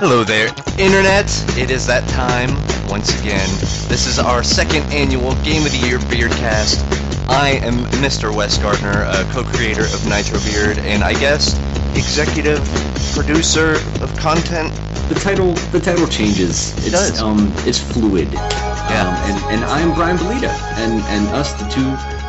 Hello there, Internet. It is that time once again. This is our second annual Game of the Year Beardcast. I am Mr. Wes Gardner, co-creator of Nitro Beard, and I guess executive producer of content. The title changes. It does. It's fluid. Yeah. And I'm Brian Belita, and us, the two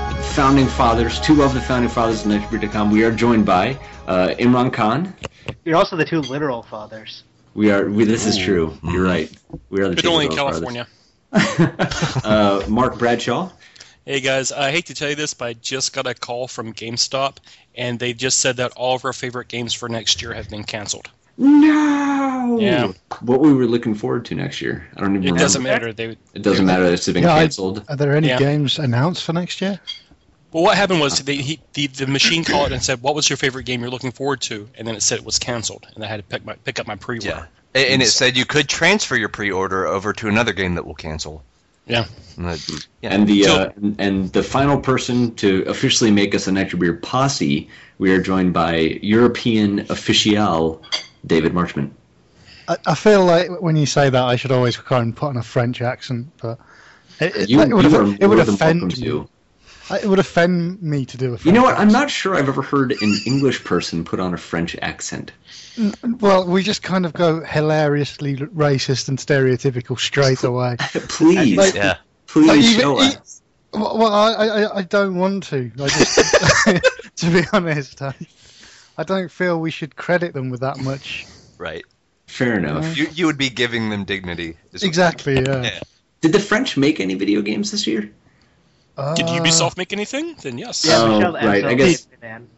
of the founding fathers of NitroBeard.com. We are joined by Imran Khan. You're also the two literal fathers. This is true. You're right. We are the But two only in literal California. fathers. Mark Bradshaw. Hey guys, I hate to tell you this, but I just got a call from GameStop, and they just said that all of our favorite games for next year have been canceled. No. Yeah. What we were looking forward to next year. I don't even remember. It doesn't matter. It doesn't matter that it's been canceled. Are there any games announced for next year? Well, what happened was the machine called and said, "What was your favorite game you're looking forward to?" And then it said it was canceled, and I had to pick up my pre-order. Yeah. And it said you could transfer your pre-order over to another game that will cancel. Yeah. And the final person to officially make us a Nitro Beard posse, we are joined by European official David Marchman. I feel like when you say that, I should always try and put on a French accent, but it would offend me. It would offend me to do a French accent. You know what? I'm not sure I've ever heard an English person put on a French accent. Well, we just kind of go hilariously racist and stereotypical straight away. Please, please show us. Well, I don't want to. I just, to be honest, I don't feel we should credit them with that much. Right. Fair enough. You would be giving them dignity. Exactly, yeah. Did the French make any video games this year? Did Ubisoft make anything? Then yes. Yeah, right. I guess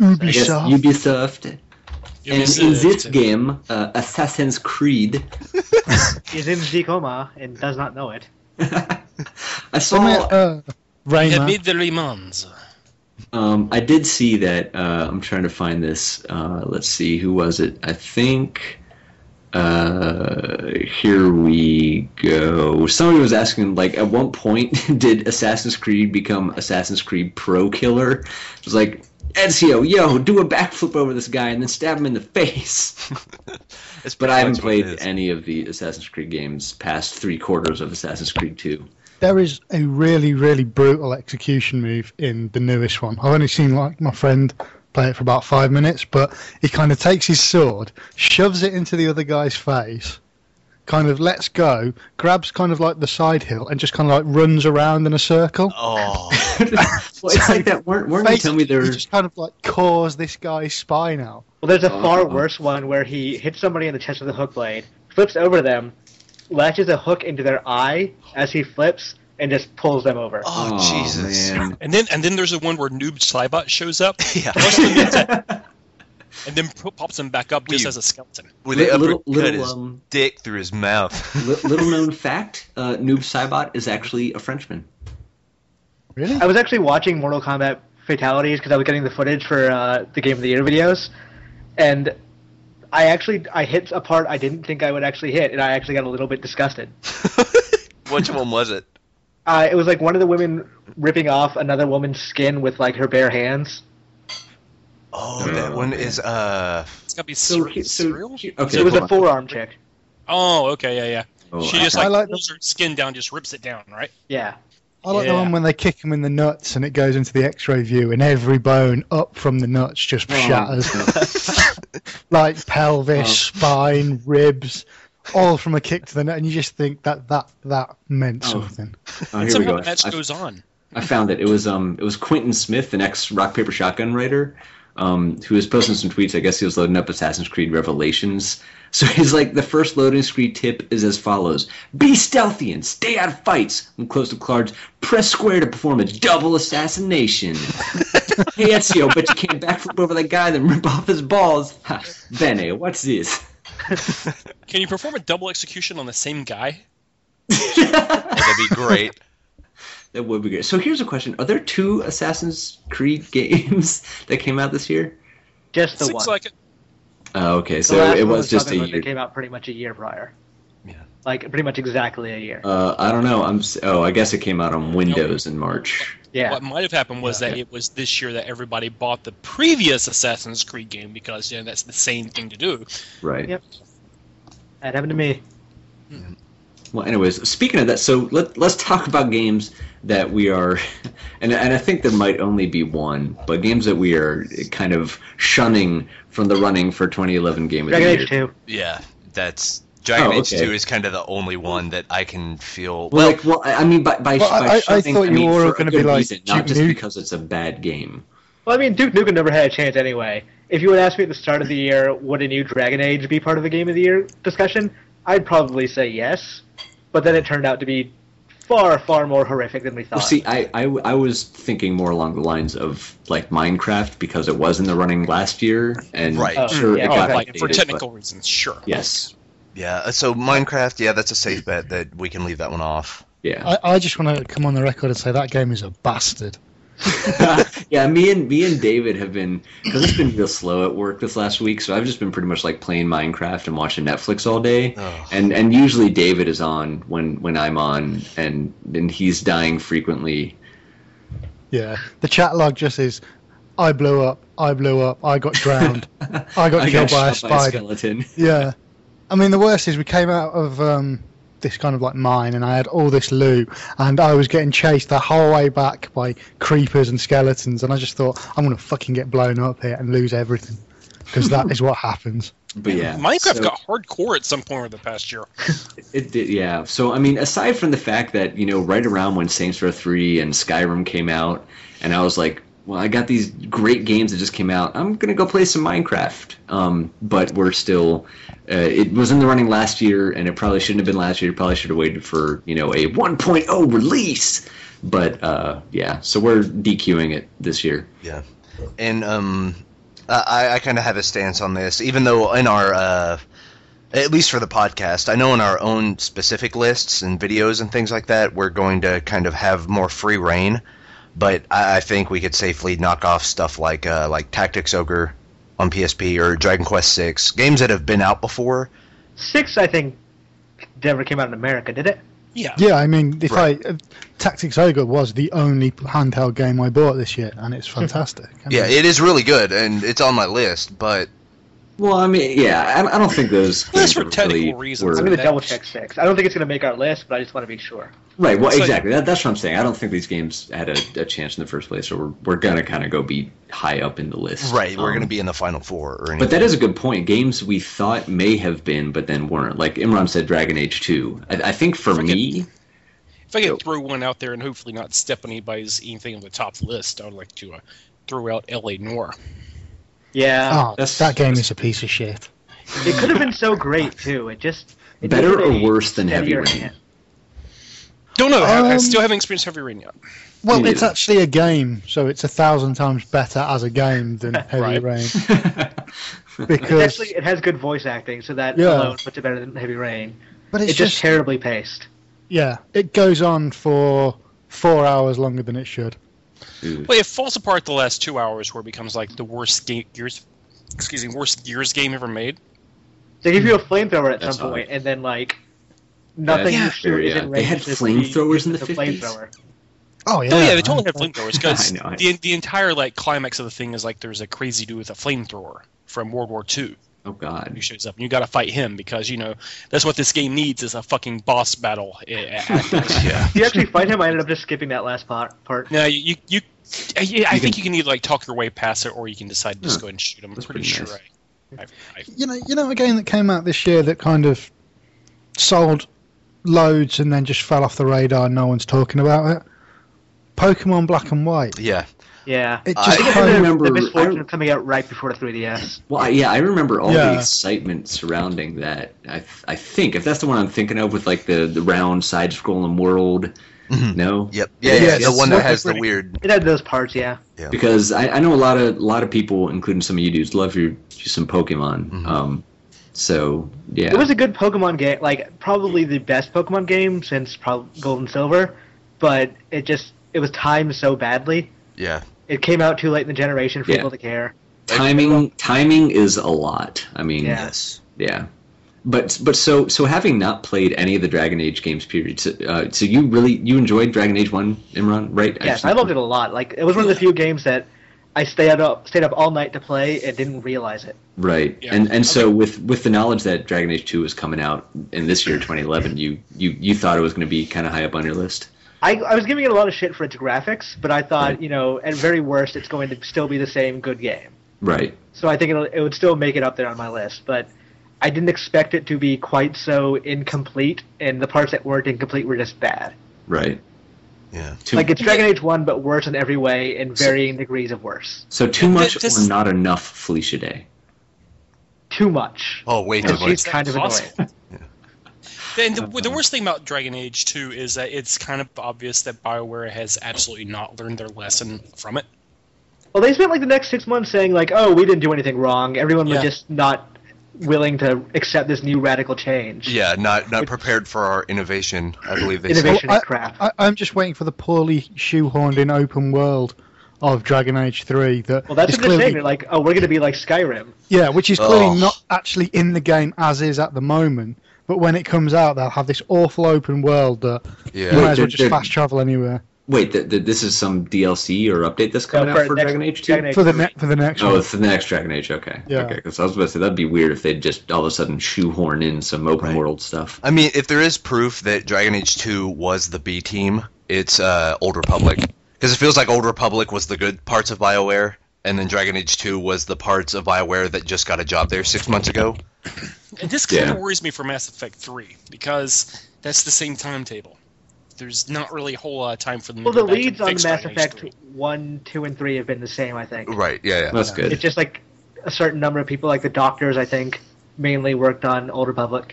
Ubisoft. And in this game, Assassin's Creed is in the coma and does not know it. I saw. They have made the Le Mans. I did see that. I'm trying to find this. Let's see, who was it? I think. Here we go. Somebody was asking, like, at what point did Assassin's Creed become Assassin's Creed Pro Killer? It was like, Ezio, yo, do a backflip over this guy and then stab him in the face. But I haven't played any of the Assassin's Creed games past 3/4 of Assassin's Creed 2. There is a really, really brutal execution move in the newest one. I've only seen, like, my friend play it for about 5 minutes, but he kind of takes his sword, shoves it into the other guy's face, kind of lets go, grabs kind of like the side hill, and just kind of like runs around in a circle. Oh. Well, it's like that. Weren't you telling me there? He just kind of like claws this guy's spine out. Well, there's a far worse one where he hits somebody in the chest with a hook blade, flips over them, latches a hook into their eye as he flips, and just pulls them over. Oh, Jesus! Man. And then there's the one where Noob Saibot shows up. Yeah. And then pops him back up just as a skeleton. With the uppercut his dick through his mouth. Little known fact: Noob Saibot is actually a Frenchman. Really? I was actually watching Mortal Kombat Fatalities because I was getting the footage for the Game of the Year videos, and I hit a part I didn't think I would actually hit, and I actually got a little bit disgusted. Which one was it? It was like one of the women ripping off another woman's skin with like her bare hands. Oh, that one is It's gotta be Surreal? Okay, It was a forearm chick. Oh, okay, yeah. Oh, She just like pulls her skin down, just rips it down, right? Yeah. I like the one when they kick him in the nuts and it goes into the X-ray view and every bone up from the nuts just shatters. Like pelvis, spine, ribs, all from a kick to the nut, and you just think that meant something. Oh, And here we somehow go. the match goes on. I found it. It was Quentin Smith, an ex Rock Paper Shotgun writer, who was posting some tweets. I guess he was loading up Assassin's Creed Revelations. So he's like, the first loading screen tip is as follows: be stealthy and stay out of fights. When close to cards, press square to perform a double assassination. Hey Ezio, bet you can't backflip over that guy then rip off his balls. Ha, Bene, what's this? Can you perform a double execution on the same guy? that'd be great. That would be great. So here's a question: are there 2 Assassin's Creed games that came out this year? Just the Seems one. like it. Oh, okay. The So last it one was just a something year. that came out pretty much a year prior. Yeah. Like pretty much exactly a year. I don't know. I guess it came out on Windows in March. Yeah. What might have happened was that it was this year that everybody bought the previous Assassin's Creed game because that's the same thing to do. Right. Yep. That happened to me. Well, anyways, speaking of that, so let's talk about games that we are, and I think there might only be one, but games that we are kind of shunning from the running for 2011 Game of the Dragon Year. Age 2. Yeah, that's Dragon Age okay. 2 is kind of the only one that I can feel. Well, I mean, by I shunning, thought you were for a gonna good be like reason, not Duke just Nukem. because it's a bad game. Well, I mean, Duke Nukem never had a chance anyway. If you would ask me at the start of the year, would a new Dragon Age be part of the Game of the Year discussion, I'd probably say yes. But then it turned out to be far, far more horrific than we thought. Well, see, I was thinking more along the lines of like Minecraft because it was in the running last year, and Right. sure Yeah, it got like updated, for but- technical reasons, sure. Yes. Yeah, so Minecraft, yeah, that's a safe bet that we can leave that one off. Yeah. I just want to come on the record and say that game is a bastard. Yeah, me and David have been, because it's been real slow at work this last week, so I've just been pretty much like playing Minecraft and watching Netflix all day. Oh. And usually David is on when I'm on, and he's dying frequently. Yeah. The chat log just is, I blew up, I got drowned, I got killed by a shot by a spider. skeleton. Yeah. I mean, the worst is we came out of this kind of like mine, and I had all this loot, and I was getting chased the whole way back by creepers and skeletons, and I just thought, I'm going to fucking get blown up here and lose everything. Because that is what happens. But yeah, Minecraft so- got hardcore at some point over the past year. It did, yeah. So I mean, aside from the fact that right around when Saints Row 3 and Skyrim came out, and I was like, well, I got these great games that just came out. I'm gonna go play some Minecraft. But we're still, it was in the running last year, and it probably shouldn't have been last year. Probably should have waited for a 1.0 release. But yeah, so we're DQing it this year. Yeah, and I kind of have a stance on this, even though in our, at least for the podcast, I know in our own specific lists and videos and things like that, we're going to kind of have more free reign. But I think we could safely knock off stuff like Tactics Ogre on PSP or Dragon Quest VI, games that have been out before. 6, I think, never came out in America, did it? Yeah. Yeah, I mean, Right. Tactics Ogre was the only handheld game I bought this year, and it's fantastic. I Yeah, mean, it is really good, and it's on my list, but Well, I mean, yeah, I don't think those That's games for are technical really reasons. were- I'm going to That- double check 6. I don't think it's going to make our list, but I just want to be sure. Right, well, It's like- exactly. That's what I'm saying. I don't think these games had a chance in the first place, or we're going to kind of go be high up in the list. right, we're going to be in the Final Four or anything. But that is a good point. Games we thought may have been, but then weren't. Like Imran said, Dragon Age 2. I think for me, If I could throw one out there and hopefully not step on anything on the top list, I would like to throw out L.A. Noire. Yeah. oh, That's- that game is a piece of shit. It could have been so great, too. It Better needed or a worse than Heavy steadier Rain? hand. Don't know. I Um, still haven't experienced Heavy Rain yet. Well, Me it's neither. actually a game, so it's 1,000 times better as a game than Heavy Right. Rain. It's Because, actually, it has good voice acting, so that Yeah. alone puts it better than Heavy Rain. but it's It's just terribly paced. yeah, it goes on for 4 hours longer than it should. Well, it falls apart the last 2 hours where it becomes like the worst worst Gears game ever made. They give you a flamethrower at That's some point, odd. and then nothing Yeah, you shoot sure, is yeah. in They range. had to flamethrowers in the the 50s? flamethrower. Oh yeah, Oh yeah, they totally have flamethrowers because I know. the entire like climax of the thing is like there's a crazy dude with a flamethrower from World War II Oh God. who shows up, and you got to fight him because that's what this game needs is a fucking boss battle. yeah. You actually fight him. I ended up just skipping that last part. Now I think you can either like talk your way past it or you can decide to just Huh. go ahead and shoot him. I'm That's pretty pretty sure. nice. You know a game that came out this year that kind of sold loads and then just fell off the radar and no one's talking about it? Pokemon Black and White. Yeah. Yeah. It I just think kind it's of remember- the misfortune I- of coming out right before the 3DS. Well, I remember all Yeah. the excitement surrounding that. I think if that's the one I'm thinking of with like the round side-scrolling world. Mhm. No. Yep. Yeah, Yeah, yeah, the it's one that not has the pretty- weird. It had those parts, yeah. Because I know a lot of people, including some of you dudes, love you some Pokemon. Mhm. So yeah. It was a good Pokemon game, like probably the best Pokemon game since Gold and Silver, but it was timed so badly. Yeah. It came out too late in the generation for Yeah. people to care. Timing is a lot. I mean, Yeah. Yes. yeah. But so having not played any of the Dragon Age games, period. So you enjoyed Dragon Age 1, Imran, right? Yes, I loved it a lot. Like it was one of the few games that I stayed up all night to play and didn't realize it. Right. Yeah. And so with the knowledge that Dragon Age 2 was coming out in this year, 2011, you thought it was going to be kind of high up on your list? I was giving it a lot of shit for its graphics, but I thought, at very worst, it's going to still be the same good game. Right. So I think it would still make it up there on my list, but I didn't expect it to be quite so incomplete, and the parts that weren't incomplete were just bad. Right. Yeah. Like, it's Dragon Age 1, but worse in every way, in varying degrees of worse. So too much or not enough Felicia Day? Too much. Oh, way too And she's much. kind of Possible. annoying. And the worst thing about Dragon Age 2 is that it's kind of obvious that BioWare has absolutely not learned their lesson from it. Well, they spent like the next 6 months saying like, "Oh, we didn't do anything wrong. Everyone was Yeah. just not willing to accept this new radical change." Yeah, not prepared for our innovation, I believe they said. Innovation Well, is crap. I'm just waiting for the poorly shoehorned in open world of Dragon Age 3. Well, that's is what they're saying. They're like, "Oh, we're going to be like Skyrim." Yeah, which is clearly Oh. not actually in the game as is at the moment. But when it comes out, they'll have this awful open world that Yeah. you might as well They're- just fast travel anywhere Wait, this is some DLC or update that's coming No, out for next- Dragon Age 2? Dragon Age for the 3. for the next Oh, one. it's the next Dragon Age, okay. Yeah. Okay, because I was about to say, that'd be weird if they'd just all of a sudden shoehorn in some open Right. world stuff. I mean, if there is proof that Dragon Age 2 was the B team, it's Old Republic. Because it feels like Old Republic was the good parts of BioWare, and then Dragon Age 2 was the parts of BioWare that just got a job there 6 months ago. And this kind Yeah. of worries me for Mass Effect 3, because that's the same timetable. There's not really a whole lot of time for them Well, to the go back leads and on fix Mass Dragon Age Effect 3. 1, 2, and 3 have been the same, I think. Right, yeah. That's good. It's just like a certain number of people, like the doctors, I think, mainly worked on Old Republic.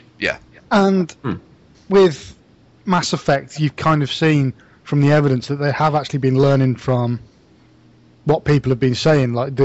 And Hmm. with Mass Effect, you've kind of seen from the evidence that they have actually been learning from what people have been saying, like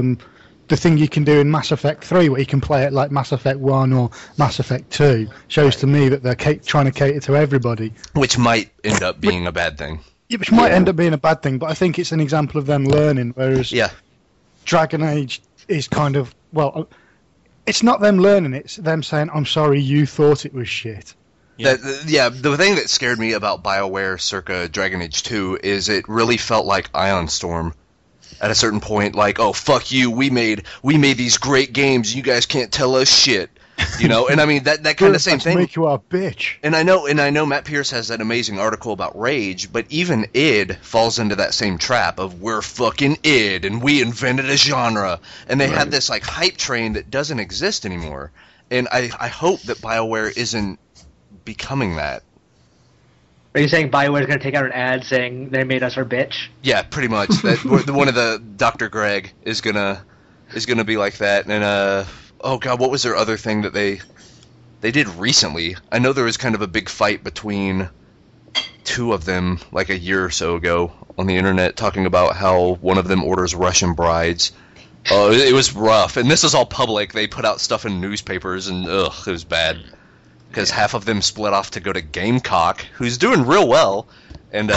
the thing you can do in Mass Effect 3, where you can play it like Mass Effect 1 or Mass Effect 2, shows to me that they're trying to cater to everybody. Which might end up being a bad thing. Yeah, which might Yeah. end up being a bad thing, but I think it's an example of them learning, whereas Yeah. Dragon Age is kind of, well, it's not them learning, it's them saying, I'm sorry, you thought it was shit. Yeah. The thing that scared me about BioWare circa Dragon Age 2 is it really felt like Ion Storm. At a certain point, like, oh, fuck you, we made these great games, you guys can't tell us shit. You know, and I mean, that kind of same thing. Make you a bitch. And I know Matt Pierce has that amazing article about Rage, but even id falls into that same trap of we're fucking id and we invented a genre, and they had this like hype train that doesn't exist anymore. And I hope that BioWare isn't becoming that. Are you saying BioWare's going to take out an ad saying they made us our bitch? Yeah, pretty much. That one of the Dr. Greg is gonna be like that. And oh god, what was their other thing that they did recently? I know there was kind of a big fight between two of them like a year or so ago on the internet, talking about how one of them orders Russian brides. Oh, it was rough, and this is all public. They put out stuff in newspapers, and ugh, it was bad. Because half of them split off to go to Gamecock, who's doing real well, and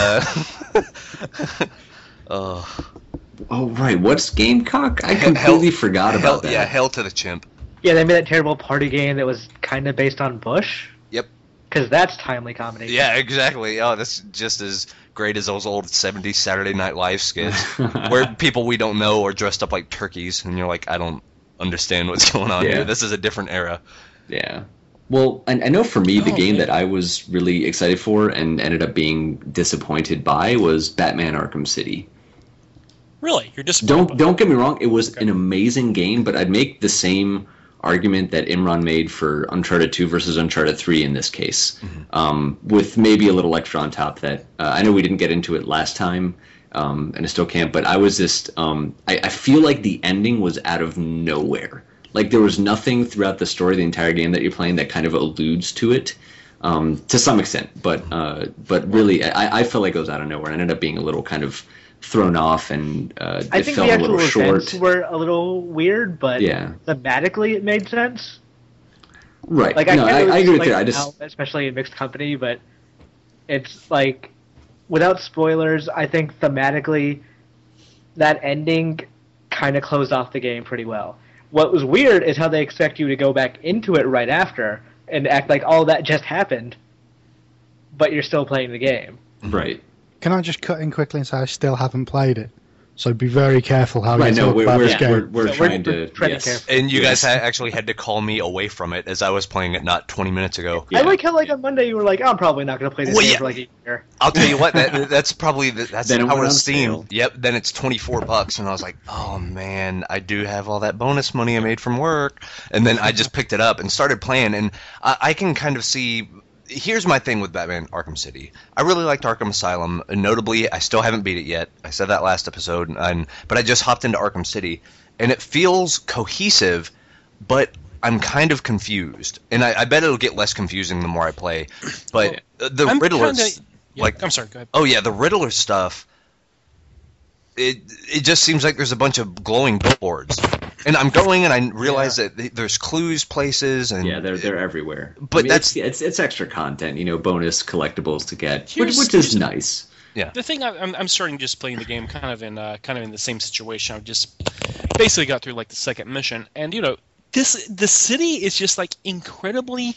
Oh, right. What's Gamecock? I completely forgot about that. Yeah, Hail to the Chimp. Yeah, they made that terrible party game that was kind of based on Bush. Yep. Because that's timely comedy. Yeah, exactly. Oh, that's just as great as those old 70s Saturday Night Live skits, where people we don't know are dressed up like turkeys, and you're like, I don't understand what's going on Yeah. here. This is a different era. Yeah. Well, I know for me, the Oh, game man. that I was really excited for and ended up being disappointed by was Batman Arkham City. Really? You're disappointed? Don't get me wrong, it was an amazing game, but I'd make the same argument that Imran made for Uncharted 2 versus Uncharted 3 in this case, with maybe a little extra on top that I know we didn't get into it last time, and I still can't, but I was just I feel like the ending was out of nowhere. Like there was nothing throughout the story, the entire game that you're playing, that kind of alludes to it. To some extent, but really, I felt like it was out of nowhere and ended up being a little kind of thrown off, and I it think felt the a little actual short. events were a little weird, but Yeah. thematically it made sense. Right. Like No, I agree with like, you. I just now, especially in mixed company, but it's like without spoilers, I think thematically that ending kind of closed off the game pretty well. What was weird is how they expect you to go back into it right after and act like all that just happened, but you're still playing the game. right. Can I just cut in quickly and say I still haven't played it? So be very careful how Right, you no, talk about this game. we're So trying we're to. treading Yes. careful. And you Yes. guys actually had to call me away from it as I was playing it not 20 minutes ago. Yeah. I like how on Monday you were like, I'm probably not going to play this Well, game yeah. for like a year. I'll tell you what, that's probably that's Then it how went it's on Steam. sale. Yep, then it's $24, and I was like, oh man, I do have all that bonus money I made from work, and then I just picked it up and started playing, and I can kind of see. Here's my thing with Batman Arkham City. I really liked Arkham Asylum. Notably, I still haven't beat it yet. I said that last episode, but I just hopped into Arkham City, and it feels cohesive, but I'm kind of confused. And I bet it'll get less confusing the more I play. But the I'm Riddler, kinda- yeah, I'm sorry, go ahead. oh yeah, the Riddler stuff. It just seems like there's a bunch of glowing billboards, and I'm going and I realize that there's clues, places, and Yeah, they're everywhere. But that's- it's extra content, bonus collectibles to get, Here's- which is here's- nice. The thing I'm starting just playing the game kind of in the same situation. I've just basically got through like the second mission, and the city is just like incredibly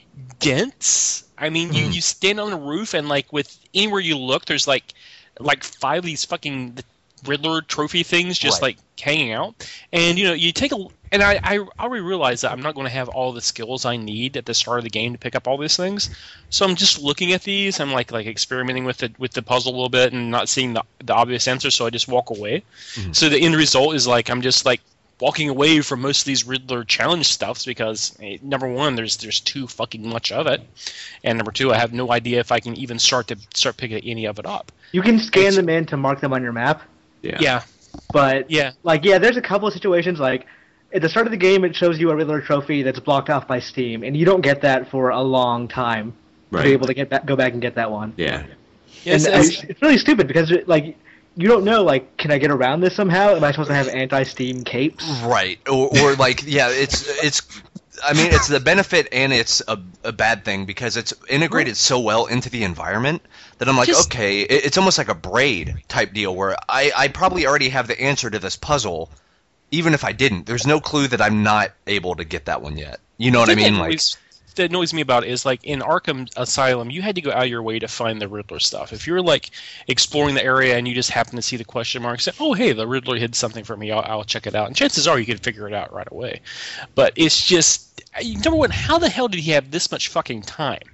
dense. I mean, you stand on the roof and like with anywhere you look, there's like 5 of these fucking Riddler trophy things just Right. like hanging out, and you take and I already realize that I'm not going to have all the skills I need at the start of the game to pick up all these things, so I'm just looking at these. I'm like experimenting with the puzzle a little bit and not seeing the obvious answer, so I just walk away. So the end result is like I'm just like walking away from most of these Riddler challenge stuffs because number one, there's too fucking much of it, and number two, I have no idea if I can even start picking any of it up. You can scan them in to mark them on your map, Yeah, but yeah. there's a couple of situations like at the start of the game it shows you a Riddler trophy that's blocked off by Steam, and you don't get that for a long time to Right. be able to go back and get that one. Yeah. Yes, And it's really stupid because you don't know can I get around this somehow? Am I supposed to have anti-Steam capes? right, or like it's. I mean, it's the benefit and it's a bad thing because it's integrated so well into the environment that I'm like, okay, it's almost like a Braid type deal where I probably already have the answer to this puzzle, even if I didn't. There's no clue that I'm not able to get that one yet. You know what I mean? That annoys me about it is like in Arkham Asylum, you had to go out of your way to find the Riddler stuff. If you're like exploring the area and you just happen to see the question mark, say, "Oh, hey, the Riddler hid something for me. I'll check it out." And chances are you could figure it out right away. But it's just number one, how the hell did he have this much fucking time?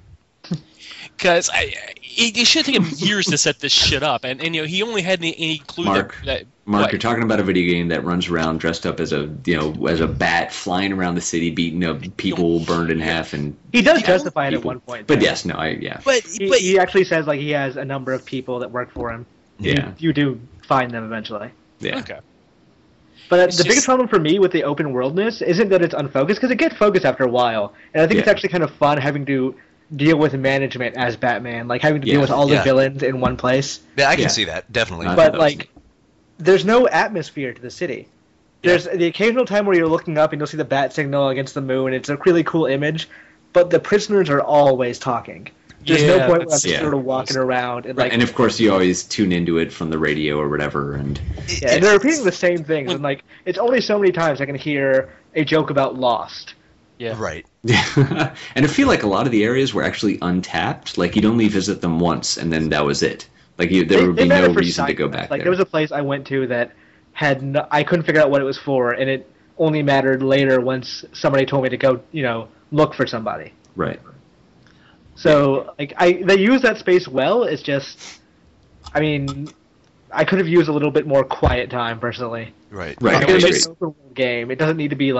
Because it should take him years to set this shit up, and he only had any clue Mark, that Mark, you're talking about a video game that runs around dressed up as a bat, flying around the city, beating up people, burned in half, and He does justify it at one point. But though. yes, no, But He actually says he has a number of people that work for him. Yeah. You do find them eventually. yeah. okay. But It's the biggest just- problem for me with the open worldness isn't that it's unfocused, because it gets focused after a while. And I think it's Yeah. actually kind of fun having to deal with management as Batman, having to deal Yeah. with all the Yeah. villains in one place. Yeah, I can Yeah. see that definitely. I But thought that was- there's no atmosphere to the city. There's the occasional time where you're looking up and you'll see the bat signal against the moon. It's a really cool image, but the prisoners are always talking. There's no Yeah, point where I'm that's- just sort of walking around and and of course you always tune into it from the radio or whatever, and yeah, and they're repeating the same things. And it's only so many times I can hear a joke about Lost. Yeah. right. and I feel like a lot of the areas were actually untapped. Like you'd only visit them once, and then that was it. Like there would be They matter no for reason to side go quests. back Like there. there was a place I went to that had I couldn't figure out what it was for, and it only mattered later once somebody told me to go, look for somebody. Right. So they use that space well. It's just, I mean, I could have used a little bit more quiet time personally. Right. Right. If I it's agree. an open world game, it doesn't need to be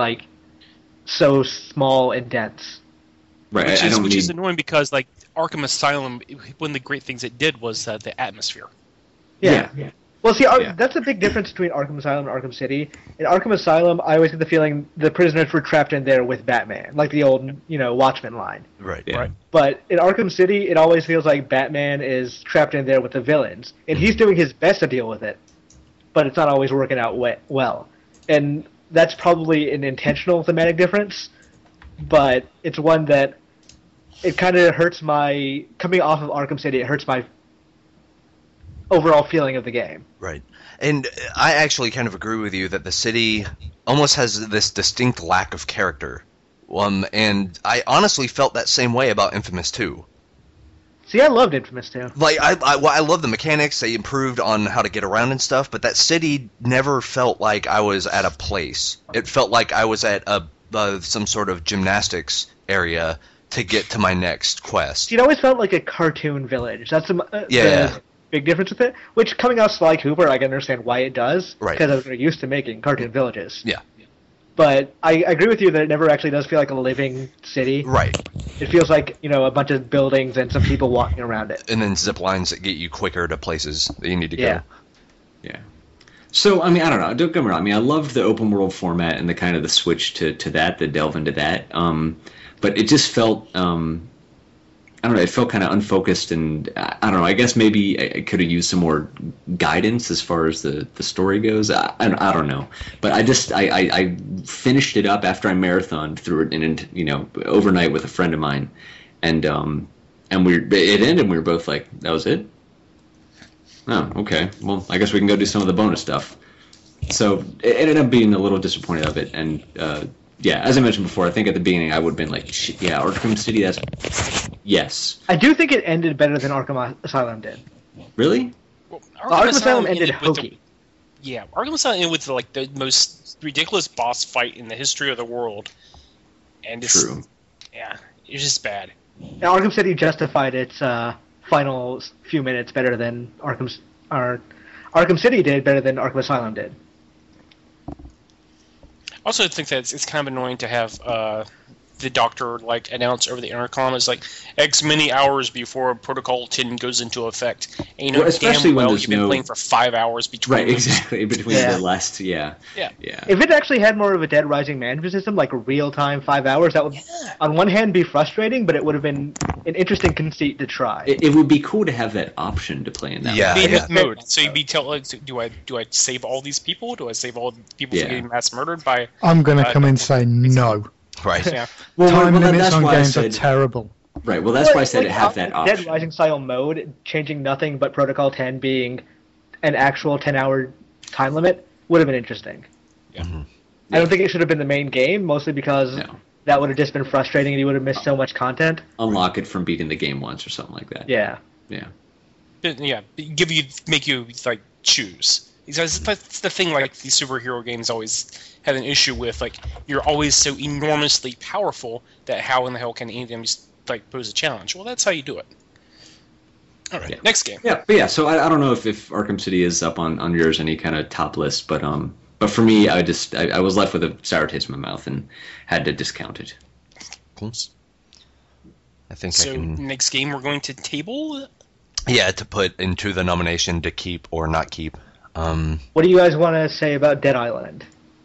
so small and dense. Right. Which I is don't which need. is annoying because like Arkham Asylum, one of the great things it did was the atmosphere. Yeah. Well, see, Yeah. that's a big difference between Arkham Asylum and Arkham City. In Arkham Asylum, I always get the feeling the prisoners were trapped in there with Batman, like the old, Watchmen line. Right. Yeah. Right. But in Arkham City, it always feels like Batman is trapped in there with the villains, and he's doing his best to deal with it, but it's not always working out well. And that's probably an intentional thematic difference, but it's one that it kind of hurts my coming off of Arkham City. It hurts my overall feeling of the game. Right. And I actually kind of agree with you that the city almost has this distinct lack of character. And I honestly felt that same way about Infamous 2. See, I loved Infamous 2. Like I love the mechanics. They improved on how to get around and stuff, but that city never felt like I was at a place. It felt like I was at some sort of gymnastics area to get to my next quest. It always felt like a cartoon village. That's Yeah. the big difference with it. Which, coming out Sly Cooper, I can understand why it does. Right. Because they're used to making cartoon villages. Yeah. But I agree with you that it never actually does feel like a living city. Right. It feels like, a bunch of buildings and some people walking around it. And then zip lines that get you quicker to places that you need to go. Yeah. Yeah. So, I mean, I don't know. Don't get me wrong. I mean, I loved the open world format and the kind of the switch to that, the delve into that. But it just felt, I don't know, it felt kind of unfocused, and I don't know, I guess maybe I could have used some more guidance as far as the story goes. I don't know. But I finished it up after I marathoned through it overnight with a friend of mine. And it ended and we were both like, that was it? Oh, okay. Well, I guess we can go do some of the bonus stuff. So it ended up being a little disappointed of it, and yeah, as I mentioned before, I think at the beginning I would have been like, yeah, Arkham City, yes. I do think it ended better than Arkham Asylum did. Really? Well, Arkham Asylum ended hokey. Yeah, Arkham Asylum ended with like the most ridiculous boss fight in the history of the world, and it's, True. Yeah, it's just bad. And Arkham City justified its final few minutes better than Arkham City did, better than Arkham Asylum did. I also think that it's kind of annoying to have the doctor announce over the intercom as X many hours before Protocol 10 goes into effect. And especially damn when well there's you've been playing for 5 hours between. Right, exactly. Between Yeah. the last, yeah. If it actually had more of a Dead Rising management system, like real-time 5 hours, that would, on one hand, be frustrating, but it would have been an interesting conceit to try. It would be cool to have that option to play in that. Yeah. way. Be in mode. So you'd be do I save all these people? Do I save all the people Yeah. from getting mass murdered by? I'm going to come in and say no. Right. Yeah. Time limits that's on why I games are said, terrible. right. Well, that's why I said to have that Dead option. Rising style mode, changing nothing but Protocol 10 being an actual 10-hour time limit, would have been interesting. Yeah. Mm-hmm. I don't think it should have been the main game, mostly because No. that would have just been frustrating and you would have missed so much content. Unlock it from beating the game once or something like that. Yeah. Yeah. Yeah, make you choose. Because that's the thing. These superhero games always have an issue with. You're always so enormously powerful that how in the hell can any of them pose a challenge? Well, that's how you do it. All right, Yeah. next game. Yeah, but yeah. So I don't know if Arkham City is up on yours any kind of top list, but for me, I was left with a sour taste in my mouth and had to discount it. Cool. I think So I can. next game we're going to table. Yeah, to put into the nomination to keep or not keep. What do you guys want to say about Dead Island?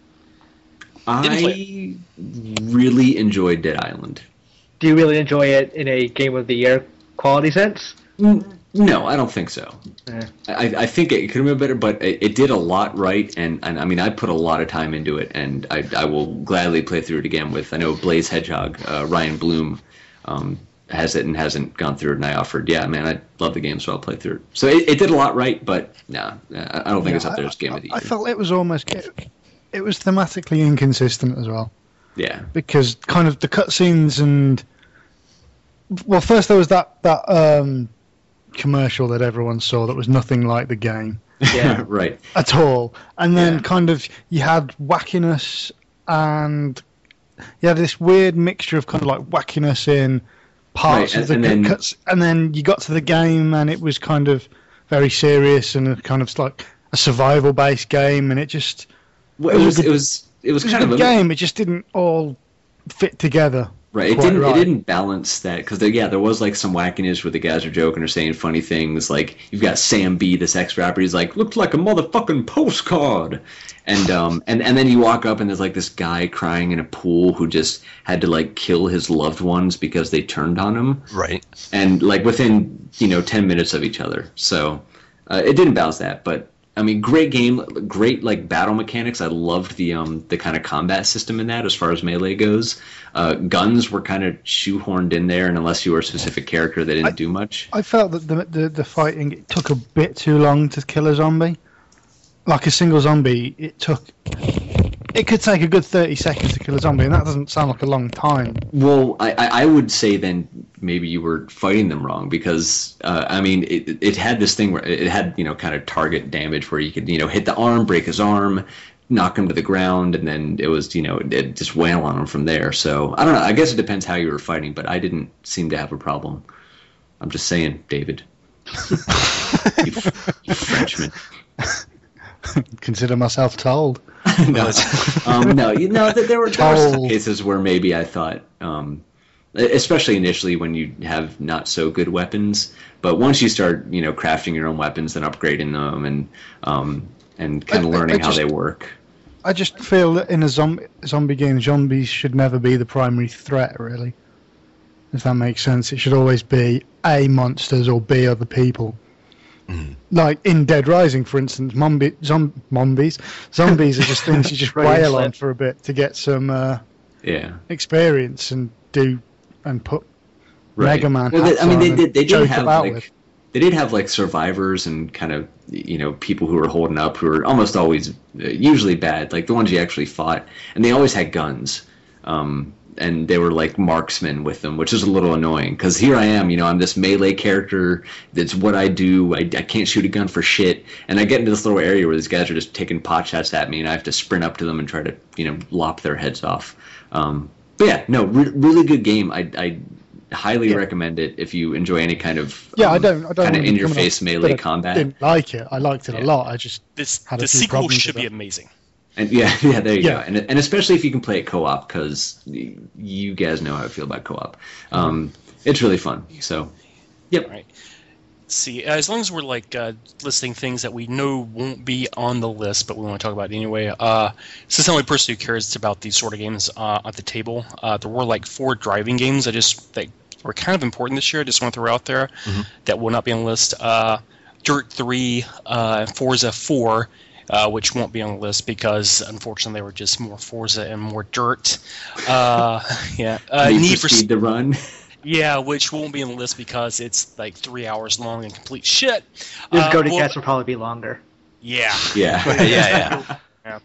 I really enjoyed Dead Island. Do you really enjoy it in a Game of the Year quality sense? No, I don't think so. Eh. I think it could have been better, but it did a lot right, and I mean, I put a lot of time into it, and I will gladly play through it again with, I know Blaze Hedgehog, Ryan Bloom, has it and hasn't gone through it, and I offered, yeah, man, I love the game, so I'll play through it. So it did a lot right, but no, I don't think it's up there as Game of the Year. I felt it was almost... It was thematically inconsistent as well. Yeah. Because kind of the cutscenes and... Well, first there was that commercial that everyone saw that was nothing like the game Yeah. Right. at all. And then Yeah. kind of you had wackiness and you had this weird mixture of kind of wackiness in parts Right, of the and then- cuts. And then you got to the game and it was kind of very serious and a kind of a survival-based game, and it just... Well, it was It was kind a of good game. It just didn't all fit together. Right, it quite didn't. right. It didn't balance that because there was some wackiness where the guys are joking or saying funny things. Like you've got Sam B, this ex-rapper. He's like, looked like a motherfucking postcard, and then you walk up and there's this guy crying in a pool who just had to kill his loved ones because they turned on him. Right. And within 10 minutes of each other. So it didn't balance that, but. I mean, great game, great battle mechanics. I loved the kind of combat system in that as far as melee goes. Guns were kind of shoehorned in there, and unless you were a specific character, they didn't do much. I felt that the fighting, it took a bit too long to kill a zombie. Like a single zombie, it took it could take a good 30 seconds to kill a zombie, and that doesn't sound like a long time. Well, I would say then maybe you were fighting them wrong because, I mean, it had this thing where it had, kind of target damage where you could, hit the arm, break his arm, knock him to the ground, and then it was, it just wail on him from there. So, I don't know. I guess it depends how you were fighting, but I didn't seem to have a problem. I'm just saying, David. you Frenchman. Consider myself told. No, there were some cases where maybe I thought, especially initially when you have not so good weapons, but once you start, crafting your own weapons and upgrading them and kind of learning how they work. I just feel that in a zombie game, zombies should never be the primary threat, really. If that makes sense, it should always be A, monsters, or B, other people. Like in Dead Rising, for instance, zombies are just things you just wail on for a bit to get some experience and put Mega Man. Well, they did have survivors and kind of people who were holding up who were almost always usually bad, like the ones you actually fought, and they always had guns. And they were like marksmen with them, which is a little annoying because here I am, I'm this melee character. That's what I do. I can't shoot a gun for shit. And I get into this little area where these guys are just taking pot shots at me, and I have to sprint up to them and try to, lop their heads off. But yeah, no, really good game. I highly recommend it if you enjoy any kind of I don't kind of in-your-face melee combat. I didn't like it. I liked it a lot. I just the sequel should be amazing. And yeah, there you go. And especially if you can play it co-op, because you guys know how I feel about co-op. It's really fun. So, yep. All right. See, as long as we're listing things that we know won't be on the list, but we want to talk about it anyway. Since the only person who cares about these sort of games at the table, there were 4 driving games that were kind of important this year. I just want to throw out there that will not be on the list. Dirt 3, Forza 4. Which won't be on the list because, unfortunately, they were just more Forza and more dirt. Need for Speed to Run. Yeah, which won't be on the list because it's 3 hours long and complete shit. This Go to Cats will probably be longer. Yeah. Yeah.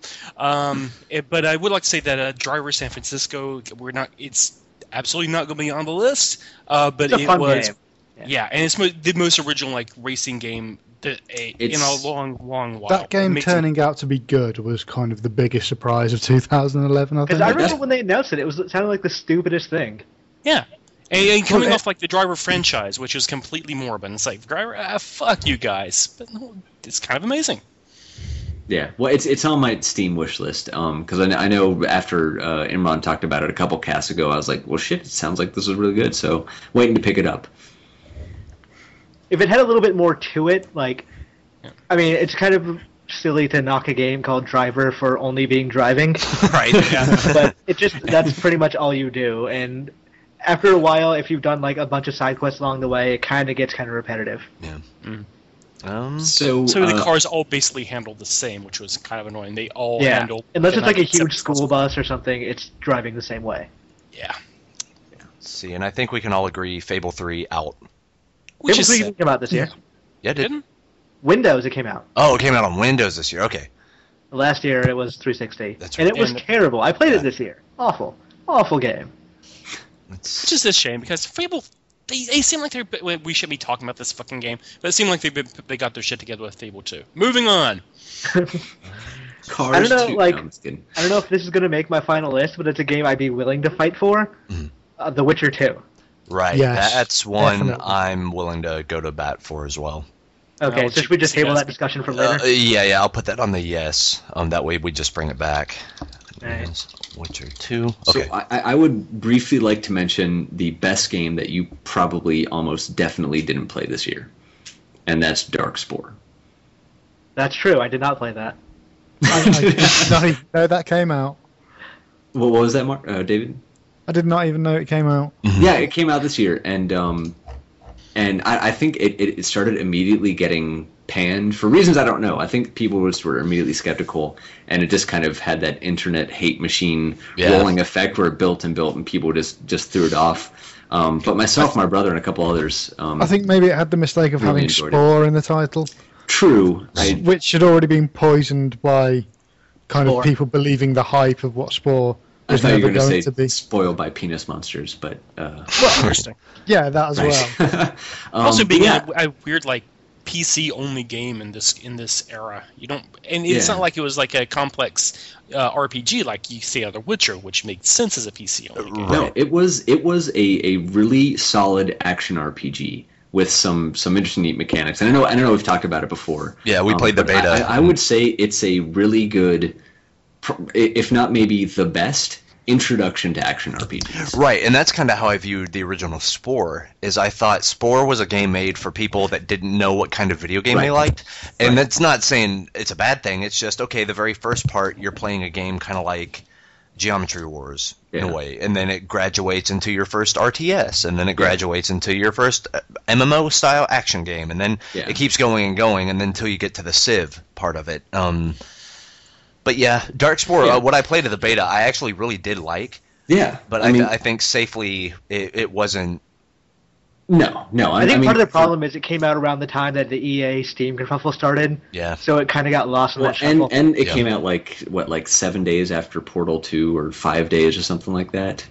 But I would like to say that Driver San Francisco, it's absolutely not going to be on the list. But it's a fun game. Yeah, and it's the most original racing game in a long while. That game turning out to be good was kind of the biggest surprise of 2011, I think. Because I remember when they announced it, it sounded like the stupidest thing. Yeah. And coming off the Driver franchise, which was completely morbid. It's Driver, fuck you guys. But no, it's kind of amazing. Yeah, well, it's on my Steam wish list, because I know after Imran talked about it a couple casts ago, I was like, well, shit, it sounds like this is really good, so waiting to pick it up. If it had a little bit more to it, I mean, it's kind of silly to knock a game called Driver for only being driving. Right, yeah. But that's pretty much all you do, and after a while, if you've done a bunch of side quests along the way, it kind of gets kind of repetitive. Yeah. So the cars all basically handled the same, which was kind of annoying. They all handled... Unless it's a huge school bus or something, it's driving the same way. Yeah. Let's see, and I think we can all agree Fable 3 out. Fable 3 came out this year. Yeah, it didn't? Windows, it came out. Oh, it came out on Windows this year. Okay. Last year, it was 360. That's right. And it was terrible. I played it this year. Awful game. It's just a shame, because Fable... They seem like we should be talking about this fucking game, but it seemed like they got their shit together with Fable 2. Moving on. Cars I don't know, 2. I don't know if this is going to make my final list, but it's a game I'd be willing to fight for. The Witcher 2. Right. Yes, that's one definitely. I'm willing to go to bat for as well. Okay, so should we just table that discussion for later? Yeah, I'll put that on the yes. That way we just bring it back. Nice. Witcher 2. Okay. So I would briefly like to mention the best game that you probably almost definitely didn't play this year, and that's Darkspore. That's true. I did not play that. I did not even know that came out. What was that, David? I did not even know it came out. Yeah, it came out this year, and I think it started immediately getting panned for reasons I don't know. I think people were immediately skeptical, and it just kind of had that internet hate machine rolling effect where it built, and people just threw it off. But myself, my brother, and a couple others. I think maybe it had the mistake of having Spore in the title. True. Which had already been poisoned by kind of Spore. people believing the hype of what Spore I was thought you never were going going to to be. say spoiled by penis monsters, but Interesting. Yeah, that as well. well. Also, being yeah. a weird like PC only game in this era, you don't, and it's Yeah. not like it was like a complex RPG like you see on The Witcher, which makes sense as a PC only game. No, it was a really solid action RPG with some interesting neat mechanics. And I know we've talked about it before. Yeah, we played the but beta. I would say it's a really good, if not maybe the best, introduction to action RPGs. Right, and that's kind of how I viewed the original Spore, is I thought Spore was a game made for people that didn't know what kind of video game they Right. liked. And that's not saying it's a bad thing, it's just, okay, the very first part, you're playing a game kind of like Geometry Wars, in Yeah. a way, and then it graduates into your first RTS, and then it graduates into your first MMO-style action game, and then Yeah. it keeps going and going, and then until you get to the Civ part of it. But yeah, Darkspore, Yeah. what I played at the beta, I actually really did like. Yeah, But I think safely it wasn't. no. I think part of the problem is it came out around the time that the EA Steam kerfuffle started. Yeah. So it kind of got lost in that shuffle. and it Yeah. came out like 7 days after Portal 2 or 5 days or something like that.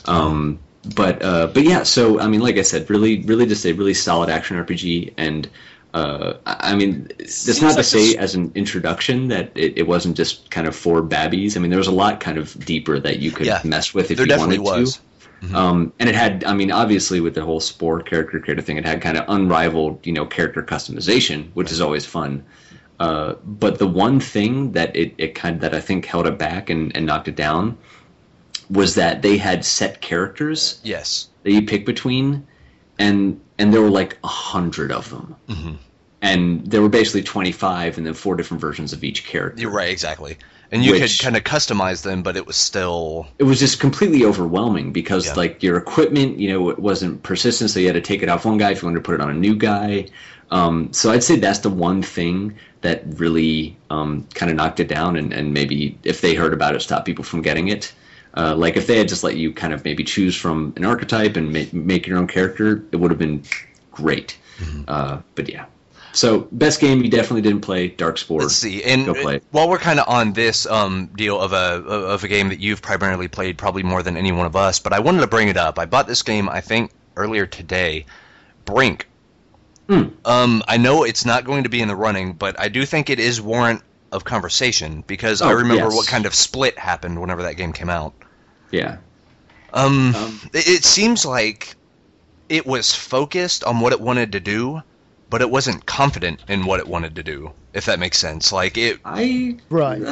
But yeah, so I mean, like I said, really just a really solid action RPG, and I mean, that's not to like say this- as an introduction that it wasn't just kind of for babbies. I mean, there was a lot kind of deeper that you could Yeah, mess with if there you definitely wanted was. to. And it had, I mean, obviously with the whole Spore character creator thing, it had kind of unrivaled, character customization, which is always fun. But the one thing that that I think held it back and knocked it down was that they had set characters Yes. that you pick between, and there were like 100 of them. Mm-hmm. And there were basically 25 and then 4 different versions of each character. You're right, exactly. And you Which- could kind of customize them, but it was still. It was just completely overwhelming because Yeah. like your equipment, it wasn't persistent, so you had to take it off one guy if you wanted to put it on a new guy. So I'd say that's the one thing that really kind of knocked it down, and maybe if they heard about it, stopped people from getting it. Like if they had just let you kind of maybe choose from an archetype and make your own character, it would have been great. But yeah. So best game you definitely didn't play, Darkspore. Let's see. And Go play it. while we're kind of on this deal of a game that you've primarily played, probably more than any one of us, but I wanted to bring it up. I bought this game, I think, earlier today. Brink. I know it's not going to be in the running, but I do think it is warrant of conversation because I remember yes. what kind of split happened whenever that game came out. Yeah. It seems like it was focused on what it wanted to do, but it wasn't confident in what it wanted to do, if that makes sense. Like it, Right.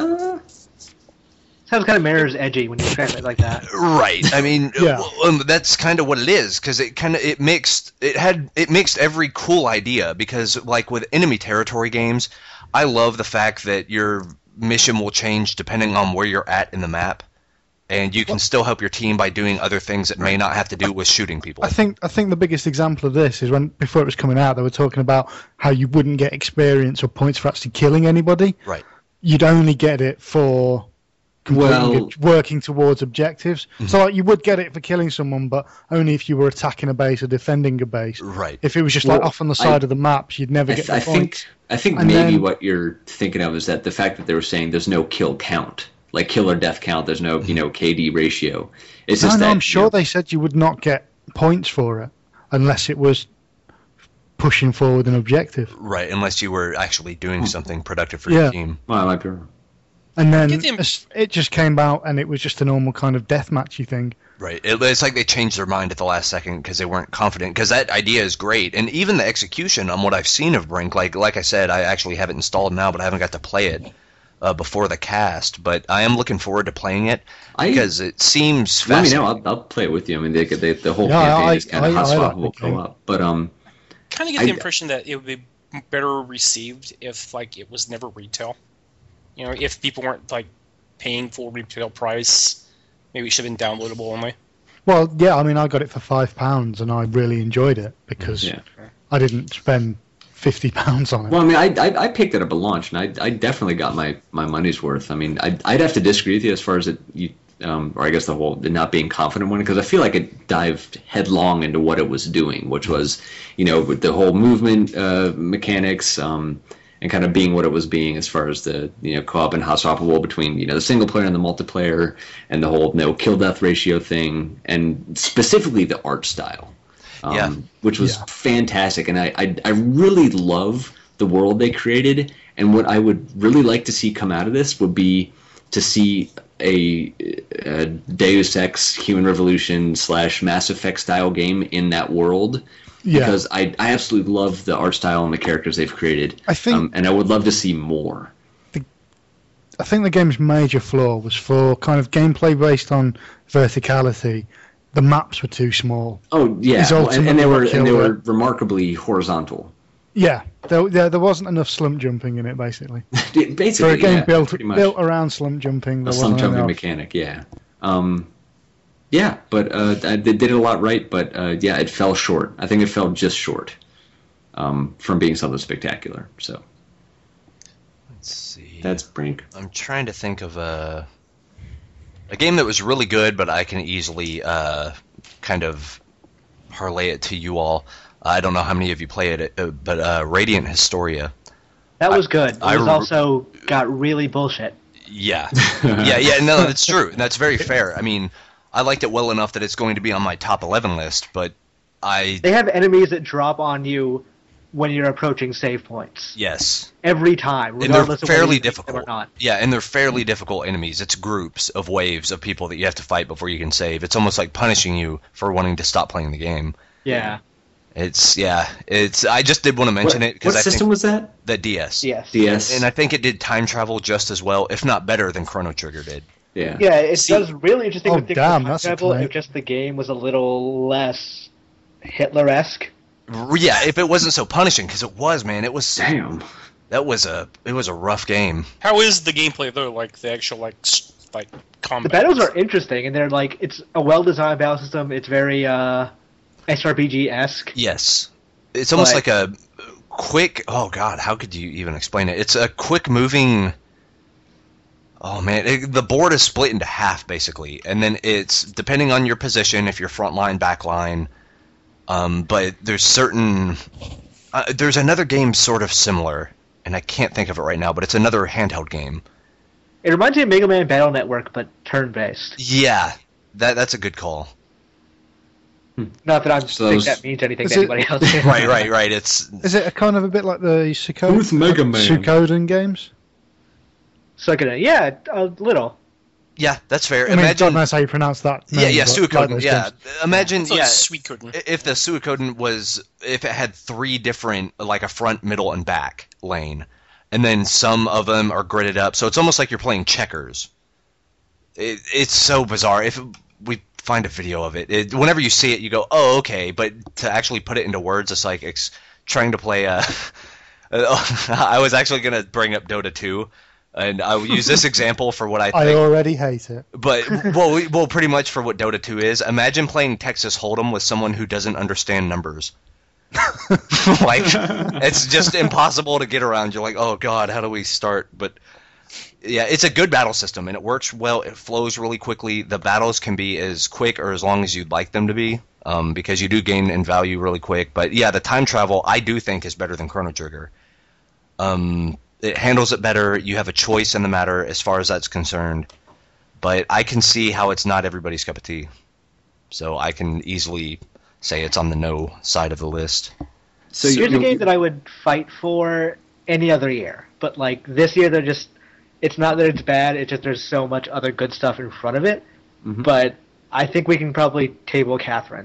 Sounds kind of Mirror's edgy when you frame it like that. right? I mean, Yeah. that's kind of what it is because it mixed every cool idea because like with enemy territory games, I love the fact that your mission will change depending on where you're at in the map. And you can still help your team by doing other things that may not have to do with shooting people. I think the biggest example of this is when before it was coming out, they were talking about how you wouldn't get experience or points for actually killing anybody. Right. You'd only get it for working towards objectives. So like, you would get it for killing someone, but only if you were attacking a base or defending a base. Right. If it was just Well, like off on the side of the maps, you'd never get the I points. think And maybe then- what you're thinking of is that the fact that they were saying there's no kill count, like kill or death count. There's no KD ratio. It's just that I'm sure they said you would not get points for it unless it was pushing forward an objective. Right, unless you were actually doing something productive for Yeah. your team. Well, I might be wrong. And then Get them- it just came out and it was just a normal kind of deathmatchy thing. Right. It's like they changed their mind at the last second because they weren't confident. Because that idea is great, and even the execution on what I've seen of Brink, like I said, I actually have it installed now, but I haven't got to play it before the cast. But I am looking forward to playing it because it seems Let me fascinating. know. I'll play it with you. I mean, the whole Yeah, campaign is kind of I hot like swap the will game. go up. But Kind of get I- the impression that it would be better received if like it was never retail. If people weren't like paying full retail price, maybe it should have been downloadable only. Well, yeah, I mean, I got it for £5 and I really enjoyed it because yeah. I didn't spend £50 on it. Well, I mean, I picked it up at launch, and I definitely got my money's worth. I mean, I'd have to disagree with you as far as or I guess the not being confident one, because I feel like it dived headlong into what it was doing, which was, with the whole movement mechanics, and kind of being what it was being as far as the co-op and how swappable between the single player and the multiplayer and the whole kill death ratio thing, and specifically the art style, which was fantastic. And I really love the world they created. And what I would really like to see come out of this would be to see a Deus Ex Human Revolution / Mass Effect style game in that world. Yeah. Because I absolutely love the art style and the characters they've created. I think, and I would love to see more. I think the game's major flaw was for kind of gameplay based on verticality. The maps were too small. Oh yeah, and they were remarkably horizontal. Yeah, there wasn't enough slump jumping in it, basically. Basically, for a game built much. around slump jumping, a slump jumping mechanic, yeah. Yeah, but they did it a lot right, but it fell short. I think it fell just short from being something spectacular. So let's see. That's Brink. I'm trying to think of a game that was really good, but I can easily kind of parlay it to you all. I don't know how many of you play it, but Radiant Historia. That was good. It was also got really bullshit. Yeah. No, that's true. That's very fair. I mean, I liked it well enough that it's going to be on my top 11 list, but They have enemies that drop on you when you're approaching save points. Yes. Every time, regardless and they're fairly of whether you difficult. or not. Yeah, and they're fairly difficult enemies. It's groups of waves of people that you have to fight before you can save. It's almost like punishing you for wanting to stop playing the game. Yeah. It's I just did want to mention it because what system was that? The DS. Yes. DS. And I think it did time travel just as well, if not better, than Chrono Trigger did. Yeah. Yeah, it does really interesting Oh, with things damn, like that's time travel a if just the game was a little less Hitler-esque. Yeah, if it wasn't so punishing, because it was, man. It was. Damn. It was a rough game. How is the gameplay though? Like the actual like combat. The battles are interesting, and they're like it's a well-designed battle system. It's very SRPG-esque. Yes, it's almost But- like a quick. Oh God, how could you even explain it? It's a quick moving. Oh man, the board is split into half basically, and then it's depending on your position, if you're front line, back line. But there's certain. There's another game sort of similar, and I can't think of it right now. But it's another handheld game. It reminds me of Mega Man Battle Network, but turn-based. Yeah, that's a good call. Not that I So think those- that means anything Is to it- anybody else. Right. It's Is it a kind of a bit like the Who's Mega Man? Suikoden games? Yeah, a little. yeah, that's fair. I mean, God Imagine. knows how you pronounce that. Yeah, name, but Suikoden. like those Yeah, games. imagine. It's like Yeah, Suikoden. if the Suikoden was, if it had three different, like a front, middle, and back lane, and then some of them are gridded up, so it's almost like you're playing checkers. It's so bizarre. If we find a video of it, whenever you see it, you go, "Oh, okay." But to actually put it into words, it's like trying to play. I was actually gonna bring up Dota 2. And I will use this example for what I think. I already hate it. But well, pretty much for what Dota 2 is. Imagine playing Texas Hold'em with someone who doesn't understand numbers. Like, it's just impossible to get around. You're like, oh god, how do we start? But yeah, it's a good battle system, and it works well. It flows really quickly. The battles can be as quick or as long as you'd like them to be, because you do gain in value really quick. But yeah, the time travel I do think is better than Chrono Trigger. It handles it better. You have a choice in the matter as far as that's concerned. But I can see how it's not everybody's cup of tea. So I can easily say it's on the no side of the list. So Here's a game that I would fight for any other year. But, like, this year, it's not that it's bad, it's just there's so much other good stuff in front of it. Mhm. But I think we can probably table Catherine.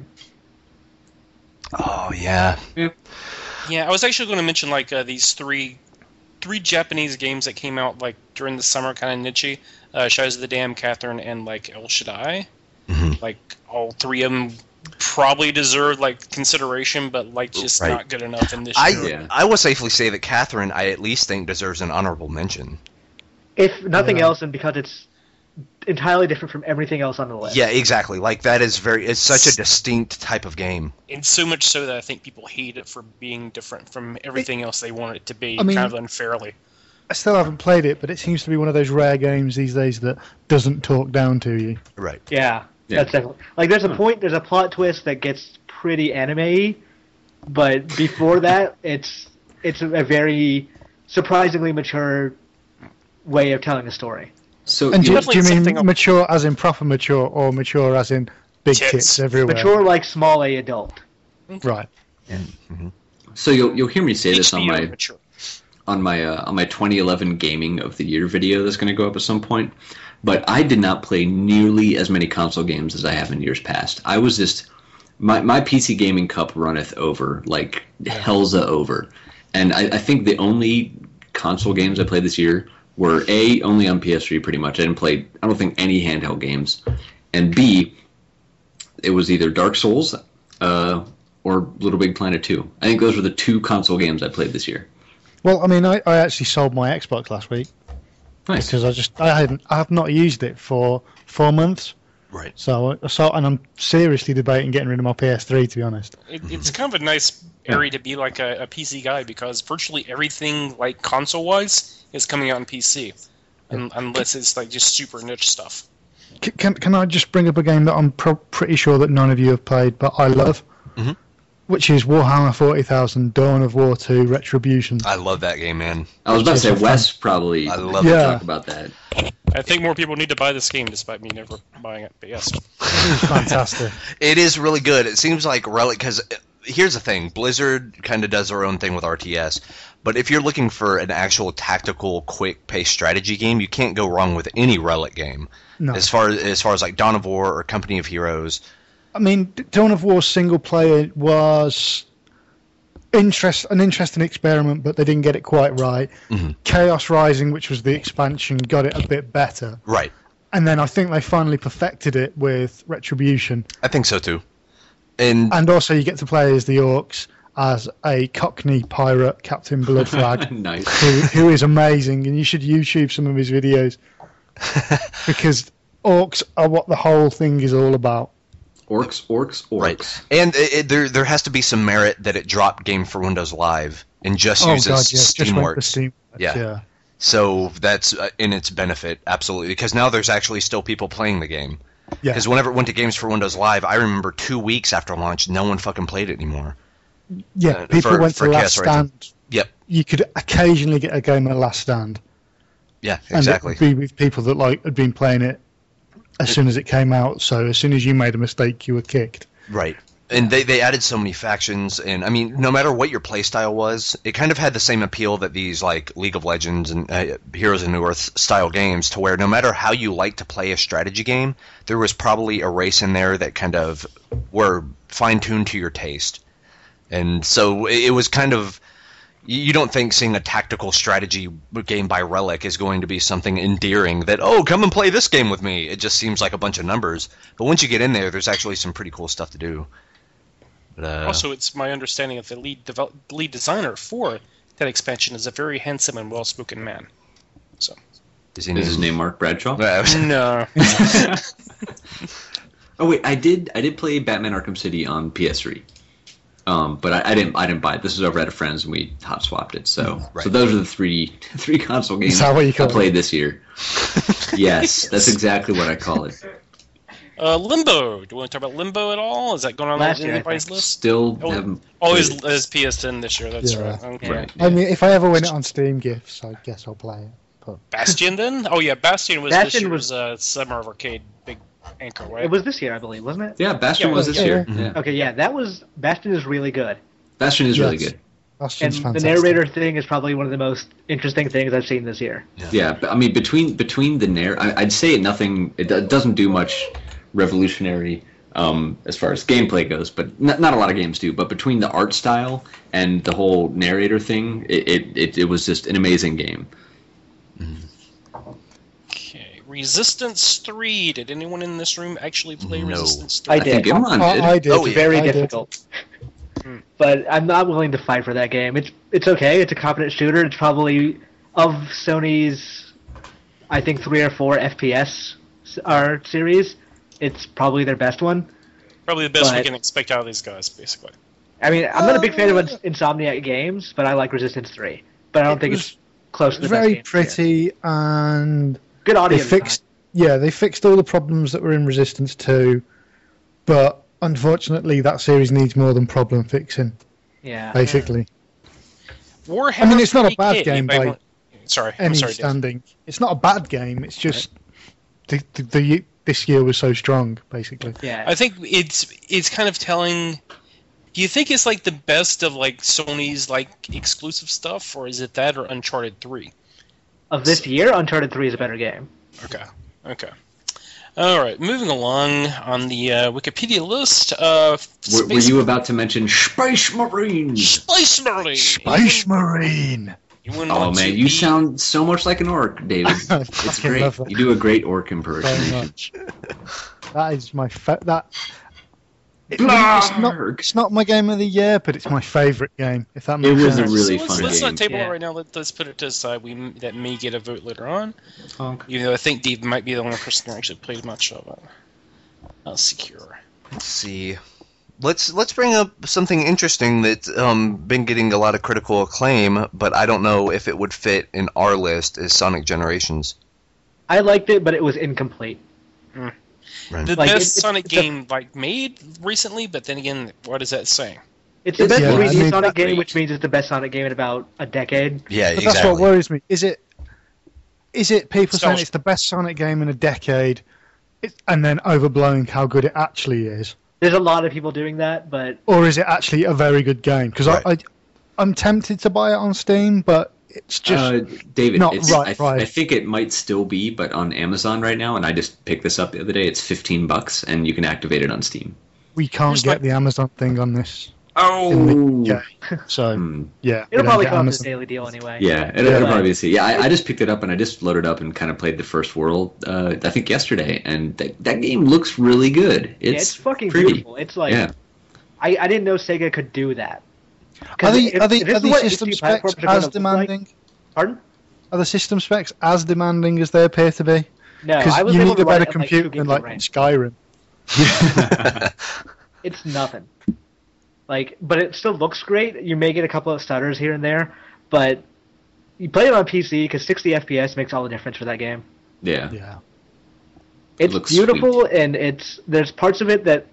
Oh, yeah. Yeah, I was actually going to mention like these three Japanese games that came out like during the summer, kind of niche. Shadows of the Dam, Catherine, and like El Shaddai. Mhm. Like all three of them probably deserve like consideration, but like just Right. not good enough in this year. Yeah. I will safely say that Catherine, I at least think, deserves an honorable mention. If nothing Yeah. else, and because it's entirely different from everything else on the list. Yeah, exactly. Like, that is it's such a distinct type of game. And so much so that I think people hate it for being different from everything else they want it to be, I mean- kind of unfairly. I still haven't played it, but it seems to be one of those rare games these days that doesn't talk down to you. Right. Yeah, Yeah. that's definitely like there's a plot twist that gets pretty anime-y, but before that, it's a very surprisingly mature way of telling a story. So And do you Definitely mean something- mature as in proper mature, or mature as in big Tits. tits everywhere? Mature like small A adult. Right. so you'll hear me say this on HBO my mature. on my 2011 Gaming of the Year video that's going to go up at some point. But I did not play nearly as many console games as I have in years past. I was just my PC gaming cup runneth over like hell's over, and I think the only console games I played this year were A, only on PS3 pretty much. I don't think any handheld games, and B, it was either Dark Souls or Little Big Planet 2. I think those were the two console games I played this year. Well, I mean, I actually sold my Xbox last week Nice. because I have not used it for 4 months. Right. So and I'm seriously debating getting rid of my PS3, to be honest. It's kind of a nice area to be like a PC guy because virtually everything like console-wise is coming out on PC, unless it's like just super niche stuff. Can I just bring up a game that I'm pretty sure that none of you have played, but I love, Mhm. which is Warhammer 40,000: Dawn of War 2: Retribution. I love that game, man. I was about to say Which is Wes probably I love would it. talk about that. I think more people need to buy this game despite me never buying it, but yes. Fantastic. It is really good. It seems like Relic, because here's the thing: Blizzard kind of does their own thing with RTS. But if you're looking for an actual tactical, quick-paced strategy game, you can't go wrong with any Relic game. No. As far as like Dawn of War or Company of Heroes. I mean, Dawn of War single player was an interesting experiment, but they didn't get it quite right. Mhm. Chaos Rising, which was the expansion, got it a bit better. Right. And then I think they finally perfected it with Retribution. I think so too. And And also you get to play as the Orcs as a Cockney pirate, Captain Bloodflag, Nice. who is amazing, and you should YouTube some of his videos because Orcs are what the whole thing is all about. Orcs. right. And there has to be some merit that it dropped Game for Windows Live and just Oh uses god, yeah, just went for Steamworks. Steam. Yeah. So that's in its benefit, absolutely, because now there's actually still people playing the game. Yeah. Because whenever it went to Games for Windows Live, I remember 2 weeks after launch, no one fucking played it anymore. Yeah, people for- went for to Last Chaos Rising. Stand. Yep. You could occasionally get a game at Last Stand, Yeah, and exactly. it would be with people that had been playing it as soon as it came out. So as soon as you made a mistake, you were kicked. Right. And they added so many factions, and I mean, no matter what your playstyle was, it kind of had the same appeal that these like League of Legends and Heroes of New Earth style games, to where no matter how you like to play a strategy game, there was probably a race in there that kind of were fine-tuned to your taste. And so it was kind of, you don't think seeing a tactical strategy game by Relic is going to be something endearing that, oh, come and play this game with me. It just seems like a bunch of numbers. But once you get in there, there's actually some pretty cool stuff to do. But, Also, it's my understanding that the lead designer for that expansion is a very handsome and well-spoken man. So is he Is his name Mark Bradshaw? no, Oh wait, I did play Batman Arkham City on PS3. But I didn't buy it. This was over at a friend's and we hot swapped it. So Right. so those are the three console games Is that what you call I played this year. Yes, that's exactly what I call it. Limbo. Do you want to talk about Limbo at all? Is that going on Last year, I anybody's think. list? Still Oh, haven't Always played it. as PS10 this year. That's Yeah. right. Okay. Right. I mean, if I ever win it on Steam gifts, I guess I'll play it. But Bastion then? Oh yeah, Bastion was Bastion this year's Summer of Arcade big anchor, right? It was this year, I believe, wasn't it? Yeah, Bastion Yeah, was this yeah. year. Mhm. Yeah. Okay, yeah, Bastion is really good. Bastion is really Yes. good. that's And just the fantastic. narrator thing is probably one of the most interesting things I've seen this year. Yeah, but I mean between the I'd say it doesn't do much revolutionary as far as gameplay goes, but not a lot of games do. But between the art style and the whole narrator thing, it was just an amazing game. Okay, Resistance 3. Did anyone in this room actually play No. Resistance 3? I I think did. Imran did. I did. Oh, It's very I did. difficult. But I'm not willing to fight for that game. It's okay. It's a competent shooter. It's probably of Sony's, I think 3 or 4 FPS series. It's probably their best one. Probably the best we But- can expect out of these guys, basically. I mean, I'm not a big fan of Insomniac games, but I like Resistance 3. But I don't think it's close to the best Very game this year. pretty, and Good they audio. fixed. Yeah, they fixed all the problems that were in Resistance 2, but unfortunately, that series needs more than problem fixing. Yeah. Basically, Warhammer. I mean, it's not a 40K, bad game by Sorry, I'm any sorry. Dave. standing. It's not a bad game. It's just this year was so strong, basically. Yeah. I think it's kind of telling. Do you think it's like the best of like Sony's like exclusive stuff, or is it that or Uncharted 3? Of this year, Uncharted 3 is a better game. Okay. All right, moving along on the Wikipedia list. Were you about to mention Space Marine? Space Marine? Space Marine. Oh man, you sound so much like an orc, David. I It's fucking great. love that You do a great orc very impersonation. much. That is my Blarg. It's not my game of the year, but it's my favourite game. If that It makes was a sense. really So fun let's game. not table Yeah. it right now. Let's put it to the side. That may get a vote later on. Okay. Even though I think Dave might be the only person that actually played much of it. I'll secure. Let's see. Let's bring up something interesting that's been getting a lot of critical acclaim, but I don't know if it would fit in our list. Is Sonic Generations? I liked it, but it was incomplete. Right. The Like, best it's Sonic the- game like made recently, but then again, what does that say? It's the best Yeah, 3D I mean- Sonic game, which means it's the best Sonic game in about a decade. Yeah, But exactly. that's what worries me. Is it people saying Nostalgia. it's the best Sonic game in a decade, and then overblowing how good it actually is? There's a lot of people doing that, but Or is it actually a very good game? Because Right. I'm tempted to buy it on Steam, but it's just David, not it's, right. I think it might still be, but on Amazon right now, and I just picked this up the other day. It's $15, and you can activate it on Steam. we can't There's get like- the Amazon thing on this. Oh, In the UK. So Hmm. yeah, we it'll don't probably get come up as a Amazon. daily deal anyway. Yeah, it'll Yeah. probably be. Yeah, I just picked it up and I just loaded up and kind of played the first world. I think yesterday, and that game looks really good. Yeah, It's it's fucking pretty. beautiful. It's like Yeah. I didn't know Sega could do that. Are 'Cause the if- are the, if this are is the what system HD specs platforms are gonna as look demanding? Like, pardon? Are the system specs as demanding as they appear to be? No, Because I was you able need to a run better it in, like, 2 computer gigs than of like range. Skyrim. It's nothing. Like, but it still looks great. You may get a couple of stutters here and there, but you play it on PC because 60 FPS makes all the difference for that game. Yeah. Yeah. It's looks beautiful, and there's parts of it that.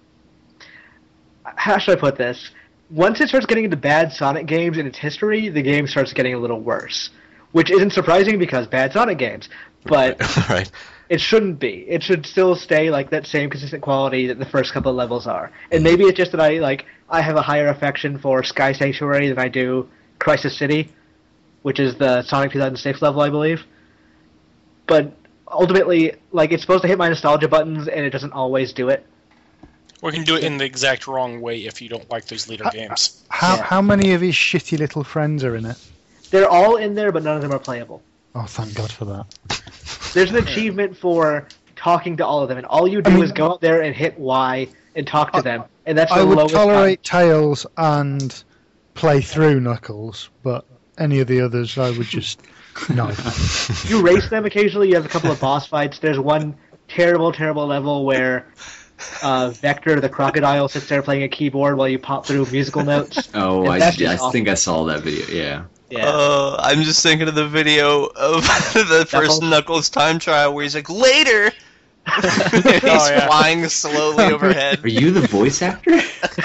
How should I put this? Once it starts getting into bad Sonic games in its history, the game starts getting a little worse, which isn't surprising because bad Sonic games. But right. it shouldn't be. It should still stay like that same consistent quality that the first couple of levels are. And maybe it's just that I have a higher affection for Sky Sanctuary than I do Crisis City, which is the Sonic 2006 level, I believe. But ultimately, like, it's supposed to hit my nostalgia buttons, and it doesn't always do it. Or you can do it in the exact wrong way if you don't like those later games. Yeah. How many of his shitty little friends are in it? They're all in there, but none of them are playable. Oh, thank God for that. There's an achievement for talking to all of them, and all you do I mean- is go out there and hit Y and talk to them, and that's the I would lowest tolerate Tails and play through Knuckles, but any of the others I would just no. You race them occasionally. You have a couple of boss fights. There's one terrible, terrible level where Vector the crocodile sits there playing a keyboard while you pop through musical notes. Oh, And I that's just awful. think I saw that video. Yeah. Yeah. I'm just thinking of the video of the first Knuckles time trial where he's like, later! And he's yeah. flying slowly overhead. Are you the voice actor?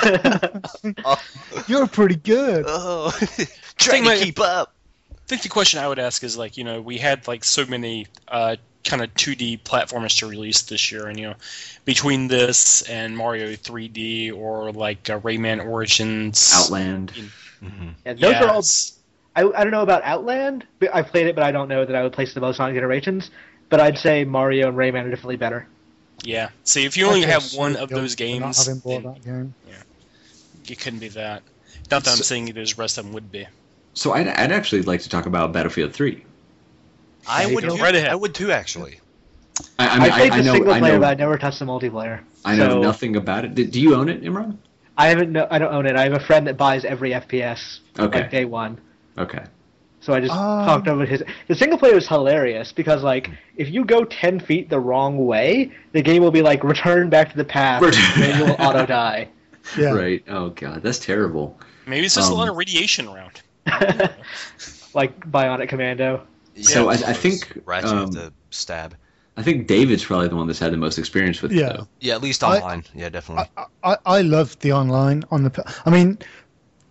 You're pretty good. Oh, trying to keep up. I think the question I would ask is, like, you know, we had like so many kind of 2D platformers to release this year, and you know, between this and Mario 3D or like Rayman Origins, Outland. Yeah, those are all. yes. I don't know about Outland. I played it, but I don't know that I would place the most Sonic Generations. But I'd say Mario and Rayman are definitely better. Yeah. See, if you only Okay, have so one of you're those not games, having bought then that game. it couldn't be that. Not that I'm saying those rest of them would be. So I'd actually like to talk about Battlefield 3. I would, go too, right ahead. I would too, actually. I played the single I player, know, but I never touched the multiplayer. I know So, nothing about it. Do you own it, Imran? I don't own it. I have a friend that buys every FPS Okay. like day one. Okay. So I just talked over his. The single player is hilarious because, like, if you go 10 feet the wrong way, the game will be like, return back to the path, and you will auto die. Yeah. Right. Oh god, that's terrible. Maybe it's just a lot of radiation around. Like Bionic Commando. So Yeah, I think Ratchet to stab. I think David's probably the one that's had the most experience with it. Yeah. Though. Yeah, at least online. Yeah, definitely. I love the online on the. I mean,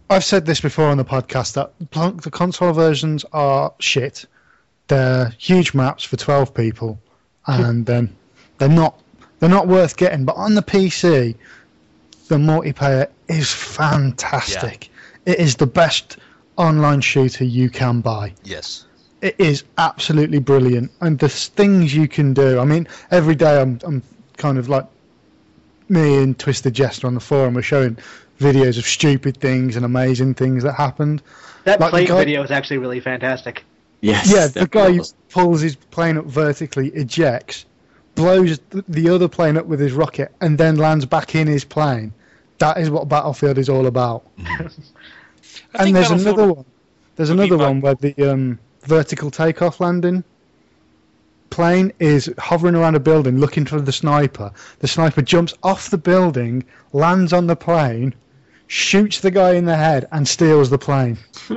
I've said this before on the podcast that the console versions are shit. They're huge maps for 12 people, and then they're not worth getting. But on the PC, the multiplayer is fantastic. Yeah. It is the best online shooter you can buy. Yes. It is absolutely brilliant, and the things you can do. I mean, every day I'm kind of like me and Twisted Jester on the forum are showing videos of stupid things and amazing things that happened. That plane video is actually really fantastic. Yes. Yeah, the guy who pulls his plane up vertically, ejects, blows the other plane up with his rocket, and then lands back in his plane. That is what Battlefield is all about. And there's another one. There's another one where the vertical takeoff landing plane is hovering around a building looking for the sniper. The sniper jumps off the building, lands on the plane, shoots the guy in the head, and steals the plane.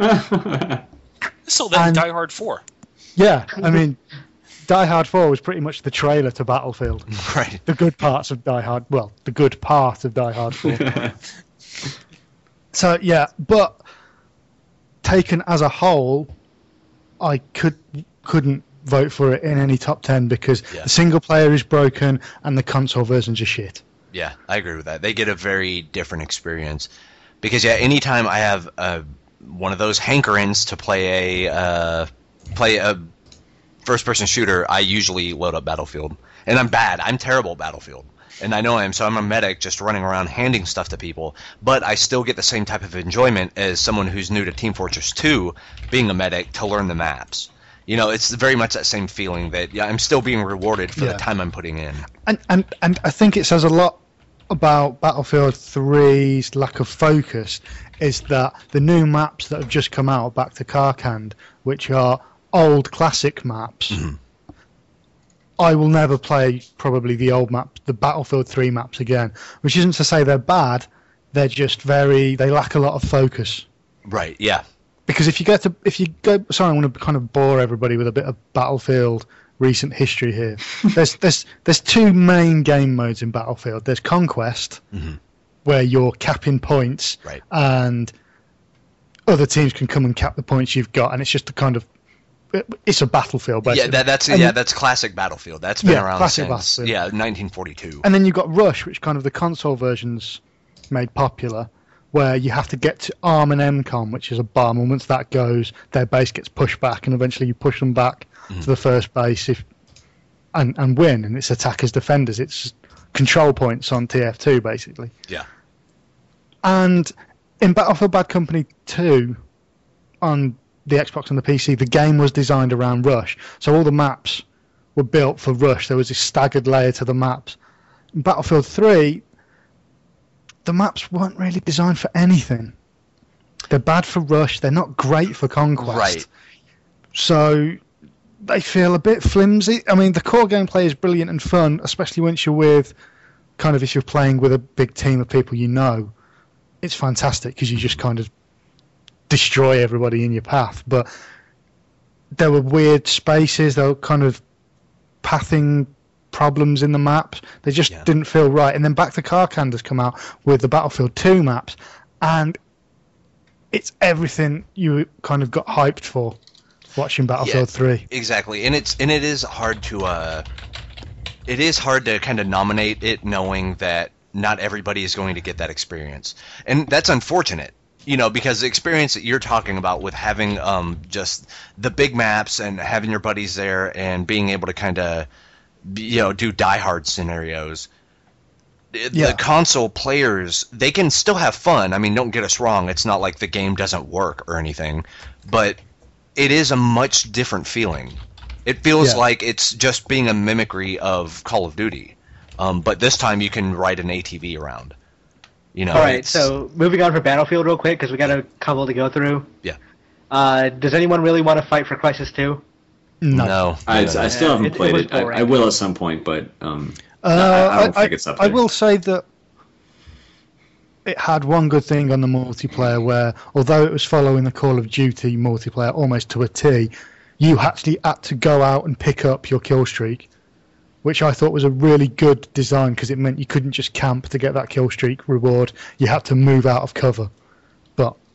So that's Die Hard 4. Yeah, I mean, Die Hard 4 was pretty much the trailer to Battlefield. Right. The good parts of Die Hard, well, the good part of Die Hard 4. So, yeah, but taken as a whole, I couldn't vote for it in any top 10 because the single player is broken and the console versions are shit. Yeah, I agree with that. They get a very different experience. Because, anytime I have one of those hankerings to play a first-person shooter, I usually load up Battlefield. And I'm bad. I'm terrible at Battlefield. And I know I am, so I'm a medic just running around handing stuff to people. But I still get the same type of enjoyment as someone who's new to Team Fortress 2, being a medic, to learn the maps. You know, it's very much that same feeling that I'm still being rewarded for the time I'm putting in. And I think it says a lot about Battlefield 3's lack of focus is that the new maps that have just come out, back to Karkand, which are old classic maps, I will never play probably the old maps, the Battlefield 3 maps again, which isn't to say they're bad, they're just they lack a lot of focus. Right, yeah. Because if you go, sorry, I want to kind of bore everybody with a bit of Battlefield recent history here. There's two main game modes in Battlefield. There's Conquest, where you're capping points, and other teams can come and cap the points you've got, and it's just a kind of it's a battlefield, basically. That's classic Battlefield. That's been around since 1942. And then you've got Rush, which kind of the console versions made popular, where you have to get to Arm and MCOM, which is a bomb, and once that goes, their base gets pushed back, and eventually you push them back to the first base and win, and it's attackers, defenders. It's control points on TF2, basically. Yeah. And in Battlefield Bad Company 2, on the Xbox and the PC, the game was designed around Rush. So all the maps were built for Rush. There was a staggered layer to the maps. In Battlefield 3, the maps weren't really designed for anything. They're bad for Rush. They're not great for Conquest. Right. So they feel a bit flimsy. I mean, the core gameplay is brilliant and fun, especially once you're with, kind of if you're playing with a big team of people you know. It's fantastic because you just kind of destroy everybody in your path. But there were weird spaces. There were kind of pathing problems in the maps. They just didn't feel right. And then Back to Karkand has come out with the Battlefield 2 maps, and it's everything you kind of got hyped for watching Battlefield 3. Exactly. And it is hard to kind of nominate it, knowing that not everybody is going to get that experience. And that's unfortunate. You know, because the experience that you're talking about with having just the big maps and having your buddies there and being able to kind of, do Die Hard scenarios, the console players, they can still have fun. I mean, don't get us wrong. It's not like the game doesn't work or anything, but it is a much different feeling. It feels like it's just being a mimicry of Call of Duty, but this time you can ride an ATV around. All right, so moving on for Battlefield real quick, because we got a couple to go through. Yeah. Does anyone really want to fight for Crysis 2? No. I still haven't played it. I will at some point, but I don't think it's up there. I will say that it had one good thing on the multiplayer where, although it was following the Call of Duty multiplayer almost to a T, you actually had to go out and pick up your kill streak, which I thought was a really good design because it meant you couldn't just camp to get that kill streak reward. You had to move out of cover. But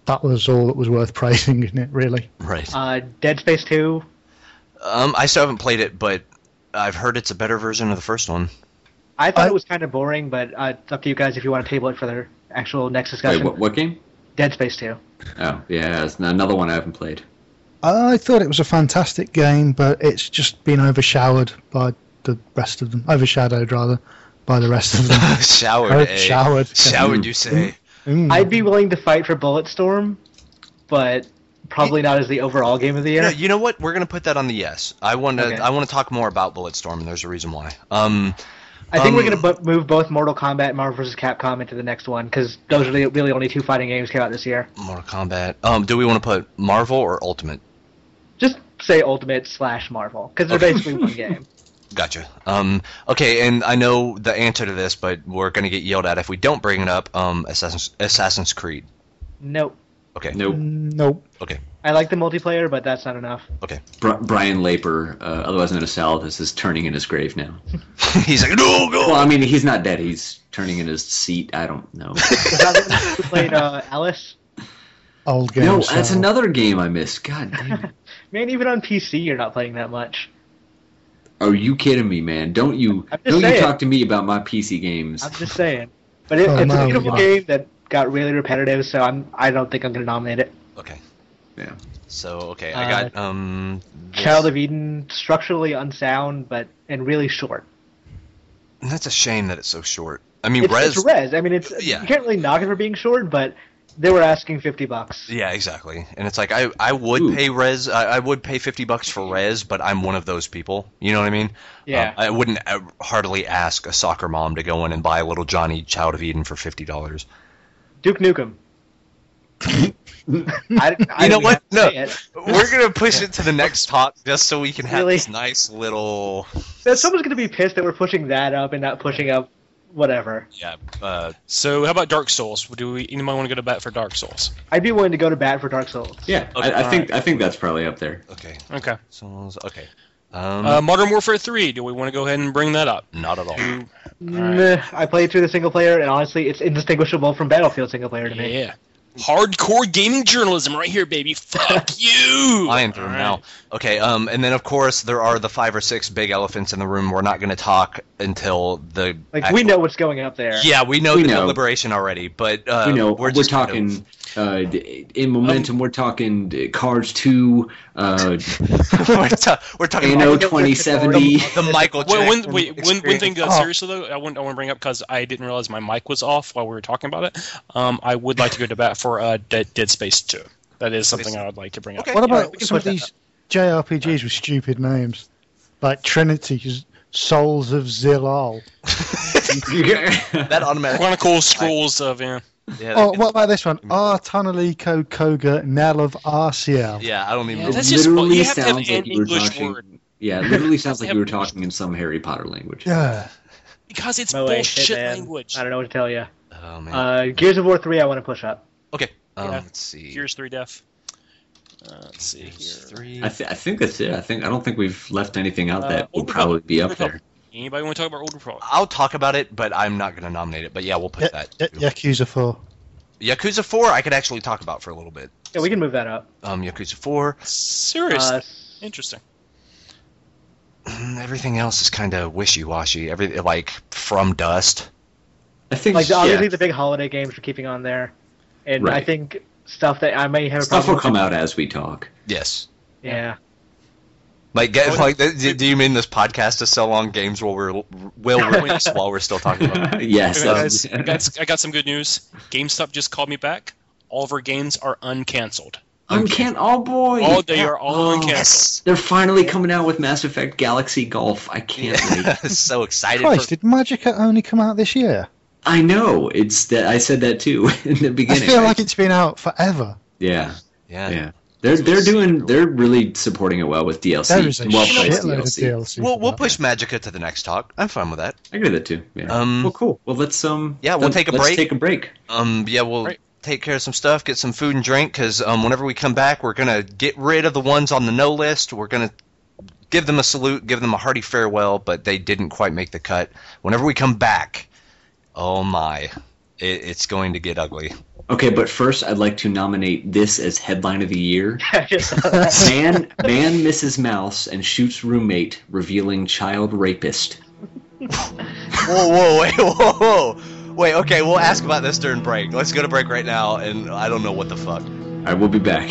that was all that was worth praising, isn't it? Really. Right. Dead Space 2. I still haven't played it, but I've heard it's a better version of the first one. I thought it was kind of boring, but it's up to you guys if you want to table it for the actual next discussion. Wait, what game? Dead Space 2. Oh, yeah, it's another one I haven't played. I thought it was a fantastic game, but it's just been overshadowed by the rest of them. Overshadowed, rather, by the rest of them. Showered, Showered. you say? I'd be willing to fight for Bulletstorm, but probably not as the overall game of the year. No, you know what? We're gonna put that on the yes. I want to talk more about Bulletstorm, and there's a reason why. I think we're going to move both Mortal Kombat and Marvel vs. Capcom into the next one, because those are really only 2 fighting games came out this year. Mortal Kombat. Do we want to put Marvel or Ultimate? Just say Ultimate/Marvel, because they're basically one game. Gotcha. Okay, and I know the answer to this, but we're going to get yelled at if we don't bring it up. Assassin's Creed. Nope. Okay. Nope. Okay. I like the multiplayer, but that's not enough. Okay. Brian Laper, otherwise known as Salvis, is turning in his grave now. He's like, no, go! Well, I mean, he's not dead. He's turning in his seat. I don't know. Was that the one who played Alice? Old game. No, that's another game I missed. God damn it. Man, even on PC, you're not playing that much. Are you kidding me, man? Don't you talk to me about my PC games. I'm just saying. But it's a beautiful game that got really repetitive, so I don't think I'm going to nominate it. Okay. Yeah. So, okay, I got, Child of Eden, structurally unsound, and really short. That's a shame that it's so short. I mean, It's Rez. I mean, you can't really knock it for being short, but they were asking $50. Yeah, exactly. And it's like, I would pay Rez, I would pay $50 for Rez, but I'm one of those people. You know what I mean? Yeah. I wouldn't hardly ask a soccer mom to go in and buy a little Johnny Child of Eden for $50. Duke Nukem. You know what? No, we're gonna push it to the next talk just so we can have this nice little. Someone's gonna be pissed that we're pushing that up and not pushing up whatever. Yeah. So how about Dark Souls? Anybody want to go to bat for Dark Souls? I'd be willing to go to bat for Dark Souls. Yeah, Okay, I think that's probably up there. Okay. Okay. Souls. Okay. Modern Warfare 3. Do we want to go ahead and bring that up? Not at all. Nah, I played through the single player, and honestly, it's indistinguishable from Battlefield single player to me. Yeah. Hardcore gaming journalism right here, baby. Fuck you! I am through now. Okay, and then of course there are the 5 or 6 big elephants in the room. We're not going to talk until the. We know what's going up there. Yeah, we know deliberation already, but we know we're talking. In momentum, we're talking Cars 2. we're talking Anno 2070. The Michael Jackson. One thing seriously though, I want to bring up because I didn't realize my mic was off while we were talking about it. I would like to go to bat for Dead Space 2. That is something I would like to bring up. Okay. What about some of these JRPGs with stupid names, like Trinity's Souls of Zilal? That automatic. Chronicles Scrolls of what about this one? Tanaliko Koga Nell of Arciel. Yeah, I don't even. Yeah, that's just you have to have an English talking, word. Yeah, it literally sounds like we were talking in some Harry Potter language. Yeah. Because it's Bullshit, bullshit man. language. I don't know what to tell you. Oh man. Gears of War 3, I want to push up. Okay. Yeah. Let's see. Here's 3 def. Let's see here. 3. I think that's it. I don't think we've left anything out that will probably be up there. Anybody want to talk about Old Republic? I'll talk about it, but I'm not going to nominate it. But yeah, we'll put that. Yakuza 4. Yakuza 4, I could actually talk about for a little bit. Yeah, we can move that up. Yakuza 4. Seriously. Interesting. Everything else is kind of wishy-washy. Like From Dust. I think obviously the big holiday games are keeping on there, and Right. I think stuff that I may have. Stuff will come out as we talk. Yes. Yeah. Like, do you mean this podcast is so long games will release while we're still talking about it? Yes. Hey, guys, I got some good news. GameStop just called me back. All of our games are uncanceled. Oh boy! They are all uncanceled. Yes. They're finally coming out with Mass Effect Galaxy Golf. I can't wait. So excited. Christ, did Magica only come out this year? I know. It's that I said that too in the beginning. I feel like it's been out forever. Yeah. Yeah. They're really supporting it well with DLC. There is a Well-placed shitload of DLC. We'll push Magica to the next talk. I'm fine with that. I agree with that too. Yeah. Well, cool. Well, let's we'll take a break. Let's take a break. We'll take care of some stuff, get some food and drink, because whenever we come back, we're gonna get rid of the ones on the no list. We're gonna give them a salute, give them a hearty farewell, but they didn't quite make the cut. Whenever we come back, oh my, it's going to get ugly. Okay, but first I'd like to nominate this as headline of the year. I just saw that. Man misses mouse and shoots roommate, revealing child rapist. Whoa, whoa. Wait, okay, we'll ask about this during break. Let's go to break right now, and I don't know what the fuck. All right, we'll be back.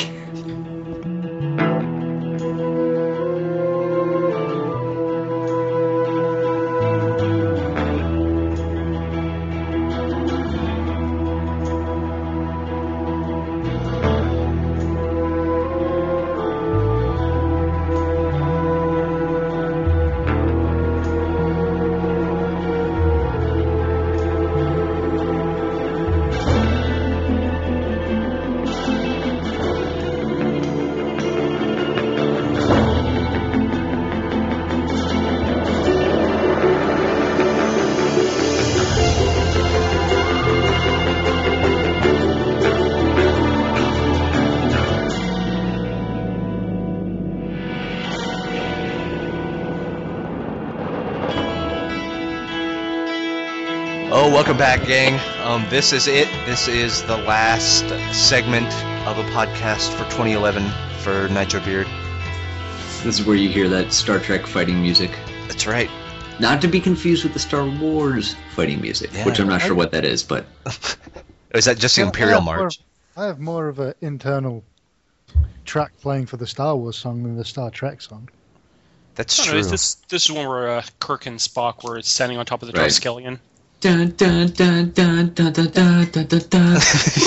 Oh, welcome back, gang. This is it. This is the last segment of a podcast for 2011 for Nitro Beard. This is where you hear that Star Trek fighting music. That's right. Not to be confused with the Star Wars fighting music, Yeah. which I'm not sure what that is, but Is that just the Imperial March? I have more of an internal track playing for the Star Wars song than the Star Trek song. That's I don't true. know, this is one where Kirk and Spock were standing on top of the Right. Tarskelion. dun dun dun dun dun dun dun dun dun dun.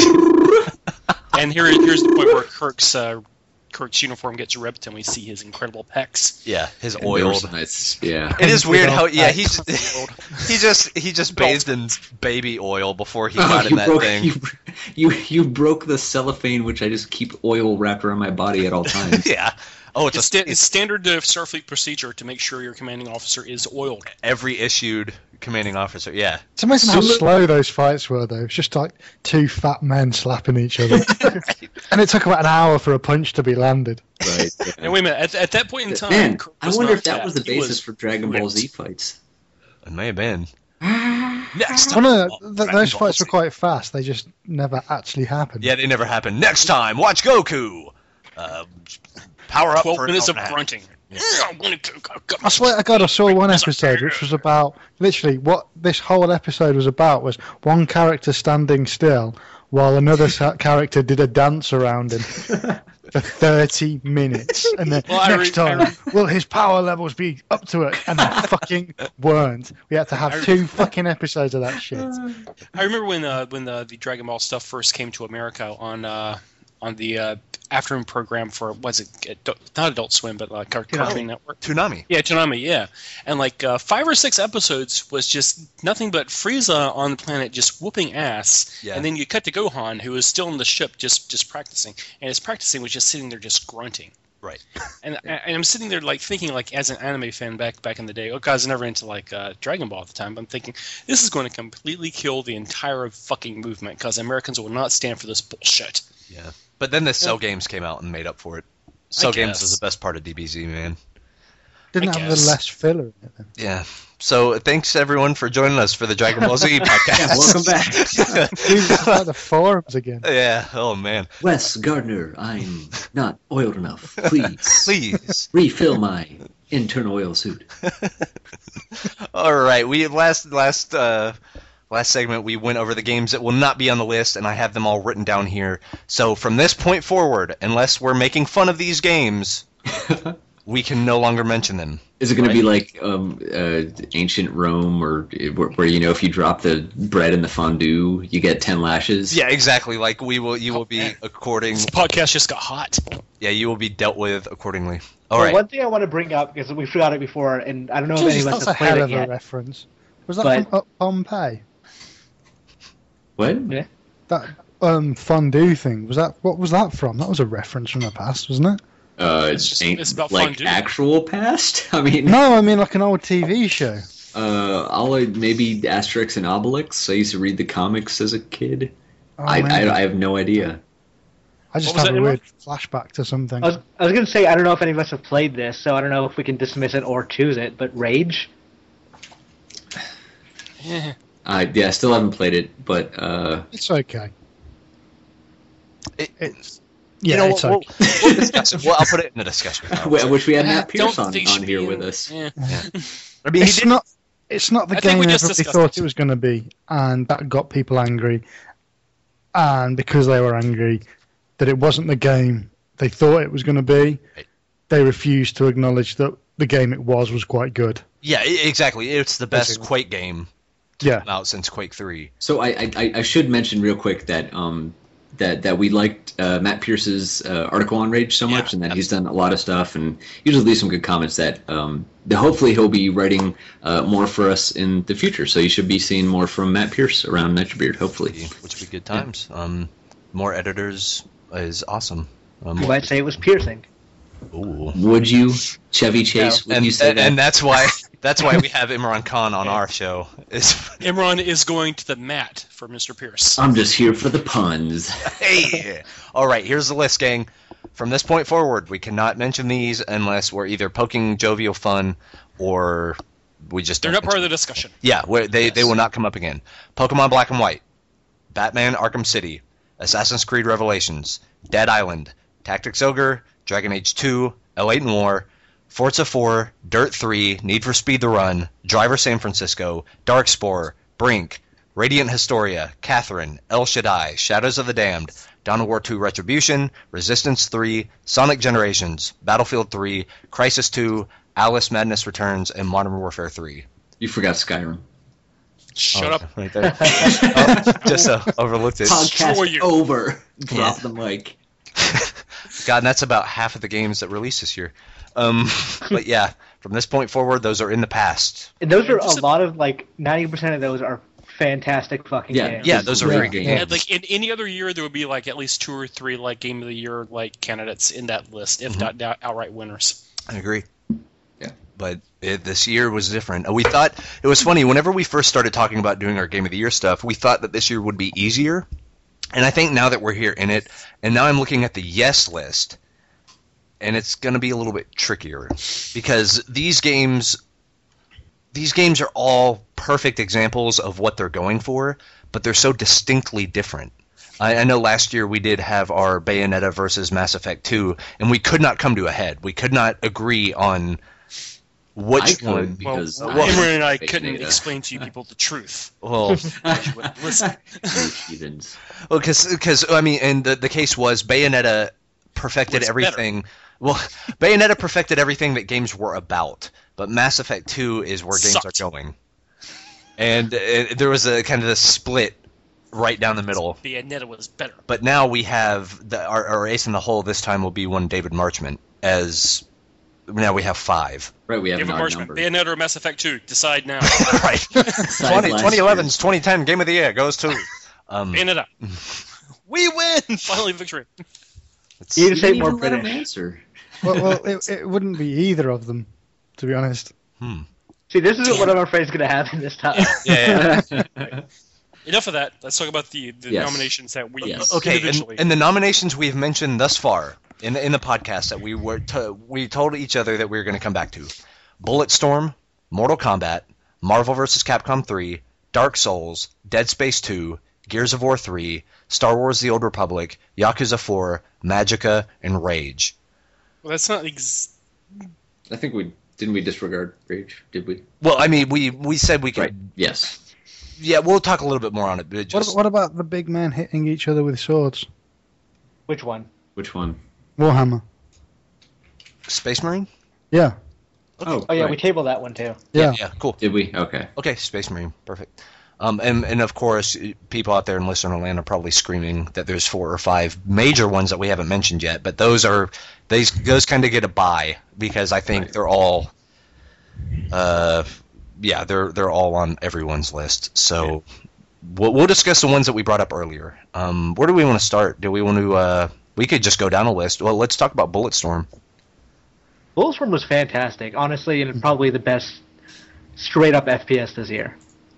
And here's the point where Kirk's uniform gets ripped, and we see his incredible pecs. Yeah, his And there was oiled. some nice, yeah. It is weird how Yeah. he just bathed in baby oil before he got in you that broke, thing. You broke the cellophane, which I just keep oil wrapped around my body at all times. Yeah. Oh, it's It's standard Starfleet procedure to make sure your commanding officer is oiled. every issued commanding officer. Yeah. It's amazing how So- slow those fights were, though. It's just like two fat men slapping each other. And it took about an hour for a punch to be landed. Right. yeah. And wait a minute, at that point in time, Man, Kirk I was wonder not if that fat. was the He basis for Dragon Ball Z ripped. fights. It may have been. Next Oh, time. no, on those Dragon fights Ball were Z. quite fast. They just never actually happened. Yeah, they never happened. Next time, watch Goku. Power up 12 for an minutes hour of and a half. grunting. I swear to God, I saw one episode which was about literally what this whole episode was about was one character standing still while another character did a dance around him for 30 minutes. And then Well, next time, will his power levels be up to it? And they fucking weren't. We had to have two fucking episodes of that shit. I remember when the Dragon Ball stuff first came to America on the afternoon program for not Adult Swim but Cartoon Network. Toonami. Yeah, Toonami, yeah. And like 5 or 6 episodes was just nothing but Frieza on the planet just whooping ass. Yeah. And then you cut to Gohan, who is still on the ship just practicing. And his practicing was just sitting there just grunting. Right. And I'm sitting there like thinking like as an anime fan back in the day. I was never into like Dragon Ball at the time. But I'm thinking this is going to completely kill the entire fucking movement because Americans will not stand for this bullshit. Yeah. But then the Cell games came out and made up for it. Cell games guess. is the best part of DBZ, man. Didn't I have guess. the less filler in it then. Yeah. So thanks everyone for joining us for the Dragon Ball Z podcast. Yeah, welcome back. Dude, it's like the forums again. Yeah. Oh man. Wes Gardner, I'm not oiled enough. Please Please. refill my internal oil suit. All right. We last segment we went over the games that will not be on the list, and I have them all written down here. So from this point forward, unless we're making fun of these games, we can no longer mention them. Is it going to be like ancient Rome, or where if you drop the bread in the fondue, you get 10 lashes? Yeah, exactly. Like you will be according. This podcast just got hot. Yeah, you will be dealt with accordingly. All Well, right. one thing I want to bring up, because we forgot it before, and I don't know if any Jesus, of us that's a have played hell it of a yet. reference. Was that But- from Up Pompeii? What? Yeah. That fondue thing, what was that from? That was a reference from the past, wasn't it? It's about like fondue. actual past? I mean, No, I mean like an old TV show. maybe Asterix and Obelix. I used to read the comics as a kid. Oh, I man. have no idea. I just What was have that a name? weird flashback to something. I was going to say, I don't know if any of us have played this, so I don't know if we can dismiss it or choose it, but Rage? Eh. I still haven't played it, but It's okay. It's You yeah, know, it's okay. we'll discuss it. Well, I'll put it in the discussion. I wish we had Matt Pierce Don't on think should here be with in- us. Yeah. I mean, he It's did, not. It's not the I think game we just everybody discussed thought it. it was going to be, and that got people angry. And because they were angry that it wasn't the game they thought it was going to be, Right. they refused to acknowledge that the game it was quite good. yeah, exactly. It's the best Basically. Quake game Yeah, out since Quake 3. So I should mention real quick that that we liked Matt Pierce's article on Rage so much, Yeah, and that he's done a lot of stuff, and usually leaves some good comments that hopefully he'll be writing more for us in the future. So you should be seeing more from Matt Pierce around Nitrobeard, hopefully. Which would be good times. More editors is awesome. You might say it was piercing. Ooh. Would you, Chevy Chase? Would And, you say that? and that's why we have Imran Khan on our show. Imran is going to the mat for Mr. Pierce. I'm just here for the puns. Hey! All right, here's the list, gang. From this point forward, we cannot mention these unless we're either poking jovial fun or we just They're don't not part of mention the discussion. Yeah, they will not come up again. Pokemon Black and White, Batman Arkham City, Assassin's Creed Revelations, Dead Island, Tactics Ogre, Dragon Age 2, L8 War, Forza 4, Dirt 3, Need for Speed The Run, Driver San Francisco, Darkspore, Brink, Radiant Historia, Catherine, El Shaddai, Shadows of the Damned, Dawn of War 2 Retribution, Resistance 3, Sonic Generations, Battlefield 3, Crysis 2, Alice Madness Returns, and Modern Warfare 3. You forgot Skyrim. Shut up. Right there. Just overlooked it. Destroy Podcast you. over. Drop the mic. God, and that's about half of the games that released this year. But yeah, from this point forward, those are in the past. And those are a lot of, like, 90% of those are fantastic fucking games. Yeah, those are Yeah. very good Yeah. games. Like in any other year, there would be like at least 2 or 3 like game of the year like candidates in that list, if not outright winners. I agree. Yeah. But this year was different. We thought it was funny whenever we first started talking about doing our Game of the Year stuff. We thought that this year would be easier, and I think now that we're here in it, and now I'm looking at the yes list, and it's going to be a little bit trickier because these games are all perfect examples of what they're going for, but they're so distinctly different. I know last year we did have our Bayonetta versus Mass Effect 2, and we could not come to a head. We could not agree on which I one. could because Well, well, Imran and I fake couldn't data. explain to you people the truth. Well, Listen, You heathens. because I mean, and the case was Bayonetta perfected What's everything. Well, Bayonetta perfected everything that games were about, but Mass Effect 2 is where games Sucked. are going. And there was a kind of a split right down the middle. Bayonetta was better. But now we have our ace in the hole. This time will be one David Marchment. As now we have 5. Right, we have David an odd Marshman, number. Bayonetta or Mass Effect 2? Decide now. Right. Besides last 2011's 2010 Game of the Year goes to. Bayonetta. We win! Finally victory. It's- You need to You say didn't more even let him British. answer. well, it wouldn't be either of them, to be honest. See, this isn't what I'm afraid is going to happen this time. yeah. Enough of that. Let's talk about the Yes. nominations that we Yes. Okay, individually. and the nominations we've mentioned thus far in the podcast that we told each other that we were going to come back to: Bulletstorm, Mortal Kombat, Marvel vs. Capcom 3, Dark Souls, Dead Space 2, Gears of War 3, Star Wars: The Old Republic, Yakuza 4, Magicka, and Rage. Well, that's not I think we disregard Rage, did we? Well, I mean, we said we could. Right. Yes. Yeah, we'll talk a little bit more on it. But just, What about the big men hitting each other with swords? Which one? Which one? Warhammer. Space Marine? Yeah. Oh, Oh, yeah, right. we tabled that one, too. Yeah. Yeah, cool. Did we? Okay. Okay, Space Marine, perfect. And of course, people out there in listener land are probably screaming that there's 4 or 5 major ones that we haven't mentioned yet, but those kind of get a bye because I think Right. they're all, they're all on everyone's list. So we'll discuss the ones that we brought up earlier. Where do we want to start? Do we want to? We could just go down a list. Well, let's talk about Bulletstorm. Bulletstorm was fantastic, honestly, and probably the best straight-up FPS this year.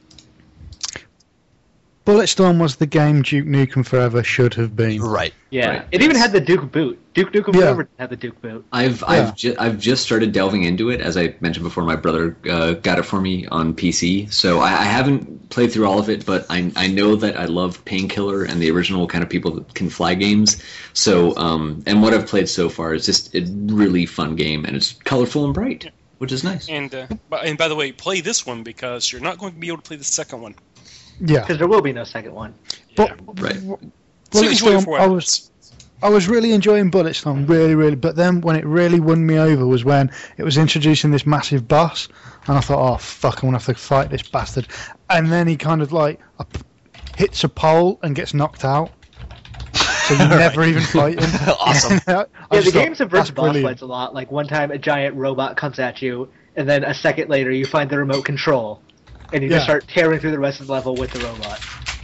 Bulletstorm was the game Duke Nukem Forever should have been. Right. Yeah, Right, it even yes. had the Duke boot. Duke Nukem Yeah. Forever had the Duke boot. I've just started delving into it, as I mentioned before. My brother got it for me on PC, so I haven't played through all of it, but I know that I love Painkiller and the original kind of People That Can Fly games. So, and what I've played so far is just a really fun game, and it's colorful and bright, which is nice. And by the way, play this one because you're not going to be able to play the second one. Yeah. Because there will be no second one. But Right. So you can enjoy it for what it I was really enjoying Bulletstorm, really. But then when it really won me over was when it was introducing this massive boss, and I thought, oh fuck, I'm gonna have to fight this bastard. And then he kind of like hits a pole and gets knocked out. So you never even fight him. Awesome. Yeah, the games have versus boss fights a lot. Like one time a giant robot comes at you, and then a second later you find the remote control, and you just start tearing through the rest of the level with the robot.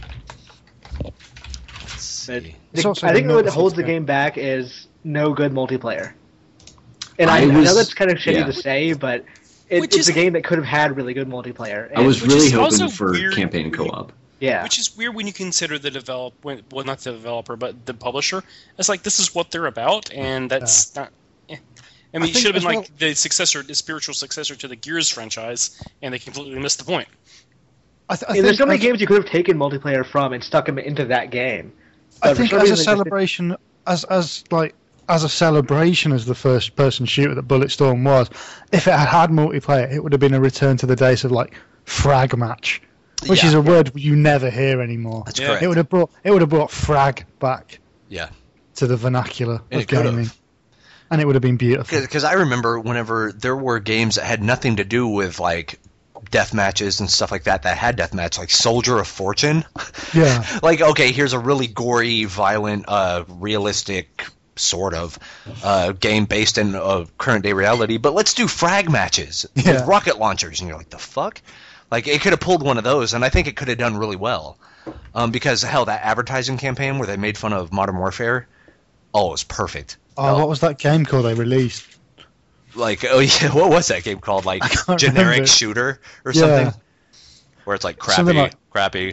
Let's see. I think what holds the game back is no good multiplayer. And I was- know that's kind of shitty yeah. to say, but Which it's is- a game that could have had really good multiplayer. I was Which really is also hoping for weird campaign when you- co-op. Yeah. Which is weird when you consider the not the developer, but the publisher. It's like this is what they're about, and that's not. I mean, it think should have been as like the spiritual successor to the Gears franchise, and they completely missed the point. I There's so many think games you could have taken multiplayer from and stuck them into that game. I But for think some as a reason, they just celebration, as a celebration as the first person shooter that Bulletstorm was, if it had multiplayer, it would have been a return to the days of like frag match, which Yeah. is a word you never hear anymore. That's Yeah. correct. It would have brought frag back Yeah. to the vernacular And of it could have. gaming, and it would have been beautiful. Because I remember whenever there were games that had nothing to do with like death matches and stuff like that had deathmatch, like Soldier of Fortune. Yeah, Like, okay, here's a really gory, violent, realistic sort of game based in current day reality, but let's do frag matches Yeah. with rocket launchers, and you're like, the fuck? Like, it could have pulled one of those, and I think it could have done really well. Because, hell, that advertising campaign where they made fun of Modern Warfare, it was perfect. Oh, what was that game called they released? Like, oh yeah, what was that game called? Like, can't generic remember. shooter or Yeah. something? Where it's like Something crappy.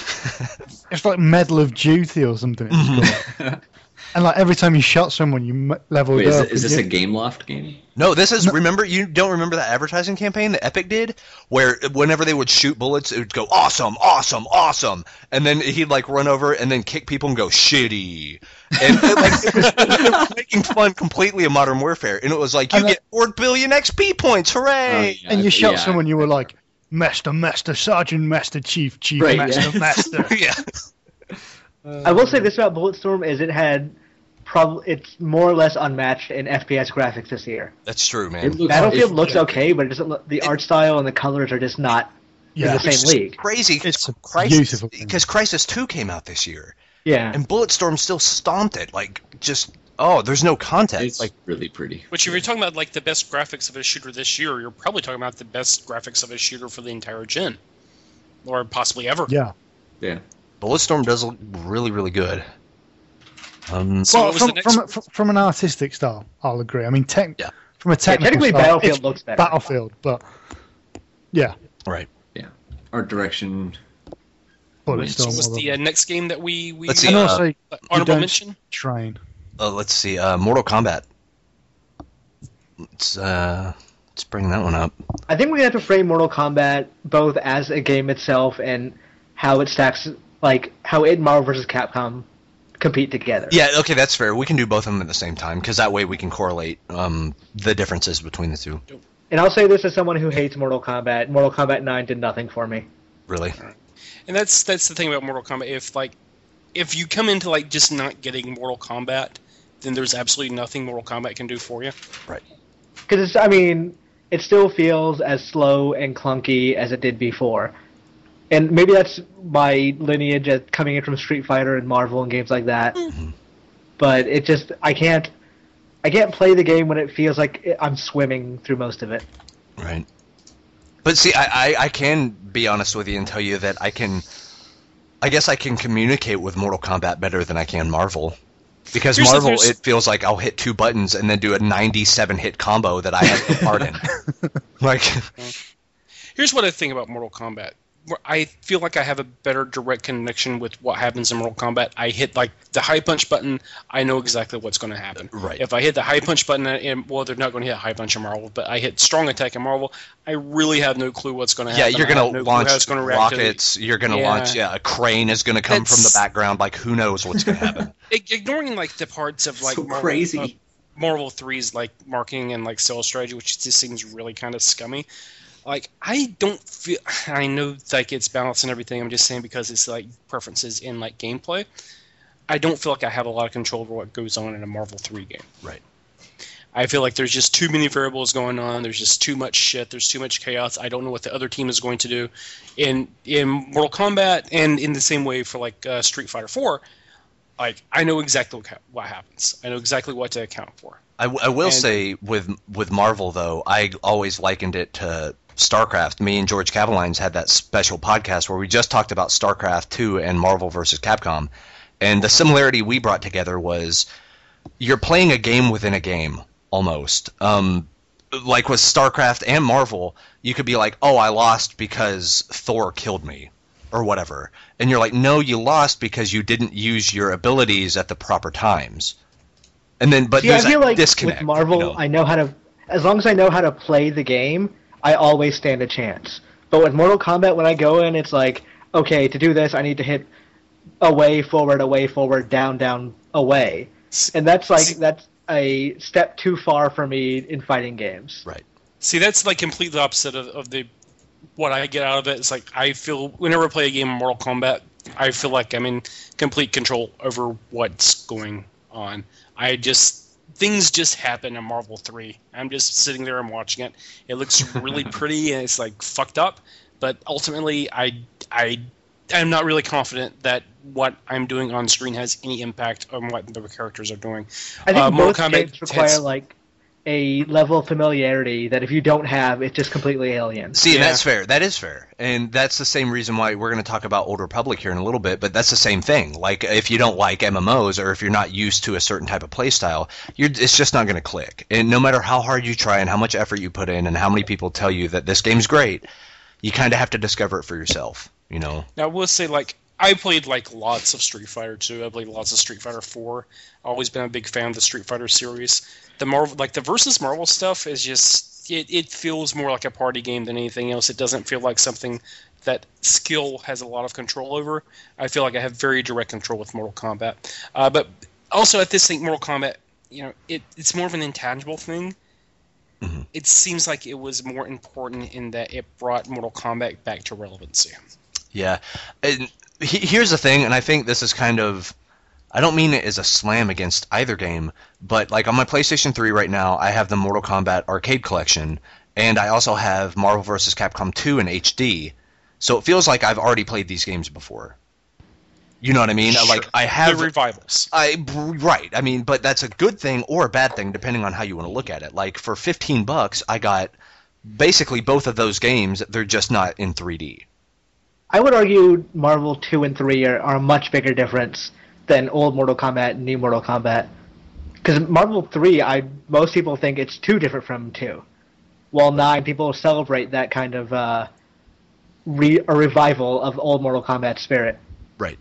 It's like Medal of Duty or something. It's called. And like every time you shot someone, you leveled Wait, up. is this and a you- Game Loft game? No, this is, remember, you don't remember that advertising campaign that Epic did? Where whenever they would shoot bullets, it would go, awesome, awesome, awesome. And then he'd like run over and then kick people and go, shitty. And it was making fun completely of Modern Warfare. And it was like, you And get 4 billion XP points, hooray! Oh, and you shot yeah. someone, you were like, Master, Sergeant, Master, Chief, Right, Master, yeah. Master. Yeah. I will say this about Bulletstorm is it had it's more or less unmatched in FPS graphics this year. That's true, It man. looks- Battlefield it- looks okay, but it doesn't look, the art style and the colors are just not Yeah, in the same league. Crazy. It's a Crisis, beautiful thing. because Crisis 2 came out this year. Yeah. And Bulletstorm still stomped it. Like, just, there's no context. It's Like, really pretty. Which, if you're talking about like the best graphics of a shooter this year, you're probably talking about the best graphics of a shooter for the entire gen, or possibly ever. Yeah. Yeah. Bulletstorm does look really, really good. So Well, what was the next? from an artistic style, I'll agree. I mean, Yeah. from a technical technically style, Battlefield it's looks better. Battlefield, but yeah, Right. Art direction. Bulletstorm. So was all the next game that we Let's see, and uh, also, you honorable don't mention? train. Let's see. Mortal Kombat. Let's bring that one up. I think we have to frame Mortal Kombat both as a game itself and how it stacks, like how it and Marvel vs. Capcom compete together. Yeah, okay, that's fair. We can do both of them at the same time, because that way we can correlate the differences between the two. And I'll say this as someone who hates Mortal Kombat. Mortal Kombat 9 did nothing for me. Really? And that's the thing about Mortal Kombat. If you come into like just not getting Mortal Kombat, then there's absolutely nothing Mortal Kombat can do for you. Right. Because, it still feels as slow and clunky as it did before. And maybe that's my lineage as coming in from Street Fighter and Marvel and games like that. But it just, I can't play the game when it feels like I'm swimming through most of it. Right. But see, I can be honest with you and tell you that I guess I can communicate with Mortal Kombat better than I can Marvel. Because Here's the- Marvel, there's- it feels like I'll hit 2 buttons and then do a 97 hit combo that I have no part in. Like, Here's what I think about Mortal Kombat. I feel like I have a better direct connection with what happens in Mortal Kombat. I hit like the high punch button, I know exactly what's going to happen. Right. If I hit the high punch button, well, they're not going to hit high punch in Marvel, but I hit strong attack in Marvel, I really have no clue what's going to happen. Yeah, you're going to launch react rockets. You're going to launch. Yeah, a crane is going to come from the background. Like, who knows what's going to happen? Ignoring like the parts of like So crazy. Marvel 3's like marketing and like sales strategy, which just seems really kind of scummy. Like, I don't feel. I know like it's balanced and everything. I'm just saying because it's like preferences in like gameplay. I don't feel like I have a lot of control over what goes on in a Marvel 3 game. Right. I feel like there's just too many variables going on. There's just too much shit. There's too much chaos. I don't know what the other team is going to do. In Mortal Kombat, and in the same way for like Street Fighter 4, like I know exactly what happens. I know exactly what to account for. I will say with Marvel though, I always likened it to StarCraft. Me and George Cavalines had that special podcast where we just talked about StarCraft 2 and Marvel versus Capcom, and the similarity we brought together was you're playing a game within a game almost. Like with StarCraft and Marvel, you could be like, "Oh, I lost because Thor killed me," or whatever, and you're like, "No, you lost because you didn't use your abilities at the proper times." And then, but there's I feel a like disconnect. with Marvel, you know? I know how to. As long as I know how to play the game, I always stand a chance. But with Mortal Kombat, when I go in, it's like, okay, to do this, I need to hit away, forward, down, away, and that's a step too far for me in fighting games. Right. See, that's like completely opposite of the what I get out of it. It's like I feel whenever I play a game of Mortal Kombat, I feel like I'm in complete control over what's going on. Things just happen in Marvel 3. I'm just sitting there and watching it. It looks really pretty and it's like fucked up, but ultimately I'm not really confident that what I'm doing on screen has any impact on what the characters are doing. I think Mortal both Kombat games require like a level of familiarity that if you don't have, it's just completely alien. See, Yeah. that's fair. That is fair. And that's the same reason why we're going to talk about Old Republic here in a little bit, but that's the same thing. Like, if you don't like MMOs or if you're not used to a certain type of play style, it's just not going to click. And no matter how hard you try and how much effort you put in and how many people tell you that this game's great, you kind of have to discover it for yourself, you know? Now, I will say, like, I played, like, lots of Street Fighter 2. I played lots of Street Fighter 4. Always been a big fan of the Street Fighter series. The Marvel, like, the versus Marvel stuff is just, it feels more like a party game than anything else. It doesn't feel like something that skill has a lot of control over. I feel like I have very direct control with Mortal Kombat. But also, at this thing, Mortal Kombat, you know, it's more of an intangible thing. Mm-hmm. It seems like it was more important in that it brought Mortal Kombat back to relevancy. Yeah. And here's the thing, and I think this is kind of, I don't mean it as a slam against either game, but like on my PlayStation 3 right now, I have the Mortal Kombat Arcade Collection, and I also have Marvel vs. Capcom 2 in HD, so it feels like I've already played these games before. You know what I mean? Sure. Like, I have... The revivals. Right. I mean, but that's a good thing or a bad thing, depending on how you want to look at it. Like, for $15, I got basically both of those games. They're just not in 3D. I would argue Marvel 2 and 3 are a much bigger difference than old Mortal Kombat and new Mortal Kombat. Because Marvel 3, most people think it's too different from 2. While 9, people celebrate that kind of a revival of old Mortal Kombat spirit. Right.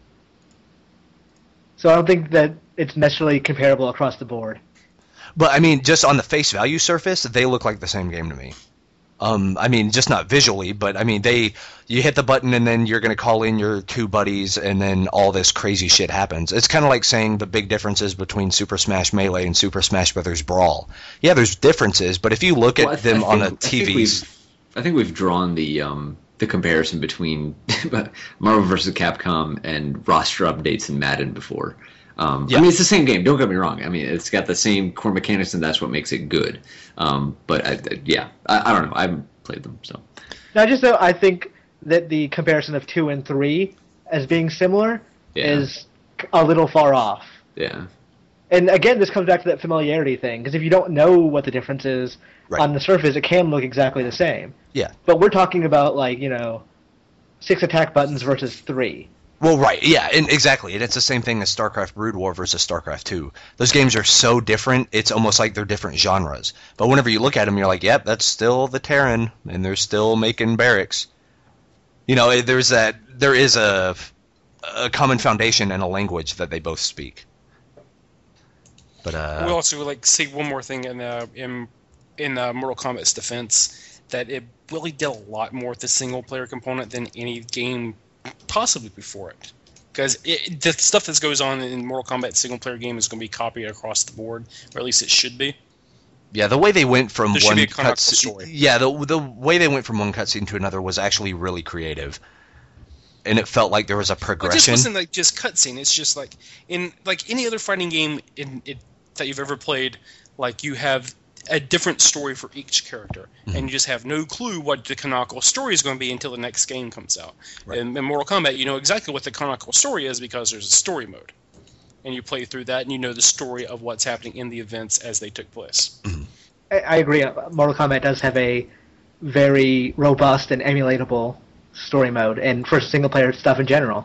So I don't think that it's necessarily comparable across the board. But, I mean, just on the face value surface, they look like the same game to me. I mean, just not visually, but, I mean, you hit the button and then you're going to call in your two buddies and then all this crazy shit happens. It's kind of like saying the big differences between Super Smash Melee and Super Smash Bros. Brawl. Yeah, there's differences, but if you look at them on a TV... I think we've drawn the comparison between Marvel vs. Capcom and roster updates in Madden before. Yeah. I mean, it's the same game. Don't get me wrong. I mean, it's got the same core mechanics, and that's what makes it good. But I don't know. I haven't played them, so. I think that the comparison of 2 and 3 as being similar is a little far off. Yeah. And again, this comes back to that familiarity thing, because if you don't know what the difference is on the surface, it can look exactly the same. Yeah. But we're talking about, 6 attack buttons versus 3. Well, right, yeah, and exactly. And it's the same thing as StarCraft Brood War versus StarCraft 2. Those games are so different, it's almost like they're different genres. But whenever you look at them, you're like, yep, that's still the Terran, and they're still making barracks. You know, there is a common foundation and a language that they both speak. But we also like see one more thing in Mortal Kombat's defense, that it really did a lot more with the single player component than any game possibly before it. Because the stuff that goes on in Mortal Kombat single player game is going to be copied across the board, or at least it should be. yeah, the way they went from There should one be a canonical cutscene, story. yeah, the way they went from one cutscene to another was actually really creative, and it felt like there was a It just progression. wasn't like just cutscene. It's just like in like any other fighting game that you've ever played. Like you have a different story for each character, and you just have no clue what the canonical story is going to be until the next game comes out. Right. In Mortal Kombat, you know exactly what the canonical story is because there's a story mode, and you play through that, and you know the story of what's happening in the events as they took place. I agree. Mortal Kombat does have a very robust and emulatable story mode, and for single-player stuff in general.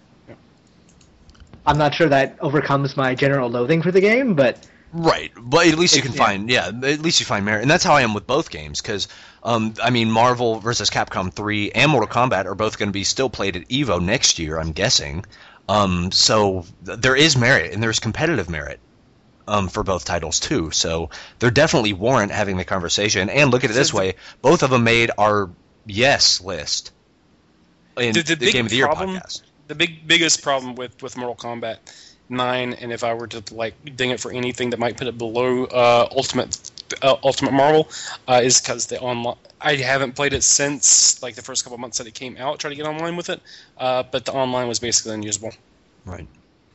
I'm not sure that overcomes my general loathing for the game, but Right, but at least you can Yeah. find, at least you find merit, and that's how I am with both games. Because, I mean, Marvel vs. Capcom 3 and Mortal Kombat are both going to be still played at Evo next year, I'm guessing. So there is merit, and there's competitive merit for both titles too. So they're definitely warrant having the conversation. And look at it this way: both of them made our yes list in The the big Game of the Year problem- podcast. The biggest problem with Mortal Kombat 9, and if I were to like ding it for anything that might put it below Ultimate Marvel, is because the online. I haven't played it since like the first couple months that it came out. Tried to get online with it, but the online was basically unusable. Right.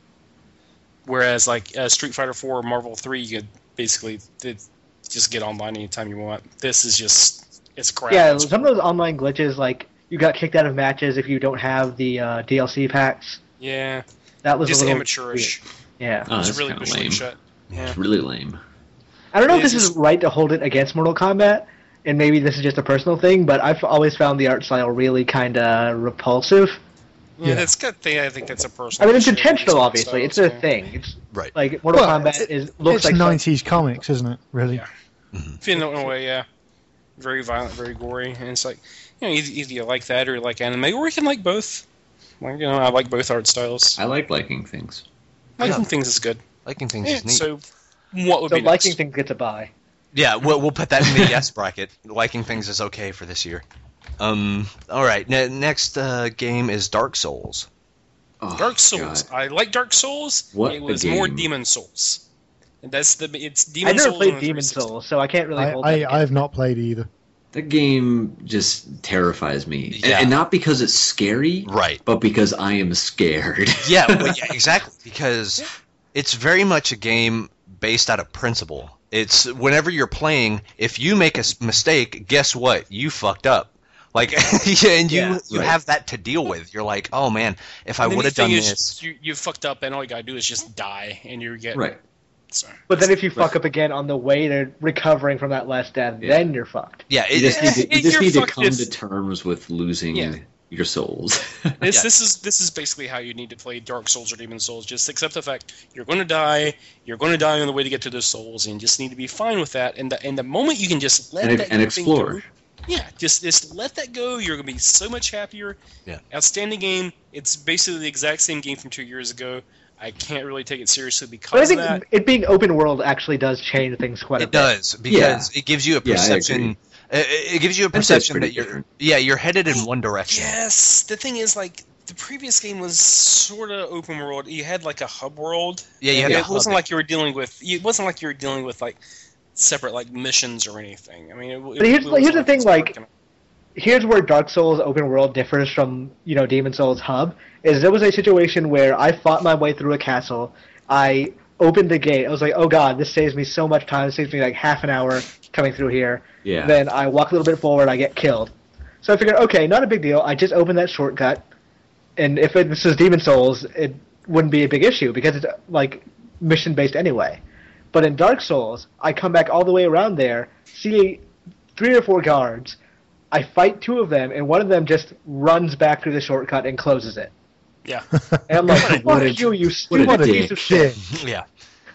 Whereas like Street Fighter 4 or Marvel 3, you could basically just get online anytime you want. This is just it's crap. yeah, some of those online glitches, like you got kicked out of matches if you don't have the DLC packs. Yeah, That was just a little amateurish. weird. Yeah. Oh, It's that's really kind of visually lame. shut. Yeah. It's really lame. I don't know if It's this is just- right to hold it against Mortal Kombat, and maybe this is just a personal thing, but I've always found the art style really kind of repulsive. Yeah, that's good thing. I think that's a I personal. mean, it's issue. intentional, obviously. It's a So, thing. It's Right. like Mortal Well, Kombat looks it's like 90s comics, isn't it? Really? Yeah. If you know in a way, yeah, very violent, very gory, and it's like either you like that or you like anime, or you can like both. Like I like both art styles. I like liking things. Liking things is good. Liking things Yeah, is neat. so what would so be liking next? things gets a buy. Yeah, we'll put that in the yes bracket. Liking things is okay for this year. All right, next game is Dark Souls. Oh, Dark Souls. God. I like Dark Souls. What it a was more game. Demon Souls. And it's I Demon never Souls. played on the Demon 360. Souls, so I can't really hold I that. have not played either. That game just terrifies me. And- Yeah. And not because it's scary, Right. but because I am scared. Yeah, well, yeah, exactly. Because it's very much a game based out of principle. It's whenever you're playing, if you make a mistake, guess what? You fucked up. Like, and you Yeah, you right. have that to deal with. You're like, oh man, if I And then would the have done thing is, this. you fucked up, and all you gotta do is just die, and you get Right. So. But then if you fuck up again on the way to recovering from that last death, Yeah. then you're fucked. Yeah, You just need to, you just You're need to fucked come if- to terms with losing Yeah. your souls. This Yeah. this is basically how you need to play Dark Souls or Demon Souls. Just accept the fact you're going to die. You're going to die on the way to get to those souls, and you just need to be fine with that. And the moment you can just let and, that and thing explore. go, yeah, just let that go. You're going to be so much happier. Yeah. Outstanding game. It's basically the exact same game from 2 years ago. I can't really take it seriously But I because of think that. it being open world actually does change things quite a it bit. does because it gives you a Yeah, I perception. agree. It gives you a I'd say it's perception pretty that you're different. you're headed in one direction. Yes, the thing is, like, the previous game was sort of open world. You had like a hub world. Yeah, you had it a hub. wasn't like you were dealing with. It wasn't like you were dealing with like separate like missions or anything. I mean, But here's the thing, like, here's where Dark Souls open world differs from, Demon Souls hub, is there was a situation where I fought my way through a castle, I opened the gate, I was like, oh god, this saves me so much time, it saves me like half an hour coming through here. Yeah. Then I walk a little bit forward, I get killed. So I figured, okay, not a big deal, I just opened that shortcut, and if this was Demon Souls, it wouldn't be a big issue, because it's, like, mission-based anyway. But in Dark Souls, I come back all the way around there, see 3 or 4 guards, I fight 2 of them, and one of them just runs back through the shortcut and closes it. Yeah. And I'm like, What a- fuck you, you what a stupid piece dick. of shit. Yeah.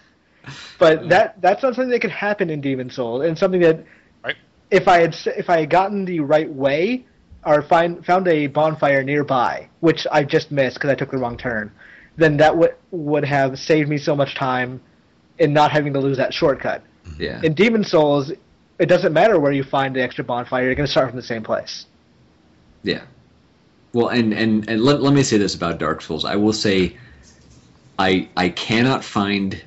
But that's not something that could happen in Demon Souls, and something that, Right. if I had gotten the right way, or found a bonfire nearby, which I just missed because I took the wrong turn, then that would have saved me so much time in not having to lose that shortcut. Yeah. In Demon Souls, it doesn't matter where you find the extra bonfire; you're going to start from the same place. Yeah. Well, and let me say this about Dark Souls. I will say, I cannot find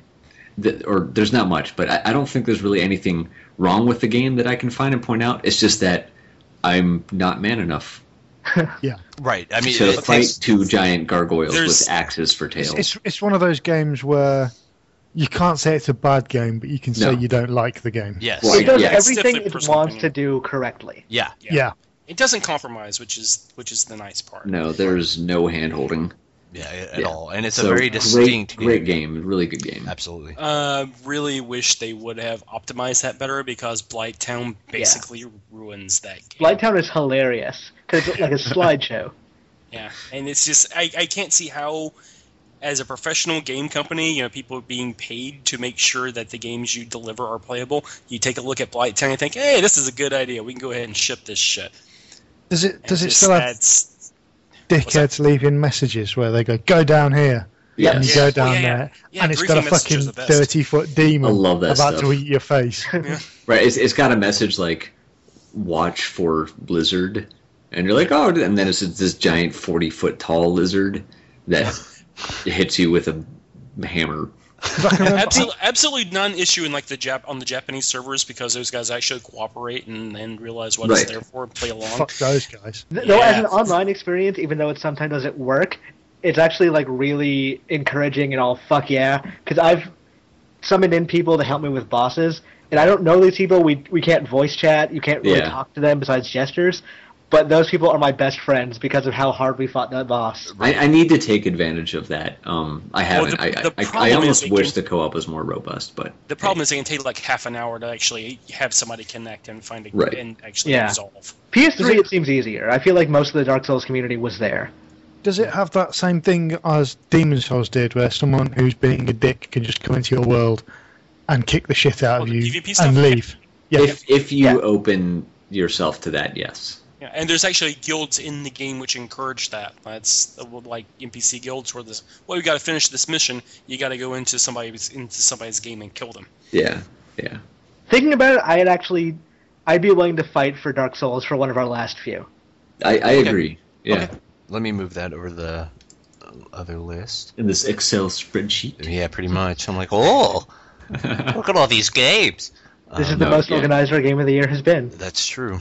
or there's not much, but I don't think there's really anything wrong with the game that I can find and point out. It's just that I'm not man enough Yeah. Right. I mean, to fight two giant gargoyles with axes for tails. It's one of those games where you can't say it's a bad game, but you can say you don't like the game. yes. Well, It does yeah, everything definitely it personal wants opinion. to do correctly. Yeah. Yeah. It doesn't compromise, which is the nice part. No, there's no hand holding Yeah, at all. And it's a So very distinct great game, really good game. Absolutely. Really wish they would have optimized that better because Blighttown basically ruins that game. Blighttown is hilarious because it's like a slideshow. Yeah, and it's just I can't see how, as a professional game company, people being paid to make sure that the games you deliver are playable. You take a look at Blighttown and think, hey, this is a good idea. We can go ahead and ship this shit. Does it And still have that's- dickheads leaving messages where they go down here? Yeah. And you Yeah. go Oh, down yeah, yeah. there, Yeah, and it's got a briefing messages fucking are the best. 30-foot demon I love that about stuff. to eat your face. Right, it's got a message like, watch for blizzard, and you're like, oh, and then it's this giant 40-foot tall lizard that hits you with a hammer. 'Cause I can remember, Absolutely non-issue in like on the Japanese servers because those guys actually cooperate and realize what Right. it's there for and play along. fuck those guys. Though as an Yeah. online experience, even though it sometimes doesn't work, it's actually like really encouraging and all fuck yeah. Because I've summoned in people to help me with bosses, and I don't know these people. We can't voice chat. You can't really Yeah. talk to them besides gestures. But those people are my best friends because of how hard we fought that boss. I need to take advantage of that. I haven't. the I problem is almost it wish can- the co-op was more robust, but The problem is it can take like half an hour to actually have somebody connect and find a Right. and actually Yeah. resolve. PS3, it seems easier. I feel like most of the Dark Souls community was there. Does it have that same thing as Demon Souls did, where someone who's being a dick can just come into your world and kick the shit out Oh, of the you PvP stuff? and leave? Yeah. if you Yeah. open yourself to that, yes. Yeah, and there's actually guilds in the game which encourage that. That's like NPC guilds where we got to finish this mission. You got to go into somebody's game and kill them. Yeah, yeah. Thinking about it, I'd be willing to fight for Dark Souls for one of our last few. I agree. Yeah. Okay. Let me move that over the other list. In this Excel spreadsheet. Yeah, pretty much. I'm like, oh, look at all these games. This is the no, most yeah. organized our game of the year has been. That's true.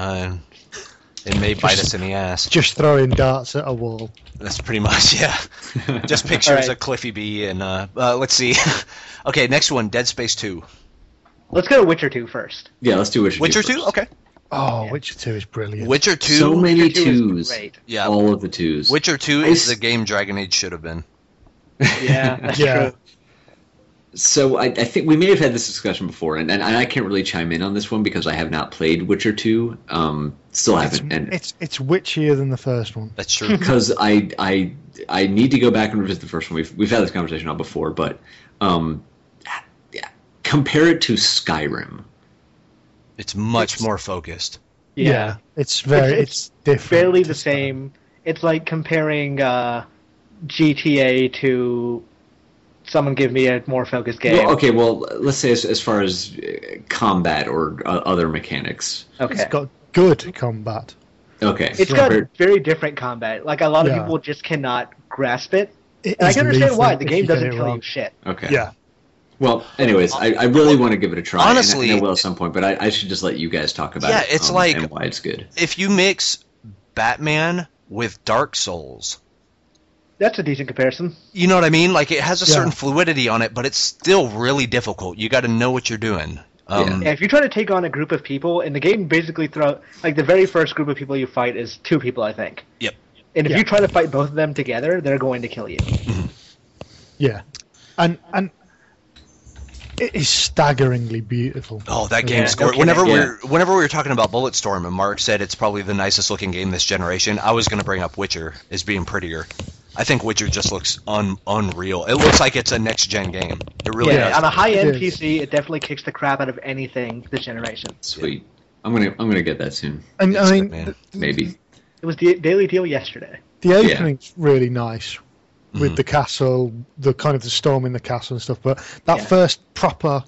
It may bite us in the ass. Just throwing darts at a wall. That's pretty much, yeah. Just pictures All right. of Cliffy B and let's see. Okay, next one, Dead Space 2. Let's go to Witcher 2 first. Yeah, let's do Witcher 2? first. Okay. Oh, Yeah. Witcher 2 is brilliant. Witcher 2. So many Witcher 2 is twos. great. Yeah. All of the twos. Witcher 2 I is s- the game Dragon Age should have been. Yeah, that's Yeah. true. So I think we may have had this discussion before, and I can't really chime in on this one because I have not played Witcher 2. Still haven't, and It's witchier than the first one. That's true. because I need to go back and revisit the first one. We've had this conversation on before, but yeah, compare it to Skyrim. It's much more focused. Yeah. It's very It's- it's different. Barely to the Skyrim. same. It's like comparing GTA to someone give me a more focused game. Well, okay, well, let's say as far as combat or other mechanics. Okay. It's got good combat. Okay, It's got compared- very different combat. Like a lot of Yeah. people just cannot grasp it. It And I is can understand why. lethal The if game you get doesn't it tell wrong. you shit. okay. Yeah. Well, anyways, I really want to give it a try. Honestly- and I will at some point, but I should just let you guys talk about Yeah, it. it's like- and why it's good. If you mix Batman with Dark Souls, That's a decent comparison. you know what I mean? Like, it has a Yeah. certain fluidity on it, but it's still really difficult. You got to know what you're doing. Yeah, if you try to take on a group of people, and the game basically like the very first group of people you fight is 2 people, I think. Yep. And if Yeah. you try to fight both of them together, they're going to kill you. Yeah. And it is staggeringly beautiful. Oh, that Yeah, game's no gorgeous. Whenever kidding. whenever we were talking about Bulletstorm and Mark said it's probably the nicest looking game this generation, I was going to bring up Witcher as being prettier. I think Witcher just looks unreal. It looks like it's a next gen game. It really Yeah, does. on a high-end It is. PC, it definitely kicks the crap out of anything this generation. Sweet. I'm gonna get that soon. And I It's mean, good, man. Maybe. It was the daily deal yesterday. The opening's really nice with Mhm. the castle, the kind of the storm in the castle and stuff. But that Yeah. first proper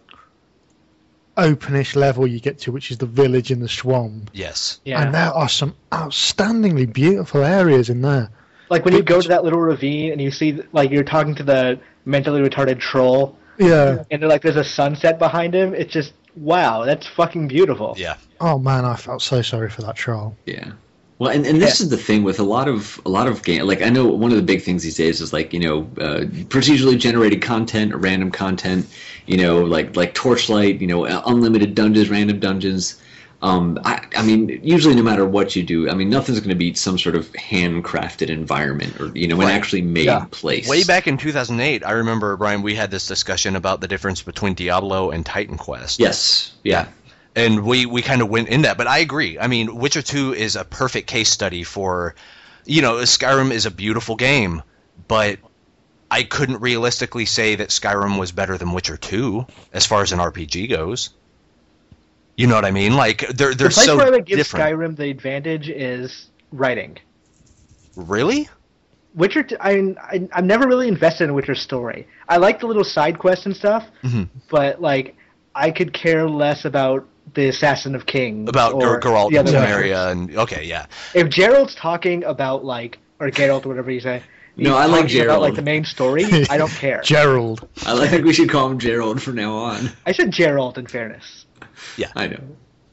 openish level you get to, which is the village in the swamp, Yes. Yeah. and there are some outstandingly beautiful areas in there. Like when you go to that little ravine and you see, like, you're talking to the mentally retarded troll, Yeah. and like there's a sunset behind him. It's just wow, that's fucking beautiful. Yeah. Oh man, I felt so sorry for that troll. Yeah. Well, and this is the thing with a lot of game. Like, I know one of the big things these days is like, procedurally generated content, or random content. Like Torchlight. Unlimited dungeons, random dungeons. I mean, usually no matter what you do, I mean, nothing's going to beat some sort of handcrafted environment or an Right. actually made place. Way back in 2008, I remember, Brian, we had this discussion about the difference between Diablo and Titan Quest. Yes. Yeah. And we kind of went in that. But I agree. I mean, Witcher 2 is a perfect case study for, Skyrim is a beautiful game, but I couldn't realistically say that Skyrim was better than Witcher 2 as far as an RPG goes. You know what I mean? Like, they're The place so where I would give different. Skyrim the advantage is writing. Really? Witcher, I'm never really invested in Witcher's story. I like the little side quests and stuff, Mhm. but like I could care less about the Assassin of Kings About or Geralt the and other Temeria and okay, yeah. If Gerald's talking about or Geralt or whatever you say, No, he's I like talking about Gerald. like the main story, I don't care. Gerald. I think we should call him Gerald from now on. I said Gerald in fairness. I know.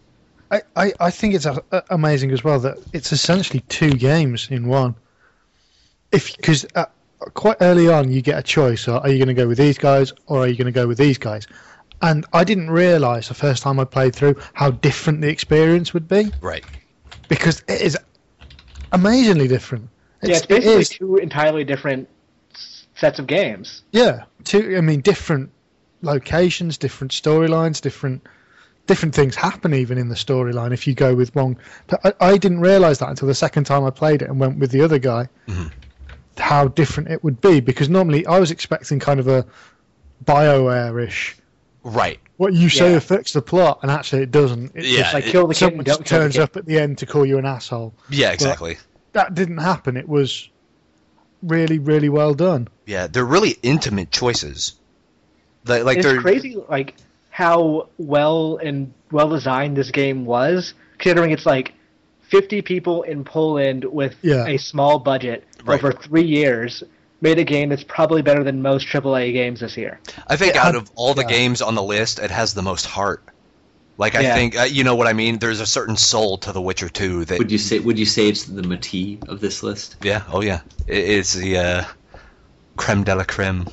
I think it's amazing as well that it's essentially two games in one. Because quite early on you get a choice: are you going to go with these guys or are you going to go with these guys? And I didn't realise the first time I played through how different the would be, Right. because it is amazingly different. It's basically two entirely different sets of games. Yeah, different locations, different storylines, different things happen even in the storyline if you go with one. But I didn't realise that until the second time I played it and went with the other guy, how different it would be. Because normally I was expecting kind of a BioWare-ish, Right. what you say Yeah. affects the plot, and actually it doesn't. It's Yeah, just Like kill the kid someone and just don't kill the turns kid. up at the end to call you an asshole. Yeah, exactly. That didn't happen. It was really, really well done. Yeah, they're really intimate choices. Like It's they're crazy, like how well designed this game was, considering it's like 50 people in Poland with Yeah. a small budget Right. over 3 years made a game that's probably better than most AAA games this year. I think Yeah, out of all the yeah. games on the list, it has the most heart. Like I Yeah. think you know what I mean. There's a certain soul to The Witcher 2 that. Would you say it's the Mati of this list? Yeah. Oh yeah. It's the creme de la creme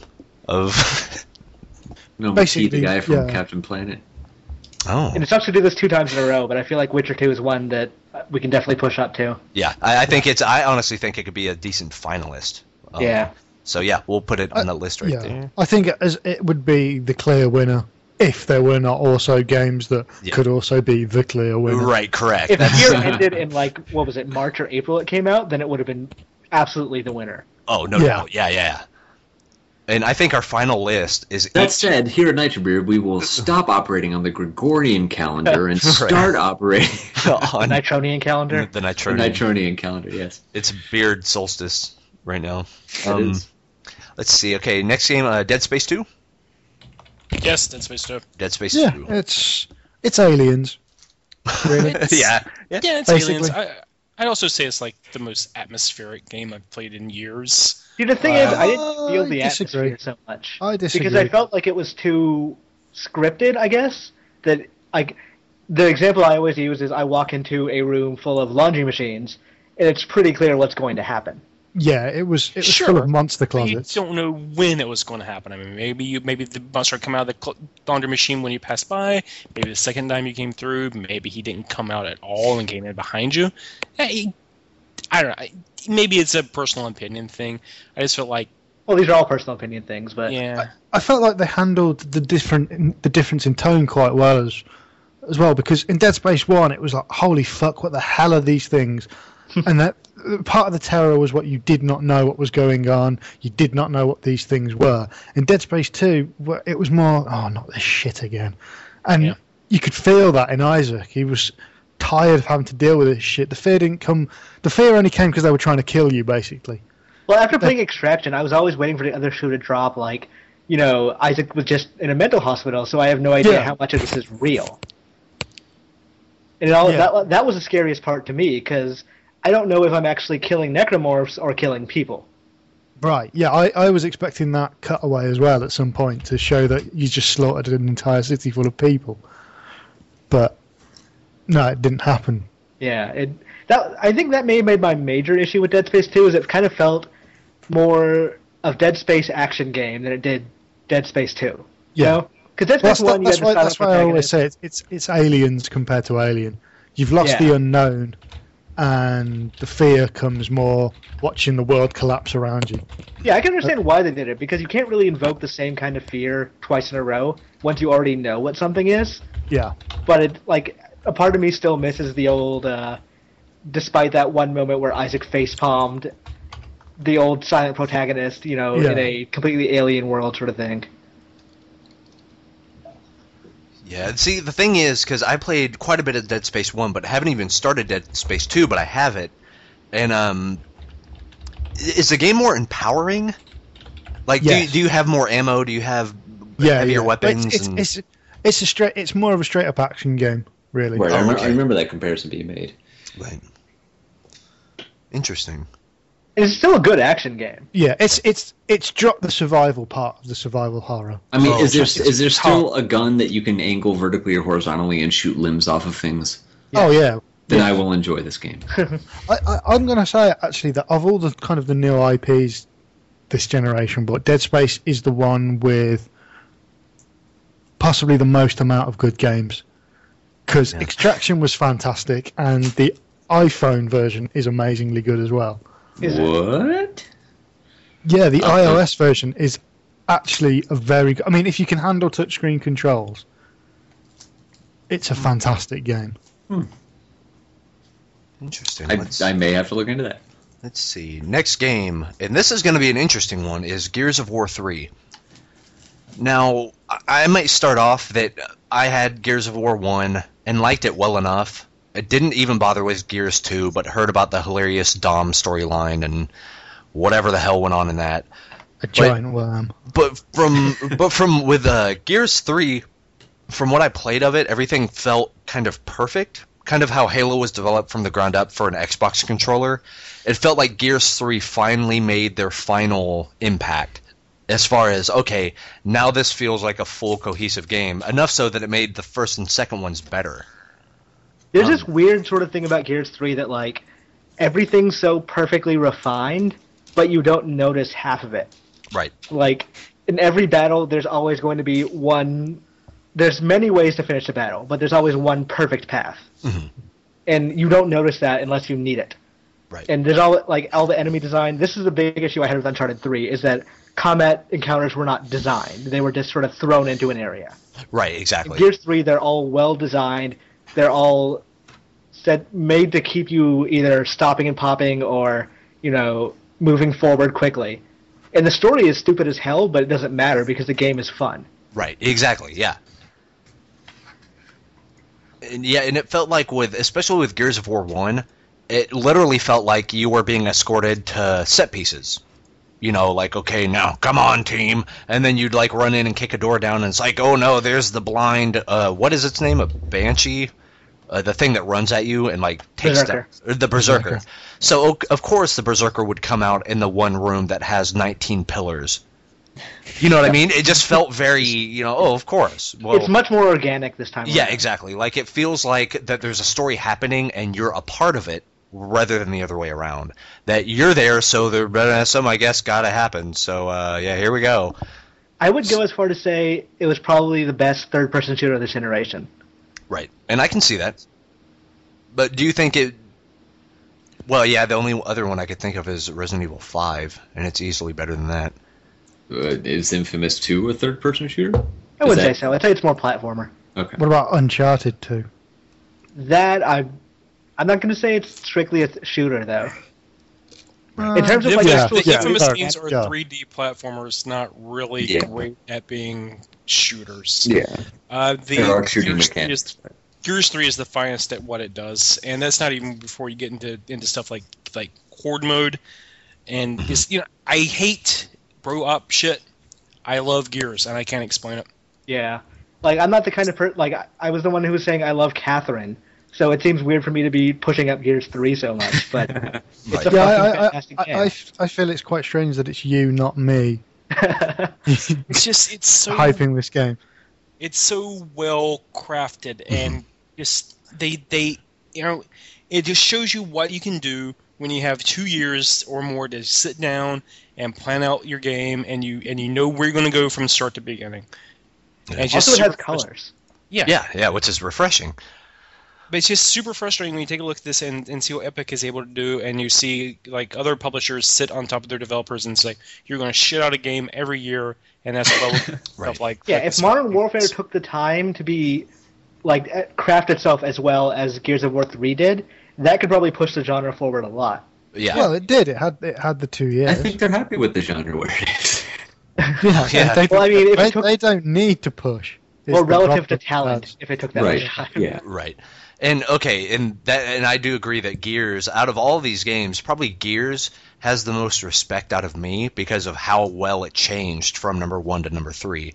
of. No, Mati, Basically, the guy from yeah. Captain Planet. Oh. And it sucks to do this 2 times in a row, but I feel like Witcher 2 is one that we can definitely push up to. Yeah. I think it's. I honestly think it could be a decent finalist. Yeah. So yeah, we'll put it on the list right Yeah, there. I think it would be the clear winner if there were not also games that Yeah. could also be the clear winner. Right. Correct. If the That's- year ended in what was it, March or April it came out, then it would have been absolutely the winner. Oh no Yeah. doubt. Yeah. And I think our final list is. That said, here at Nitro Beard, we will stop operating on the Gregorian calendar and start operating on Nitronian calendar. the the Nitronian. Nitronian calendar. Yes, It's beard solstice right now. that is. Let's see. Okay, next game, Dead Space 2. Yes, Dead Space 2. Dead Space Yeah, 2. it's aliens. Really? yeah. Yeah, it's Basically. Aliens. I'd also say it's like the most atmospheric game I've played in years. See, the thing is, I didn't feel the I disagree. atmosphere so much. I disagree. Because I felt like it was too scripted, I guess. That, like, the example I always use is I walk into a room full of laundry machines, and it's pretty clear what's going to happen. Yeah, it was full Sure, of monster But you closets. don't know when it was going to happen. I mean, maybe the monster would come out of the laundry machine when you passed by. Maybe the second time you came through. Maybe he didn't come out at all and came in behind you. Hey, I don't know. Maybe it's a personal opinion thing. I just felt like, Well, these are all personal opinion things, but yeah, I felt like they handled the difference in tone quite well as well, because in Dead Space 1 it was like, holy fuck, what the hell are these things? And that part of the terror was what you did not know what was going on. You did not know what these things were. In Dead Space 2, it was more, oh, not this shit again. And Yeah. you could feel that in Isaac. He was tired of having to deal with this shit. The fear didn't come. The fear only came because they were trying to kill you, basically. Well, after playing Extraction, I was always waiting for the other shoe to drop. Like, Isaac was just in a mental hospital, so I have no idea how much of this is real. And that was the scariest part to me, because I don't know if I'm actually killing necromorphs or killing people. Right, yeah, I was expecting that cutaway as well at some point to show that you just slaughtered an entire city full of people. But, no, it didn't happen. Yeah, I think that may have made my major issue with Dead Space 2, is it kind of felt more of Dead Space action game than it did Dead Space 2. Yeah. Because Dead Space 1, you had the that's why I always say it's Aliens compared to Alien. You've lost the unknown, and the fear comes more watching the world collapse around you. Yeah, I can understand why they did it, because you can't really invoke the same kind of fear twice in a row once you already know what something is. Yeah. But a part of me still misses the old, despite that one moment where Isaac facepalmed the old silent protagonist, in a completely alien world sort of thing. Yeah, see, the thing is, because I played quite a bit of Dead Space 1, but haven't even started Dead Space 2, but I have it. And, is the game more empowering? Like, do you have more ammo? Do you have heavier weapons? It's more of a straight-up action game, really. Right, I remember that comparison being made. Right. Interesting. It's still a good action game. Yeah, it's dropped the survival part of the survival horror. I mean, is there still a gun that you can angle vertically or horizontally and shoot limbs off of things? Yeah. Oh yeah. Then I will enjoy this game. I'm going to say actually that of all the kind of the new IPs this generation, but Dead Space is the one with possibly the most amount of good games. Because Extraction was fantastic, and the iPhone version is amazingly good as well. What? Yeah, the iOS version is actually a very good... I mean, if you can handle touchscreen controls, it's a fantastic game. Interesting. I may have to look into that. Let's see. Next game, and this is going to be an interesting one, is Gears of War 3. Now, I might start off that I had Gears of War 1 and liked it well enough. I didn't even bother with Gears 2, but heard about the hilarious Dom storyline and whatever the hell went on in that. A giant worm. But from with Gears 3, from what I played of it, everything felt kind of perfect. Kind of how Halo was developed from the ground up for an Xbox controller. It felt like Gears 3 finally made their final impact. As far as, okay, now this feels like a full cohesive game. Enough so that it made the first and second ones better. There's this weird sort of thing about Gears 3 that, like, everything's so perfectly refined, but you don't notice half of it. Right. Like, in every battle, there's always going to be one... There's many ways to finish a battle, but there's always one perfect path. Mm-hmm. And you don't notice that unless you need it. Right. And there's all the enemy design. This is a big issue I had with Uncharted 3, is that combat encounters were not designed. They were just sort of thrown into an area. Right, exactly. In Gears 3, they're all well designed. They're all made to keep you either stopping and popping or, moving forward quickly. And the story is stupid as hell, but it doesn't matter because the game is fun. Right, exactly, yeah. And it felt like especially with Gears of War 1, it literally felt like you were being escorted to set pieces. Like, okay, now, come on, team. And then you'd, like, run in and kick a door down, and it's like, oh, no, there's the blind, what is its name? A banshee? The thing that runs at you and, like, takes down... The Berserker. So, of course, the Berserker would come out in the one room that has 19 pillars. You know what I mean? It just felt very, of course. Well, it's much more organic this time. Yeah, exactly. Like, it feels like that there's a story happening, and you're a part of it, rather than the other way around. That you're there, so some, I guess, gotta happen. So, here we go. I would go as far to say it was probably the best third-person shooter of this generation. Right, and I can see that. But do you think it... Well, yeah, the only other one I could think of is Resident Evil 5, and it's easily better than that. Is Infamous 2 a third-person shooter? I wouldn't say so. I'd say it's more platformer. Okay. What about Uncharted 2? That, I'm not going to say it's strictly a shooter, though. In terms of the Infamous games are 3D platformers, not really great at being shooters. Yeah. There are shooting mechanics. Gears 3 is the finest at what it does, and that's not even before you get into stuff like horde mode, and it's, I hate bro up shit. I love Gears, and I can't explain it. Yeah. Like, I'm not the kind of person... Like, I was the one who was saying I love Catherine, so it seems weird for me to be pushing up Gears 3 so much, but it's a fucking fantastic game. I feel it's quite strange that it's you, not me, It's so... hyping this game. It's so well crafted, and just they it just shows you what you can do when you have 2 years or more to sit down and plan out your game, and you know where you're going to go from start to beginning. And it's Also, it has colors. Yeah, which is refreshing. But it's just super frustrating when you take a look at this and see what Epic is able to do, and you see like other publishers sit on top of their developers and say, you're going to shit out a game every year, and that's what stuff like... Yeah, if Modern Warfare took the time to be, like, craft itself as well as Gears of War 3 did, that could probably push the genre forward a lot. Yeah. Well, it did. It had the 2 years. I think they're happy with the genre where it is. Yeah. They don't need to push. Well, relative to talent, if it took that much time. Yeah. Right. And okay, and I do agree that Gears, out of all these games, probably Gears has the most respect out of me because of how well it changed from number 1 to number 3.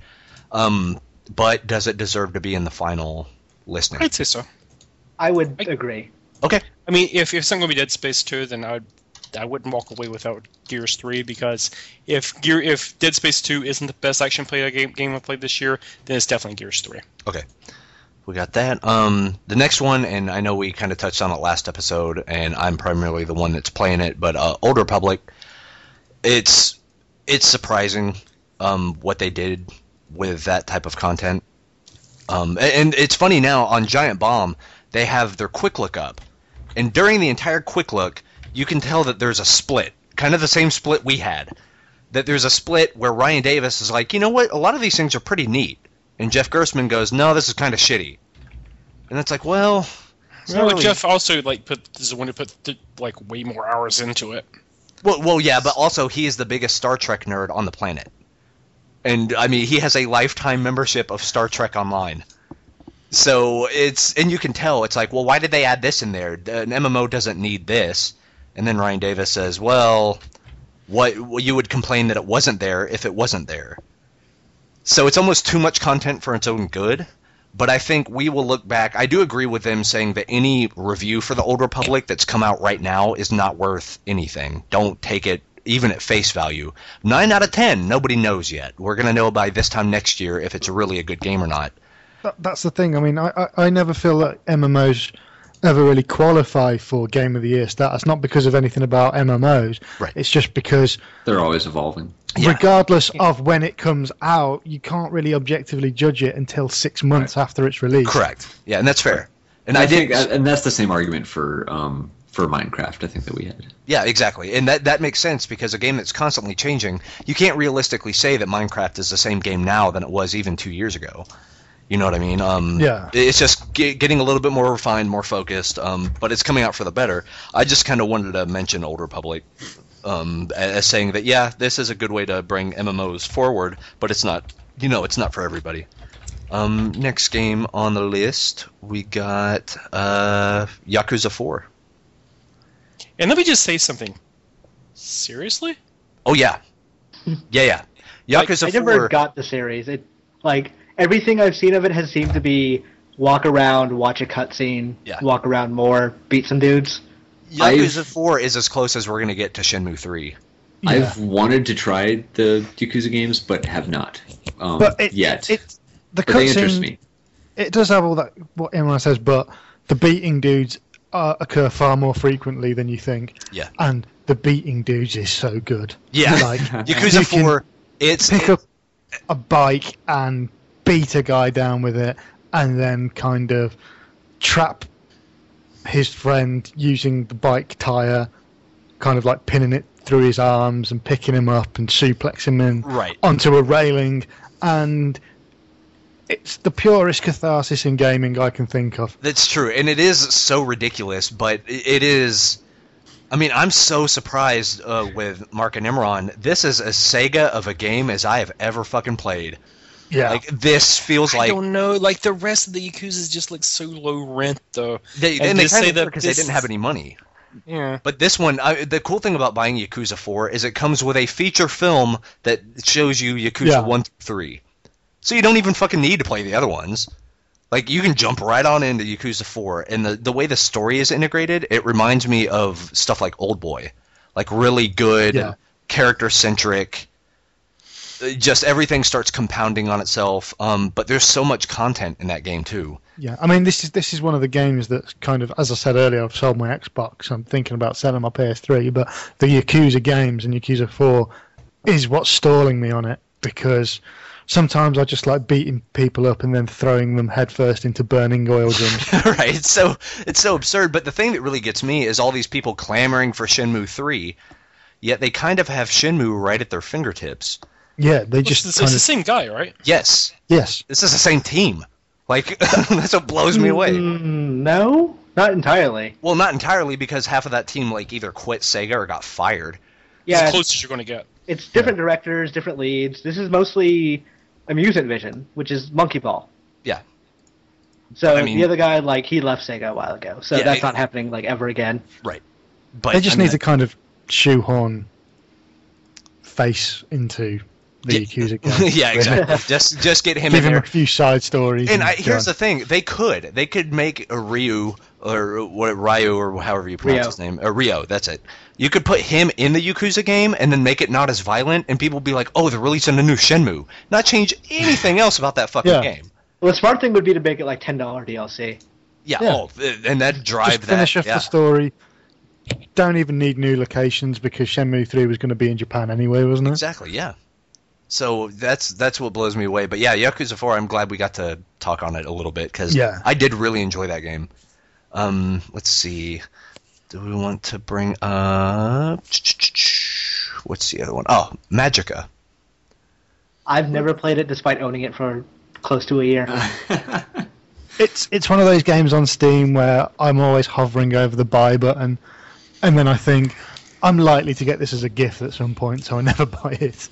But does it deserve to be in the final listing? I'd say so. I would agree. Okay. I mean, if it's not going to be Dead Space 2, then I wouldn't walk away without Gears 3, because if Dead Space 2 isn't the best action play game I've played this year, then it's definitely Gears 3. Okay. We got that. The next one, and I know we kind of touched on it last episode, and I'm primarily the one that's playing it, but Old Republic, it's surprising what they did with that type of content. And it's funny now, on Giant Bomb, they have their quick look up, and during the entire quick look, you can tell that there's a split, kind of the same split we had. That there's a split where Ryan Davis is like, you know what, a lot of these things are pretty neat. And Jeff Gerstmann goes, no, this is kind of shitty. And it's like, well... Really... Jeff also is the one who put way more hours into it. Well, yeah, but also he is the biggest Star Trek nerd on the planet. And, I mean, he has a lifetime membership of Star Trek Online. So and you can tell, it's like, well, why did they add this in there? An MMO doesn't need this. And then Ryan Davis says, well, you would complain that it wasn't there if it wasn't there. So it's almost too much content for its own good. But I think we will look back. I do agree with them saying that any review for the Old Republic that's come out right now is not worth anything. Don't take it even at face value. 9 out of 10, nobody knows yet. We're going to know by this time next year if it's really a good game or not. That's the thing. I mean, I never feel that MMOs ever really qualify for Game of the Year status. Not because of anything about MMOs. Right. It's just because they're always evolving. Yeah. Regardless of when it comes out, you can't really objectively judge it until 6 months after it's released. Correct. Yeah, and that's fair. And I think, and that's the same argument for Minecraft, I think, that we had. Yeah, exactly. And that makes sense, because a game that's constantly changing, you can't realistically say that Minecraft is the same game now than it was even 2 years ago. You know what I mean? Yeah. It's just getting a little bit more refined, more focused, but it's coming out for the better. I just kind of wanted to mention Old Republic as saying that, yeah, this is a good way to bring MMOs forward, but it's not, it's not for everybody. Next game on the list, we got Yakuza 4. And let me just say something. Seriously? Oh, yeah. Yeah. Yakuza 4... I never got the series. Everything I've seen of it has seemed to be walk around, watch a cutscene, walk around more, beat some dudes. Yakuza 4 is as close as we're going to get to Shenmue 3. Yeah. I've wanted to try the Yakuza games, but have not yet. The they interest me. It does have all that, what Imran says, but the beating dudes occur far more frequently than you think. Yeah. And the beating dudes is so good. Yeah. Yakuza 4, it's... Pick up a bike and beat a guy down with it, and then kind of trap his friend using the bike tire, kind of like pinning it through his arms and picking him up and suplexing him onto a railing, and it's the purest catharsis in gaming I can think of. That's true, and it is so ridiculous, but it is... I mean, I'm so surprised with Mark and Imran. This is as Sega of a game as I have ever fucking played. Yeah. Like this feels I like don't know. Like the rest of the Yakuza's just like so low rent though. they and they just kind say of that because they this- didn't have any money. Yeah. But this one, the cool thing about buying Yakuza 4 is it comes with a feature film that shows you Yakuza Yeah. 1 through 3. So you don't even fucking need to play the other ones. Like, you can jump right on into Yakuza 4, and the way the story is integrated, it reminds me of stuff like Oldboy. Like, really good, Yeah. character-centric, just everything starts compounding on itself, but there's so much content in that game, too. Yeah, I mean, this is one of the games that's kind of, as I said earlier, I've sold my Xbox. I'm thinking about selling my PS3, but the Yakuza games and Yakuza 4 is what's stalling me on it, because sometimes I just like beating people up and then throwing them headfirst into burning oil drums. Right, it's so absurd, but the thing that really gets me is all these people clamoring for Shenmue 3, yet they kind of have Shenmue right at their fingertips. Yeah, they just It's kind the of, same guy, right? Yes, yes. this is the same team. Like, that's what blows me away. No, not entirely. Well, not entirely, because half of that team, like, either quit Sega or got fired. It's Yeah, the closest you're going to get. it's different directors, different leads. This is mostly Amusement Vision, which is Monkey Ball. Yeah. So I mean- the other guy, like, he left Sega a while ago, so Yeah, that's not happening like ever again. Right. But They just I mean, need to kind of shoehorn face into the Yeah. Yakuza game. yeah, exactly. just get him Give in him there. a few side stories. And here's done. the thing: they could make a Ryu or what Ryu or however you pronounce Ryo. his name, Rio. That's it. You could put him in the Yakuza game and then make it not as violent, and people would be like, "Oh, they're releasing a new Shenmue." Not change anything else about that fucking Yeah. game. Well, the smart thing would be to make it like $10 DLC. Yeah. Yeah. Oh, and that drive Just finish that. off Yeah. the story. Don't even need new locations because Shenmue 3 was going to be in Japan anyway, wasn't it? Exactly. Yeah. So that's what blows me away. But yeah, Yakuza 4. I'm glad we got to talk on it a little bit because Yeah. I did really enjoy that game. Let's see. Do we want to bring up what's the other one? Oh, Magica. I've never played it despite owning it for close to a year. It's one of those games on Steam where I'm always hovering over the buy button, and then I think I'm likely to get this as a gift at some point, so I never buy it.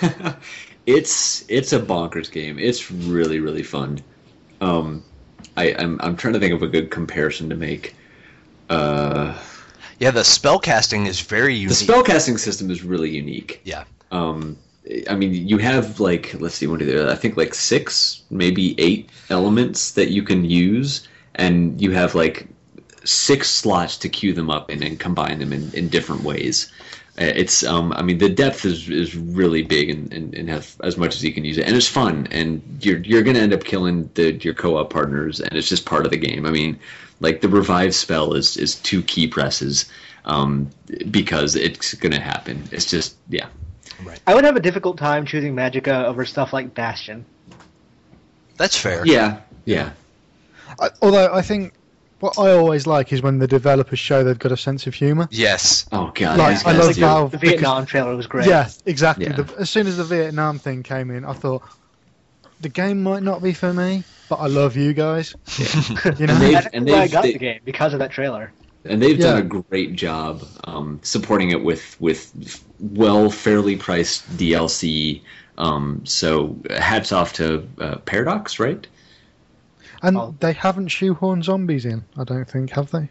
It's a bonkers game. It's really, really fun. I'm trying to think of a good comparison to make. Yeah, the spellcasting is very The unique. spellcasting system is really unique. Yeah. I mean, you have like, let's see, what are there? I think like 6, maybe 8 elements that you can use, and you have like 6 slots to queue them up and combine them in different ways. It's I mean, the depth is really big and have as much as you can use it, and it's fun, and you're gonna end up killing your co-op partners, and it's just part of the game. I mean, like the revive spell is 2 key presses, because it's gonna happen. It's just, yeah. I would have a difficult time choosing Magica over stuff like Bastion. That's fair. Yeah. Although I think what I always like is when the developers show they've got a sense of humour. Yes. Oh god. Like, these I guys love do. Valve. The because- Vietnam trailer was great. Yeah, exactly. Yeah. As soon as the Vietnam thing came in, I thought the game might not be for me, but I love you guys. You know, And That's why I got they- the game, because of that trailer. And they've done Yeah. a great job supporting it with fairly priced DLC. So hats off to Paradox, right? and Oh. they haven't shoehorned zombies in. I don't think, have they?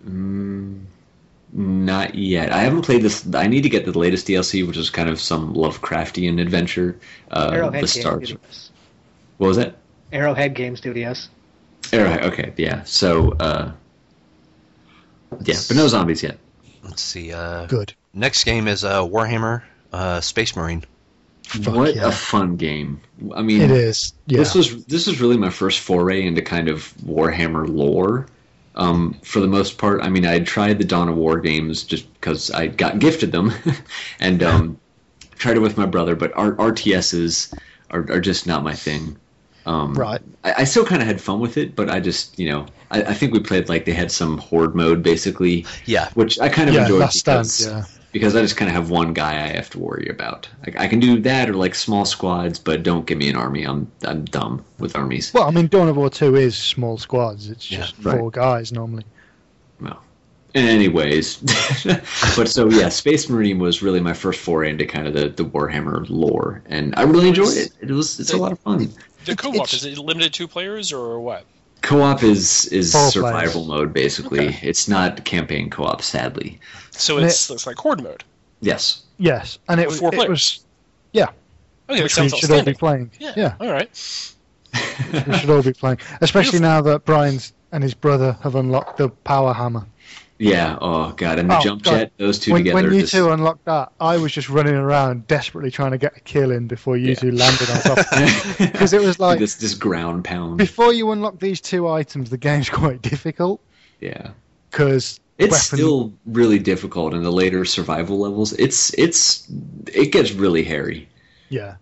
Not yet. I haven't played this. I need to get the latest DLC, which is kind of some Lovecraftian adventure. Arrowhead The Game stars. Studios. What was that? Arrowhead Game Studios. Arrowhead. Okay, yeah. So, yeah, but no zombies yet. Let's see. Good. Next game is Warhammer Space Marine. Fuck What yeah. a fun game! I mean, It is. Yeah. This was really my first foray into kind of Warhammer lore. For the most part, I mean, I had tried the Dawn of War games just because I got gifted them, and tried it with my brother. But RTSs are just not my thing. Right. I still kind of had fun with it, but I just, I think we played like they had some horde mode basically, Yeah. which I kind of Yeah, enjoyed that's standard, because I just kind of have one guy I have to worry about. Like I can do that or like small squads, but don't give me an army. I'm dumb with armies. Well, I mean, Dawn of War 2 is small squads. It's just right. 4 guys normally. Well, Anyways, but so yeah, Space Marine was really my first foray into kind of the Warhammer lore, and I really enjoyed it. It's a lot of fun. The co-op, is it limited to 2 players or what? Co-op is Four survival players. mode basically. Okay. It's not campaign co-op, sadly. So it's like horde mode. Yes. Yes, and it With was 4 it players. was Okay, that which we sounds should all be outstanding. playing. Yeah. All right. We should all be playing, especially now that Brian's and his brother have unlocked the power hammer. Yeah. Oh god, and the Oh, jump God. jet, those two When together. you just- two unlocked that, I was just running around desperately trying to get a kill in before you Yeah. two landed on top. Because it was like this ground pound. before you unlock these 2 items, the game's quite difficult Yeah. because It's still really difficult in the later survival levels. It gets really hairy. yeah,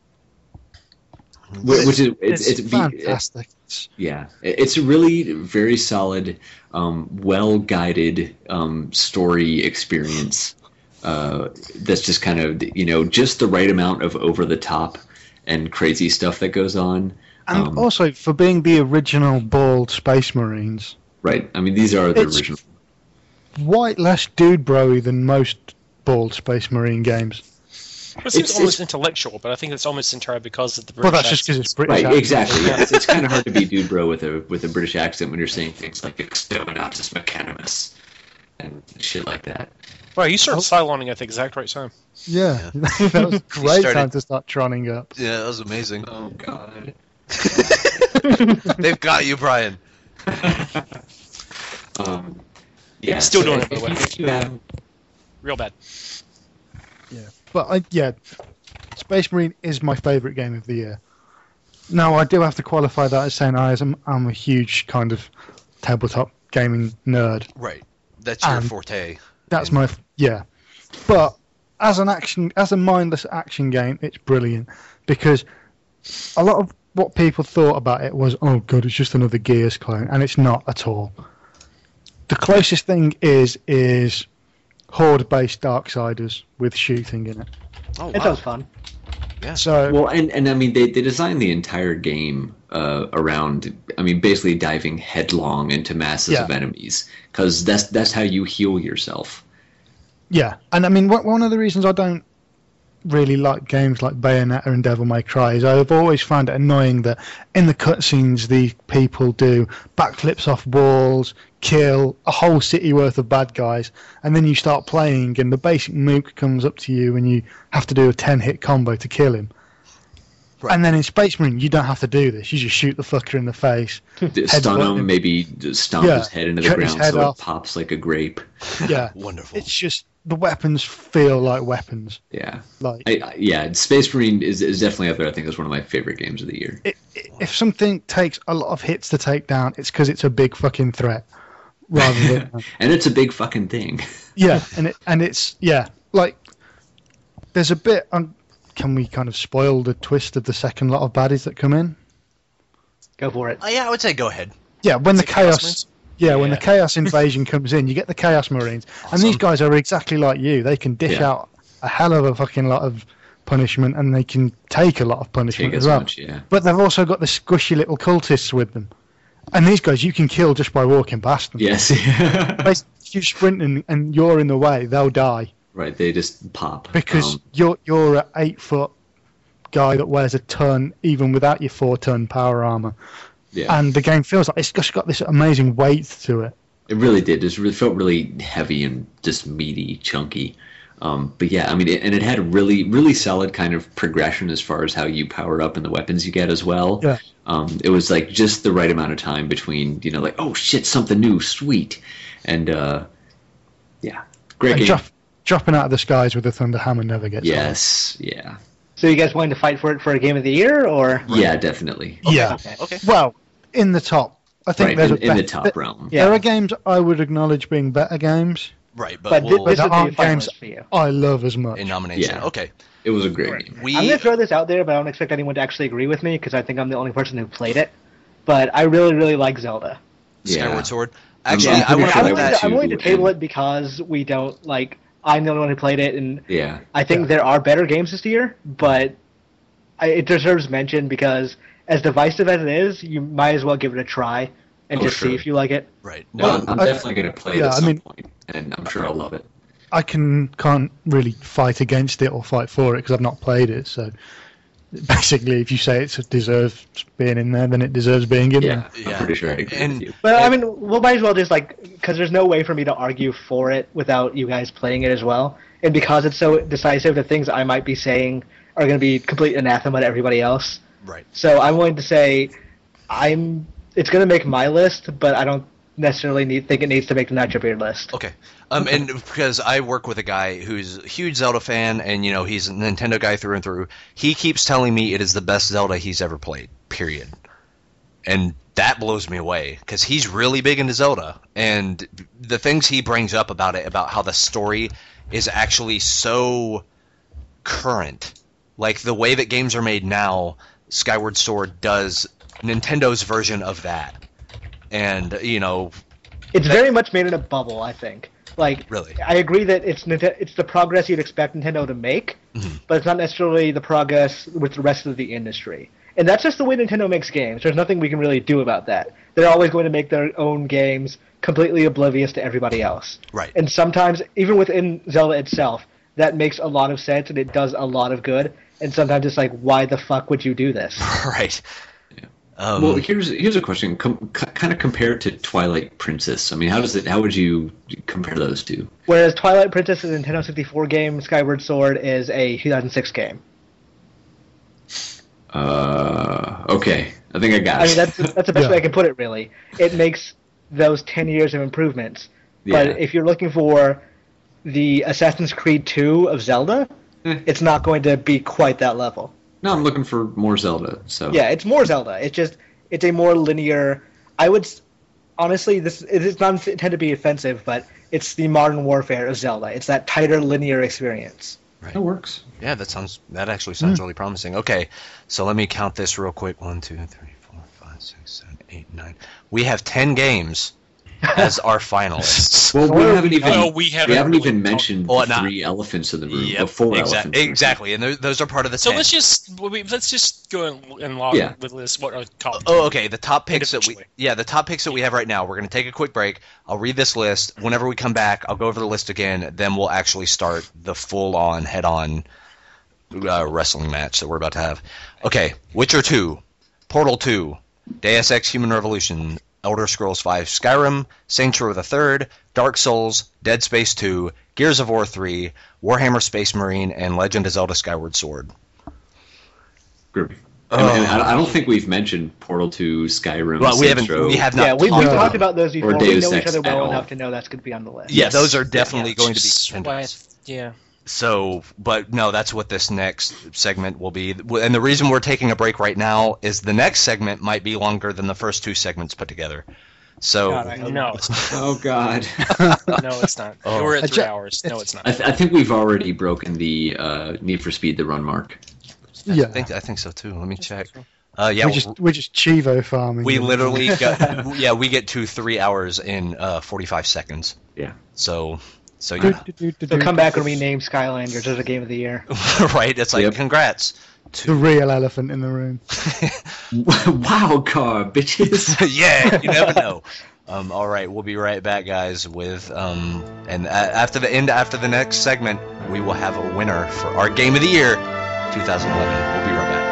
Which is it's it's fantastic. It's a really very solid, well guided story experience. That's just kind of just the right amount of over the top and crazy stuff that goes on. And also for being the original bald Space Marines, Right. I mean, these are the It's- original. quite less dude bro-y than most bald Space Marine games. It seems It's- almost intellectual, but I think it's almost entirely because of the British Well, that's just because it's British. Right. accent. Exactly. Yeah. It's kind of hard to be dude bro with a British accent when you're saying things like Exterminatus Mechanimus and shit like that. Wow, you started Cyloning at the exact right time. Yeah, that was a great started- time to start troning up. Yeah, that was amazing. Oh god. They've got you, Brian. Yeah. Still so doing if- it, by the way. if you have Real bad. But Space Marine is my favourite game of the year. Now, I do have to qualify that as saying I'm a huge kind of tabletop gaming nerd. Right. That's your And- forte. That's my But as a mindless action game, it's brilliant because a lot of what people thought about it was, oh god, it's just another Gears clone, and it's not at all. The closest thing is horde-based Darksiders with shooting in it. Oh, It wow. sounds fun. So well, and I mean they designed the entire game around. I mean, basically diving headlong into masses Yeah. of enemies because that's how you heal yourself. yeah, and I mean one of the reasons I don't really like games like Bayonetta and Devil May Cry is I've always found it annoying that in the cutscenes the people do backflips off walls, kill a whole city worth of bad guys, and then you start playing and the basic mook comes up to you and you have to do a 10-hit combo to kill him. Right. And then in Space Marine you don't have to do this. You just shoot the fucker in the face. Stun Headbutt him, him. maybe stomp Yeah, his head into the cut his ground head so off. it pops like a grape. Yeah, Wonderful. it's just the weapons feel like weapons. Yeah, Like yeah. Space Marine is definitely up there. I think it's one of my favorite games of the year. if something takes a lot of hits to take down, it's because it's a big fucking threat, rather than And it's a big fucking thing. yeah. And it's like there's a bit. Can we kind of spoil the twist of the second lot of baddies that come in? Go for it. Yeah, I would say go ahead. Yeah, when the it Chaos chaos. Marines? When the Yeah. Chaos invasion comes in, you get the Chaos Marines, and these guys are exactly like you. They can dish Yeah. out a hell of a fucking lot of punishment, and they can take a lot of punishment Take as as well. much, yeah. But they've also got the squishy little cultists with them. And these guys you can kill just by walking past them. Yes. Basically, if you're sprinting and you're in the way, they'll die. Right. They just pop Because you're an 8-foot guy that wears a ton, even without your 4-ton power armor. yeah. And the game feels like it's just got this amazing weight to it. It really did. It felt really heavy and just meaty, chunky. But yeah, I mean, it had a really, really solid kind of progression as far as how you power up and the weapons you get as well. Yeah. It was like just the right amount of time between, like, oh shit, something new, sweet, and yeah, great And game. dropping out of the skies with a thunder hammer never gets Yes, yeah, So you guys willing to fight for it for a game of the year, or? yeah, definitely. old. Yeah. Okay. Okay. Well, in the top. I think Right, there's in the bet- top realm. Yeah. There are games I would acknowledge being better games. Right, but, But we'll, this there would be aren't a games- finalist for you. I love as much. in nomination. Yeah. Okay. It was a great game. We I'm going to throw this out there, but I don't expect anyone to actually agree with me because I think I'm the only person who played it. But I really, really like Zelda. Yeah. Skyward Sword. I'm Actually, pretty I would sure put I would that. too. I'm willing to table and- it because we don't like. I'm the only one who played it, and Yeah, I think there are better games this year. But it deserves mention because, as divisive as it is, you might as well give it a try. and Oh, just sure. see if you like it. Right. No, No. I'm definitely going to play it yeah, at I some mean- point, and I'm sure I'll love it. I can't really fight against it or fight for it because I've not played it. So basically, if you say it deserves being in there, then it deserves being in Yeah, there. I'm Yeah. pretty sure I agree And- with you. But I mean, we might as well just because there's no way for me to argue for it without you guys playing it as well, and because it's so decisive, the things I might be saying are going to be complete anathema to everybody else. Right. So I'm willing to say it's going to make my list, but I don't necessarily think it needs to make the Nitro Beard list. Okay. And because I work with a guy who's a huge Zelda fan, and he's a Nintendo guy through and through. He keeps telling me it is the best Zelda he's ever played. Period. And that blows me away because he's really big into Zelda, and the things he brings up about it, about how the story is actually so current, like the way that games are made now. Skyward Sword does Nintendo's version of that, and It's very much made in a bubble, I think. Really? I agree that it's the progress you'd expect Nintendo to make, but it's not necessarily the progress with the rest of the industry. And that's just the way Nintendo makes games. There's nothing we can really do about that. They're always going to make their own games completely oblivious to everybody else. Right. And sometimes, even within Zelda itself, that makes a lot of sense and it does a lot of good. And sometimes it's like, why the fuck would you do this? Right. Well, here's a question. Kind of compare it to Twilight Princess. I mean, how would you compare those two? Whereas Twilight Princess is a Nintendo 64 game, Skyward Sword is a 2006 game. Okay. I think I got I it. mean, that's the best Yeah. way I can put it, really. It makes those 10 years of improvements. Yeah. But if you're looking for the Assassin's Creed 2 of Zelda, it's not going to be quite that level. No, I'm looking for more Zelda. So Yeah, it's more Zelda. It's a more linear. Honestly, it is not intended to be offensive, but it's the Modern Warfare of Zelda. It's that tighter, linear experience. that works. Yeah, that actually sounds really promising. Okay, so let me count this real quick. 1, 2, 3, 4, 5, 6, 7, 8, 9. We have 10 games as our finalists. Well, we haven't even we haven't really even talked- mentioned Well, the not- 3 elephants in the room. Yep, Or 4 elephants. exactly, and those are part of the So 10. let's just go and log Yeah. with this. What are top? Oh, okay. The top picks that Individually. the top picks that we have right now. We're going to take a quick break. I'll read this list. Whenever we come back, I'll go over the list again. Then we'll actually start the full-on, head-on wrestling match that we're about to have. Okay, Witcher 2, Portal 2, Deus Ex: Human Revolution, Elder Scrolls V, Skyrim, Saints Row the Third, Dark Souls, Dead Space 2, Gears of War 3, Warhammer Space Marine, and Legend of Zelda: Skyward Sword. Groovy. And I don't think we've mentioned Portal 2, Skyrim, Well, we Saints haven't. Row. We have not. Yeah, we've talked about- talked about those before. We Deus know each Ex other well at all. enough to know that's going to be on the list. Yeah, those are definitely going to be Just why I- contenders. Yeah. So, but no, that's what this next segment will be. And the reason we're taking a break right now is the next segment might be longer than the first 2 segments put together. So, God, I hope No, not. Oh God. no, it's not. Oh. We're at I 3 ju- hours. No, it's not. I think we've already broken the Need for Speed the Run mark. Yeah, I think so too. Let me check. Yeah, we're just Chivo farming. we literally got we get to 3 hours in 45 seconds. Yeah. So yeah, So come back when we name Skylanders as a game of the year. right. It's like Yep. congrats. The real elephant in the room. Wow, car bitches. Yeah, you never know. All right, we'll be right back, guys. With after the next segment, we will have a winner for our Game of the Year, 2011. We'll be right back.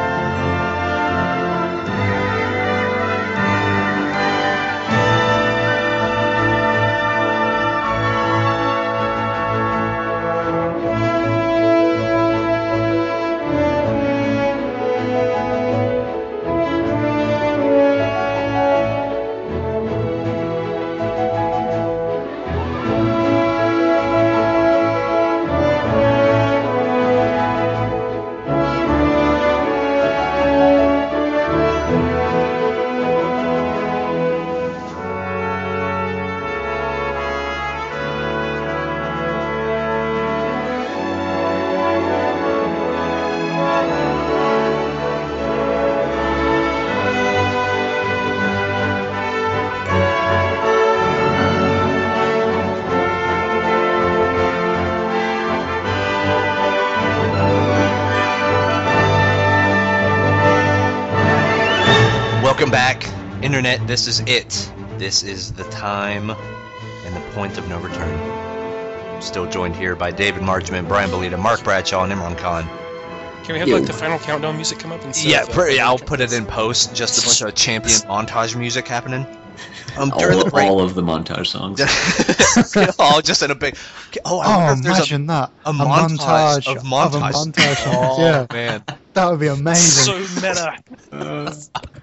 Welcome back, Internet. This is it. This is the time and the point of no return. I'm still joined here by David Marchman, Brian Belita, Mark Bradshaw, and Imran Khan. Can we have like the final countdown music come up instead? Yeah, of, I'll put it in post. Just a bunch of champion montage music happening. During the break. All of the montage songs. Oh, just in a big. Oh, I wonder if there's imagine that. a montage of Of a montage. montage songs, Oh yeah. man, That would be amazing. So meta.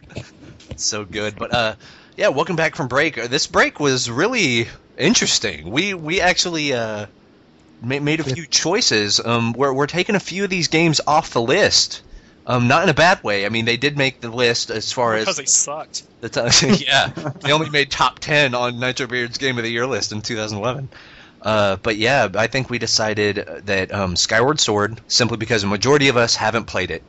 so good. But yeah, welcome back from break. This break was really interesting. We actually made a few choices. We're taking a few of these games off the list. Not in a bad way. I mean, they did make the list as far Because as they sucked. the yeah, they only made top 10 on Nitro Beard's Game of the Year list in 2011. But yeah, I think we decided that Skyward Sword, simply because a majority of us haven't played it.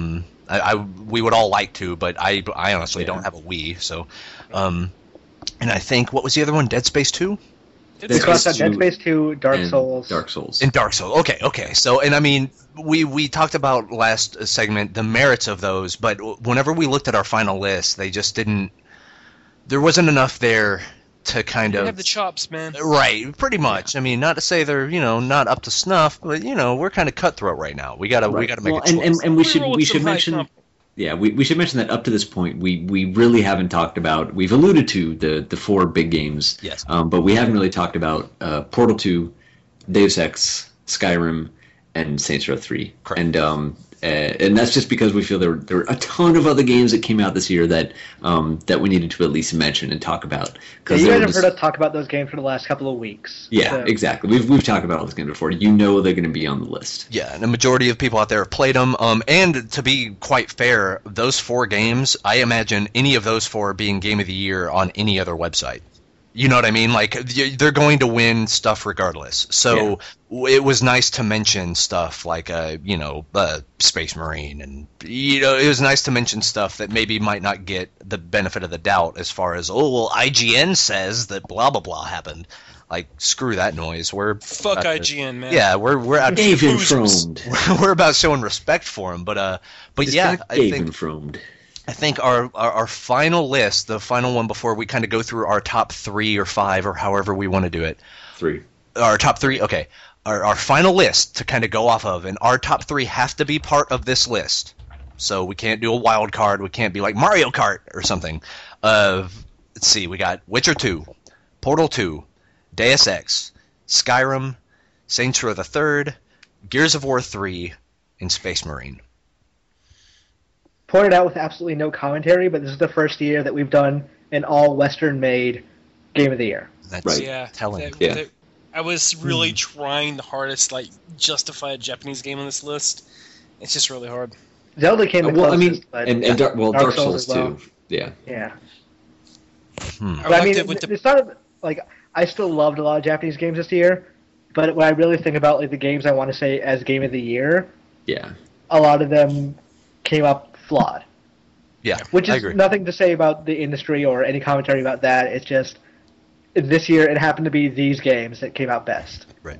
We would all like to, but I honestly don't have a Wii. So, and I think, what was the other one? Dead Space 2? We crossed out Dead Space 2, Dark Souls. And Dark Souls. Okay. So, and I mean, we talked about last segment the merits of those, but whenever we looked at our final list, they just didn't. There wasn't enough there to kind of have the chops, man. Right, pretty much. I mean, not to say they're not up to snuff, but we're kind of cutthroat right now. We gotta make a choice. And we should mention. Yeah, we should mention that up to this point, we really haven't talked about. We've alluded to the four big games. Yes. But we haven't really talked about Portal 2, Deus Ex, Skyrim, and Saints Row 3. Correct. And that's just because we feel there were a ton of other games that came out this year that we needed to at least mention and talk about. Yeah, you guys have heard us talk about those games for the last couple of weeks. Yeah, so. Exactly. We've talked about all those games before. You know they're going to be on the list. Yeah, and the majority of people out there have played them. And to be quite fair, those four games, I imagine any of those four being Game of the Year on any other website. You know what I mean? Like, they're going to win stuff regardless. So it was nice to mention stuff like, Space Marine. And, it was nice to mention stuff that maybe might not get the benefit of the doubt as far as, IGN says that blah, blah, blah happened. Like, screw that noise. Fuck IGN, man. Yeah, we're out. We're about showing respect for him. But yeah, I think our final list, the final one before we kind of go through our top 3 or 5 or however we want to do it. 3. Our top 3, okay. Our final list to kind of go off of, and our top 3 have to be part of this list. So we can't do a wild card. We can't be like Mario Kart or something. Let's see, we got Witcher 2, Portal 2, Deus Ex, Skyrim, Saints Row the Third, Gears of War 3, and Space Marine. Pointed out with absolutely no commentary, but this is the first year that we've done an all Western-made Game of the Year. That's right. telling. I was really trying the hardest, justify a Japanese game on this list. It's just really hard. Zelda came the closest. Dark Souls too. Yeah. Yeah. But I mean, it's not like I still loved a lot of Japanese games this year, but when I really think about the games I want to say as Game of the Year, a lot of them came up flawed. Yeah, which is nothing to say about the industry or any commentary about that. It's just this year it happened to be these games that came out best. Right.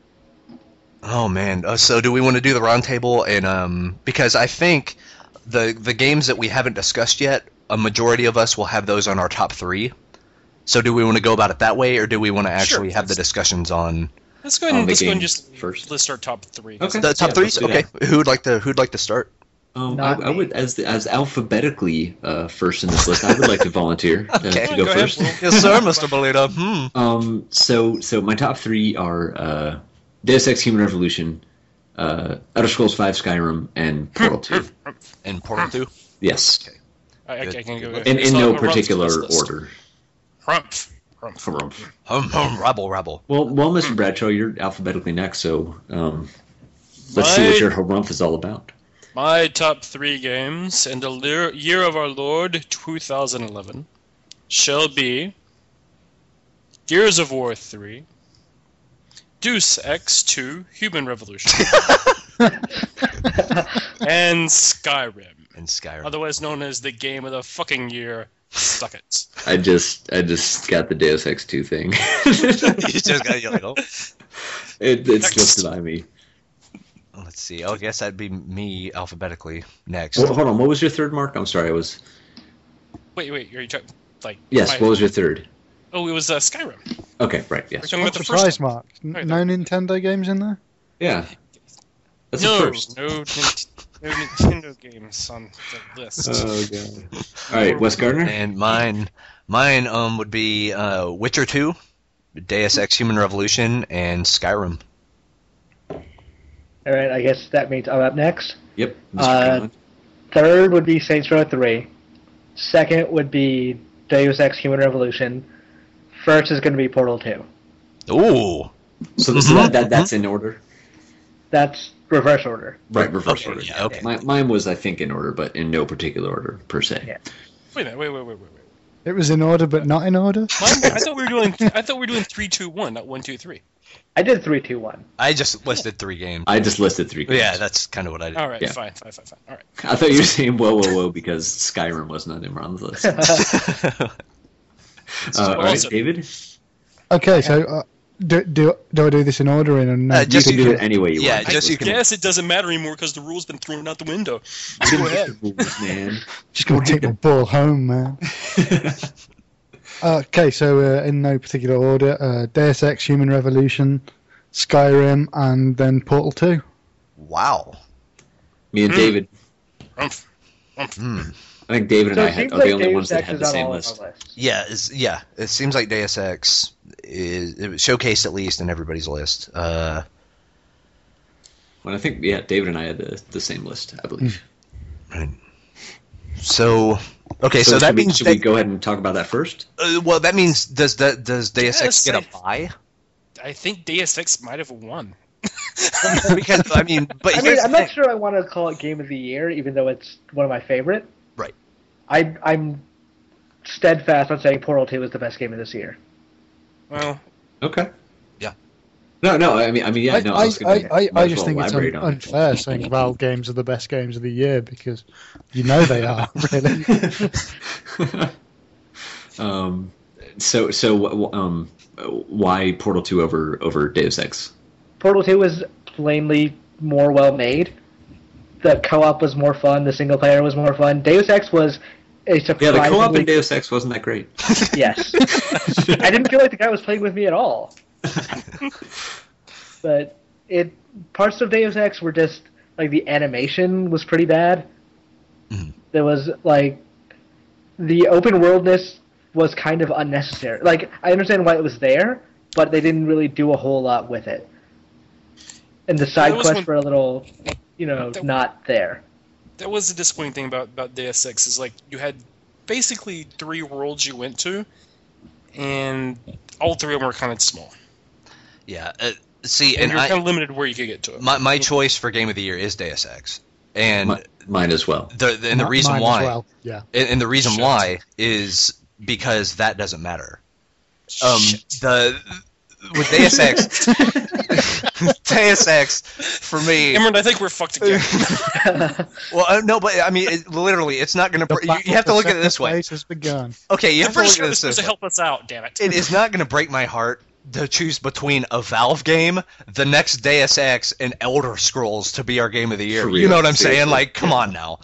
Oh man. So do we want to do the roundtable? And because I think the games that we haven't discussed yet, a majority of us will have those on our top 3. So do we want to go about it that way, or do we want to actually have the discussions on? Let's go ahead and just first. List our top 3. Okay. The top 3. Okay. Who'd like to start? I would, as alphabetically first in this list, I would like to volunteer to go first. Yes, sir, Mr. Belita. So my top 3 are Deus Ex: Human Revolution, Elder Scrolls V: Skyrim, and Portal 2. And Portal 2? Yes. Okay. I can go. In no particular order. Rumpf. Rabble. Well, Mr. Bradshaw, you're alphabetically next, so let's see what your harumph is all about. My top 3 games in the year of our Lord 2011 shall be Gears of War 3, Deus Ex 2, Human Revolution, and Skyrim. Otherwise known as the game of the fucking year. Suck it. I just got the Deus Ex 2 thing. You just got It slipped by me. Let's see. I guess that'd be me alphabetically next. Well, hold on. What was your third, Mark? I'm sorry. I was. Wait. Are you talking? Like Yes. What was your third? Oh, it was Skyrim. Okay, right. Yes. We're talking about the Surprise, first one. Mark. Right. No Nintendo games in there? Yeah. That's the No, first. no Nintendo games on the list. Oh god. All right, Wes Gardner. And mine would be Witcher 2, Deus Ex Human Revolution, and Skyrim. All right, I guess that means I'm up next. Yep. Mr. Greenland. Third would be Saints Row 3. Second would be Deus Ex Human Revolution. First is going to be Portal 2. Ooh. So that's in order. That's reverse order. Right, reverse Okay, order. yeah, okay. Mine was, I think, in order, but in no particular order per se. Yeah. Wait a minute. Wait. It was in order, but not in order? I thought we were doing 3-2-1, not 1-2-3. I did 3, 2, 1. I just listed 3 games. I just listed 3 games. Yeah, that's kind of what I did. All right, Yeah. fine. All right. I thought you were saying whoa because Skyrim wasn't on Imran's list. All right, awesome. David. Okay, so do I do this in order or no? You Just can you do can- it any way you yeah, want. just you can- Guess it doesn't matter anymore because the rule's been thrown out the window. Go ahead. Man. Just gonna take the ball home, man. Okay, so in no particular order, Deus Ex Human Revolution, Skyrim, and then Portal 2. Wow. Me and David. Umph. I think David and So I it seems are the like only Deus ones that Ex had is the on same all list. of our lists. Yeah, it seems like Deus Ex it was showcased at least in everybody's list. Well, I think David and I had the same list, I believe. Right. So okay, so that should means we go ahead and talk about that first? well, that means does Deus Ex Yes, get a buy? I think Deus Ex might have won. Because I mean, but here's the I'm not thing. sure I want to call it Game of the Year, even though it's one of my favorite. Right. I'm steadfast on saying Portal 2 is the best game of this year. Well, Okay. Yeah. No. I mean, yeah. No. I was gonna, might as just well think it's elaborate on it. unfair saying Valve games are the best games of the year because you know they are, really. Why Portal 2 over Deus Ex? Portal 2 was plainly more well made. The co-op was more fun. The single player was more fun. Deus Ex was a Yeah, surprisingly... the co-op in Deus Ex wasn't that great. Yes. I didn't feel like the guy was playing with me at all. But parts of Deus Ex were just, like, the animation was pretty bad. There was, like, the open worldness was kind of unnecessary. Like, I understand why it was there, but they didn't really do a whole lot with it. And the side There was quests one- were a little, not there. that was the disappointing thing about Deus Ex is like you had basically 3 worlds you went to, and all 3 of them were kind of small. Yeah. See, And and you're kind I of limited where you could get to it. my choice for game of the year is Deus Ex, and Mine as well. the reason Mine as why well, yeah. and the reason Shit. why is because that doesn't matter. Shit. With Deus Ex, Deus Ex for me. Imran, I think we're fucked again. Well, no, but I mean, literally, it's not going to. You have to look at it this way. Phase has begun. Okay, you I'm have to pretty look sure at this this was to way. help us out, damn it. It is not going to break my heart to choose between a Valve game, the next Deus Ex, and Elder Scrolls to be our game of the year. For You real, know what I'm seriously. saying? Like, come on now.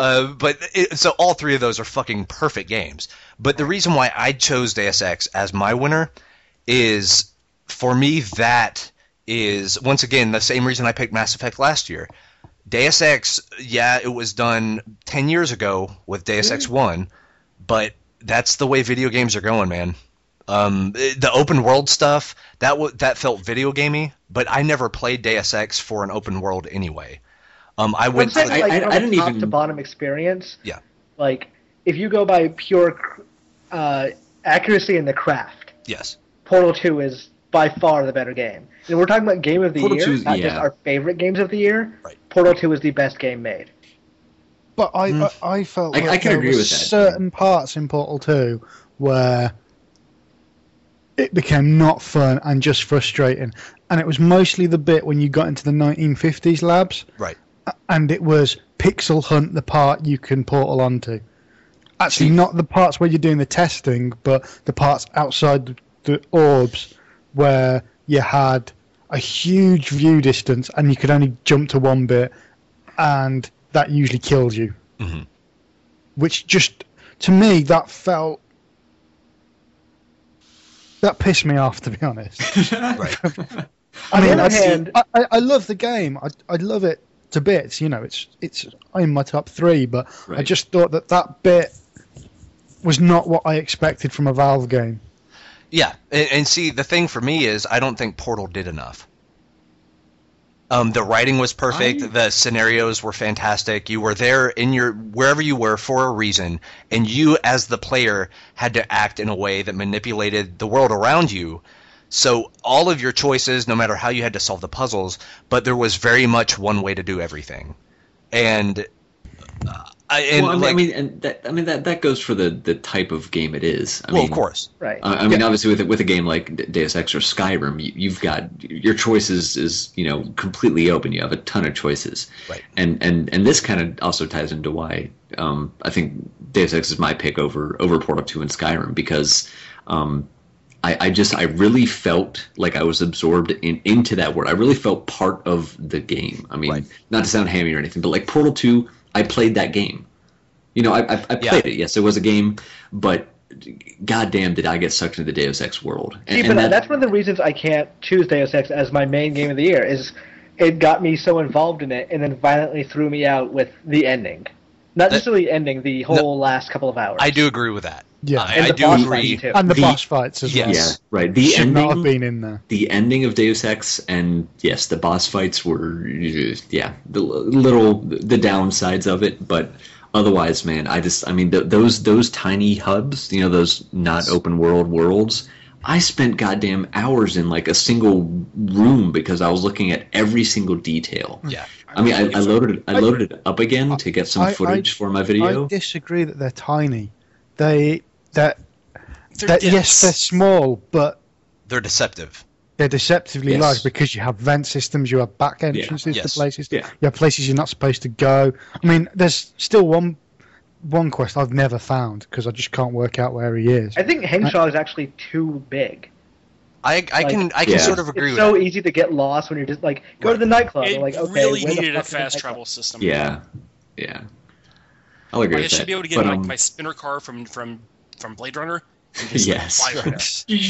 So all 3 of those are fucking perfect games. But the reason why I chose Deus Ex as my winner is, for me, that is, once again, the same reason I picked Mass Effect last year. Deus Ex, yeah, it was done 10 years ago with Deus Ex 1, but that's the way video games are going, man. The open world stuff, that felt video gamey, but I never played Deus Ex for an open world anyway. I I'm went saying, to, like, I from didn't a top even- to bottom experience. Yeah. Like, if you go by pure accuracy in the craft, yes. Portal 2 is by far the better game. And we're talking about game of the Portal year, 2 's- not just yeah. our favorite games of the year. Right. Portal 2 is the best game made. But I felt I like can there agree were with that. certain parts in Portal 2 where it became not fun and just frustrating. And it was mostly the bit when you got into the 1950s labs, Right. and it was pixel hunt the part you can portal onto. Actually, not the parts where you're doing the testing, but the parts outside the orbs where you had a huge view distance and you could only jump to one bit, and that usually kills you. Mhm. Which just, to me, that felt that pissed me off, to be honest. Right. On the mean, other hand, I love the game. I love it to bits. You know, it's in my top 3, but I Right. just thought that bit was not what I expected from a Valve game. Yeah, and see, the thing for me is I don't think Portal did enough. The writing was perfect. The scenarios were fantastic. You were there in wherever you were for a reason, and you, as the player, had to act in a way that manipulated the world around you. So all of your choices, no matter how you had to solve the puzzles, but there was very much one way to do everything, and that goes for the type of game it is. I mean, of course, right. I mean, obviously, with a game like Deus Ex or Skyrim, you've got your choices is completely open. You have a ton of choices, right? And this kind of also ties into why I think Deus Ex is my pick over Portal 2 and Skyrim, because I really felt like I was absorbed into that world. I really felt part of the game. I mean, Right. not to sound hammy or anything, but like Portal 2, I played that game. I played it. Yes, it was a game, but goddamn, did I get sucked into the Deus Ex world? That's one of the reasons I can't choose Deus Ex as my main game of the year. Is it got me so involved in it, and then violently threw me out with the ending. Not necessarily the ending, the whole last couple of hours. I do agree with that. Yeah. And I the do boss agree. fights, too. And the boss fights as well. Yes. Yeah, right. The Should not have ending, been in there. the ending of Deus Ex, and yes, the boss fights were the downsides of it, but otherwise, man, those tiny hubs, those not open world worlds. I spent goddamn hours in like a single room because I was looking at every single detail. Yeah. I mean, I loaded it up again to get some footage for my video. I disagree that they're tiny. Yes, they're small, but They're deceptive. they're deceptively Yes. large because you have vent systems, you have back entrances to Yes. places, Yeah. you have places you're not supposed to go. I mean, there's still one quest I've never found because I just can't work out where he is. I think Henshaw is actually too big. I can Yeah. sort of agree It's with so that. easy to get lost when you're just like, go to the nightclub. It You're like, okay, really where the needed a fuck is the fast nightclub? travel system. Yeah. I'll agree Like, I with should that. be able to get But, my spinner car from Blade Runner. And just, Yes. fly around.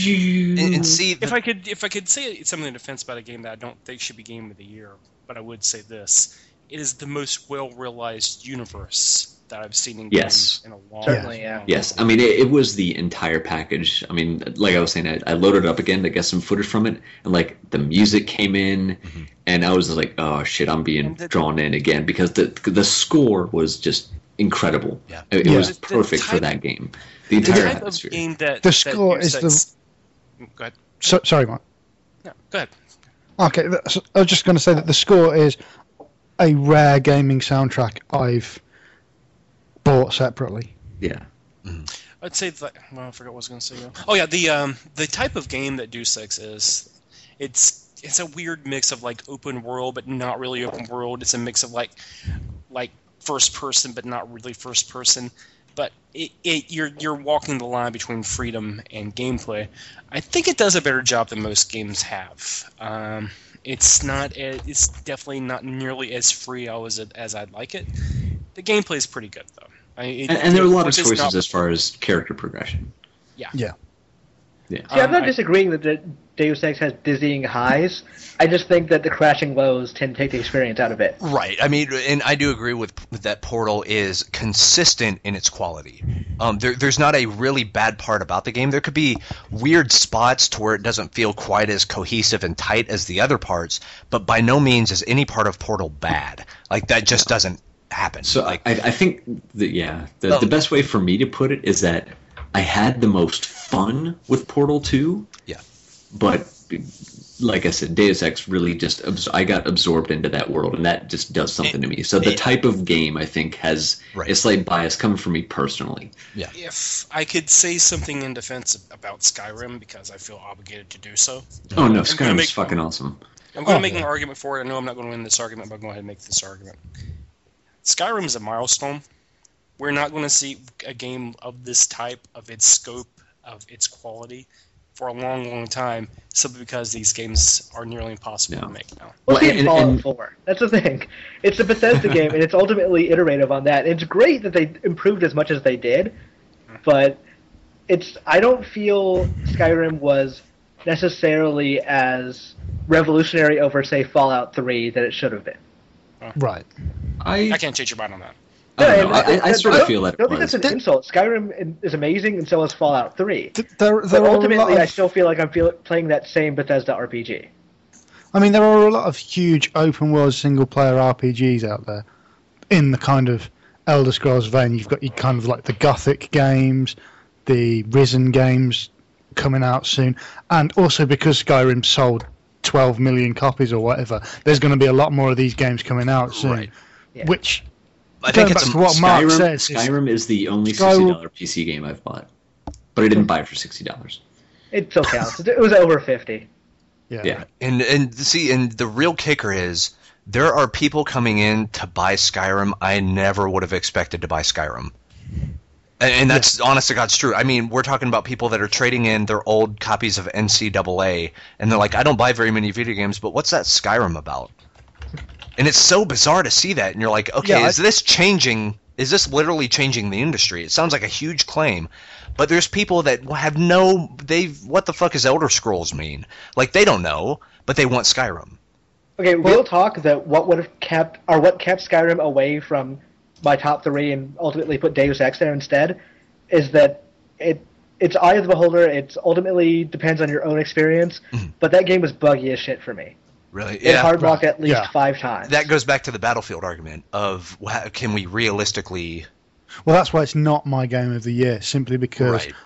And see, If I could say something in defense about a game that I don't think should be Game of the Year, but I would say this: it is the most well realized universe that I've seen in Yes. games in a long Certainly, yeah. Yes, I mean it was the entire package. I mean, like I was saying, I loaded it up again to get some footage from it, and like the music came in, and I was like, oh shit, I'm being drawn in again because the score was just incredible. Yeah. It Yeah. was perfect for that game. The entire type of atmosphere. game that The that score Deus is Ex- Go ahead. Sorry, Mark. No, go ahead. Okay, I was just going to say that the score is a rare gaming soundtrack I've bought separately. Yeah. I'd say that. Well, I forgot what I was going to say. Oh yeah, the type of game that Deus Ex is, it's a weird mix of like open world but not really open world. It's a mix of like first person but not really first person. But you're walking the line between freedom and gameplay. I think it does a better job than most games have. It's definitely not nearly as free as I'd like it. The gameplay is pretty good though. And there are a lot of which is choices not- as far as character progression. Yeah. Yeah. See, I'm not I- disagreeing that Deus Ex has dizzying highs. I just think that the crashing lows tend to take the experience out of it. right. I mean, and I do agree with that. Portal is consistent in its quality. There's not a really bad part about the game. There could be weird spots to where it doesn't feel quite as cohesive and tight as the other parts, but by no means is any part of Portal bad. Like that just doesn't happen. So like, I think the best way for me to put it is that I had the most fun with Portal 2. Yeah. But like I said, Deus Ex really just I got absorbed into that world, and that just does something to me. So the type of game I think has Right. a slight bias coming from me personally. yeah. If I could say something in defense about Skyrim, because I feel obligated to do so, Oh no, gonna Skyrim's make- fucking awesome. I'm going to Oh, make an yeah. argument for it. I know I'm not going to win this argument, but I'm going to go ahead and make this argument. Skyrim is a milestone. We're not going to see a game of this type, of its scope, of its quality, for a long, long time, simply because these games are nearly impossible to make now. We'll Well, see and- Fallout and- 4. That's the thing. It's a Bethesda game, and it's ultimately iterative on that. It's great that they improved as much as they did, but I don't feel Skyrim was necessarily as revolutionary over, say, Fallout 3 that it should have been. Right. I can't change your mind on that. I don't know. I sort of feel that I don't it think was. that's an insult. Skyrim is amazing, and so is Fallout 3. There But are a ultimately, lot of, I still feel like I'm playing that same Bethesda RPG. I mean, there are a lot of huge open world single player RPGs out there in the kind of Elder Scrolls vein. You've got your kind of like the Gothic games, the Risen games coming out soon, and also because Skyrim sold 12 million copies or whatever, there's going to be a lot more of these games coming out soon. Right. Yeah. Which, I going think back it's to what Mark Skyrim, says, Skyrim is the only Skyrim- $60 PC game I've bought, but I didn't buy it for $60. It still counts. It was over 50. Yeah. And see, and the real kicker is there are people coming in to buy Skyrim I never would have expected to buy Skyrim. And that's honest to God's true. I mean, we're talking about people that are trading in their old copies of NCAA, and they're like, I don't buy very many video games, but what's that Skyrim about? And it's so bizarre to see that, and you're like, okay, is this changing? Is this literally changing the industry? It sounds like a huge claim, but there's people that have what the fuck does Elder Scrolls mean? Like, they don't know, but they want Skyrim. Okay, real talk that what kept Skyrim away from my top 3 and ultimately put Deus Ex there instead is that it's eye of the beholder. It ultimately depends on your own experience, but that game was buggy as shit for me. Really? It hard blocked at least Yeah. 5 times. That goes back to the Battlefield argument of can we realistically... well, that's why it's not my game of the year, simply because Right.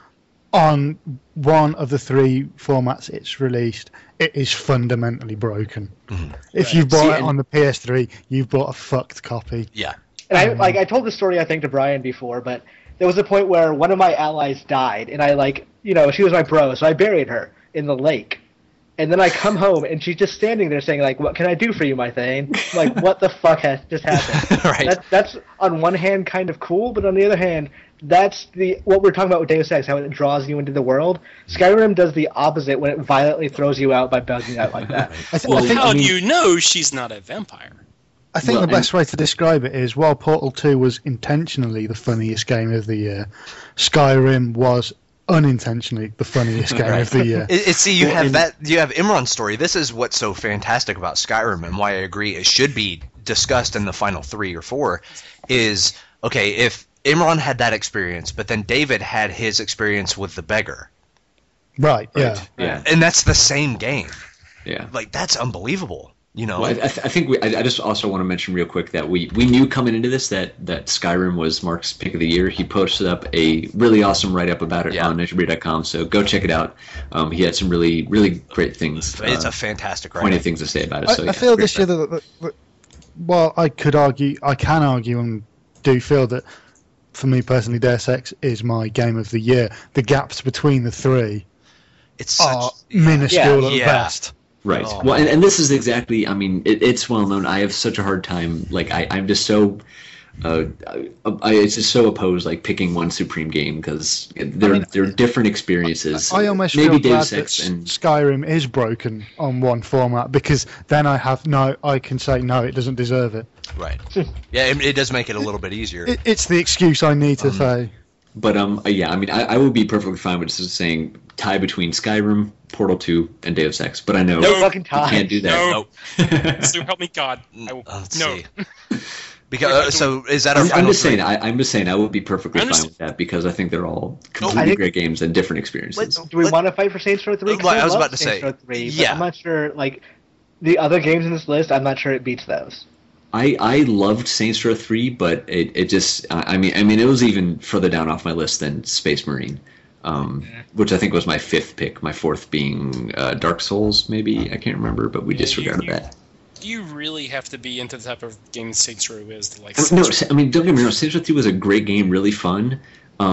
on one of the 3 formats it's released, it is fundamentally broken. If you bought it on the PS3, you've bought a fucked copy. Yeah. And I told this story I think to Brian before, but there was a point where one of my allies died, and she was my bro, so I buried her in the lake. And then I come home, and she's just standing there saying, like, what can I do for you, my thing? I'm like, what the fuck has just happened? Right. That's on one hand kind of cool, but on the other hand, that's what we're talking about with Deus Ex, how it draws you into the world. Skyrim does the opposite when it violently throws you out by bugging out like that. How do you know she's not a vampire? I think the best way to describe it is, while Portal 2 was intentionally the funniest game of the year, Skyrim was unintentionally the funniest game of the year. See, you have Imran's story. This is what's so fantastic about Skyrim, and why I agree it should be discussed in the final 3 or 4, is, okay, if Imran had that experience, but then David had his experience with the beggar. Right, yeah. And that's the same game. Yeah. Like, that's unbelievable. You know, Well, I think I just also want to mention real quick that we knew coming into this that Skyrim was Mark's pick of the year. He posted up a really awesome write-up about it on NitroBeer.com, so go check it out. He had some really, really great things. It's a fantastic pointed write-up. things to say about it. So I feel this year that while I can argue and do feel that, for me personally, Deus Ex is my game of the year. The gaps between the 3 are minuscule at the best. Right. Well, and this is exactly. I mean, it's well known. I have such a hard time. Like, I'm just so. It's just so opposed, like picking one supreme game because they're different experiences. I almost maybe feel glad Deus Ex that and Skyrim is broken on one format, because then I can say no, it doesn't deserve it. Right. Yeah, it does make it a little bit easier. It's the excuse I need to say. But yeah, I mean, I would be perfectly fine with just saying tie between Skyrim, Portal 2, and Deus Ex. But I know No fucking tie. you can't do that. No. So help me God. I will. Let's No. see. Because so is that our I'm final just 3? saying. I'm just saying I would be perfectly fine with that because I think they're all completely great games and different experiences. Do we want to fight for Saints Row 3? 'Cause I was love about to Saints say, Row 3, but yeah. I'm not sure, like, the other games in this list, I'm not sure it beats those. I loved Saints Row 3, but it just I mean it was even further down off my list than Space Marine, which I think was my 5th pick. My 4th being Dark Souls, maybe I can't remember, but we disregarded that. You really have to be into the type of game Saints Row is to like. No, I mean don't get me wrong. Saints Row 3 was a great game, really fun.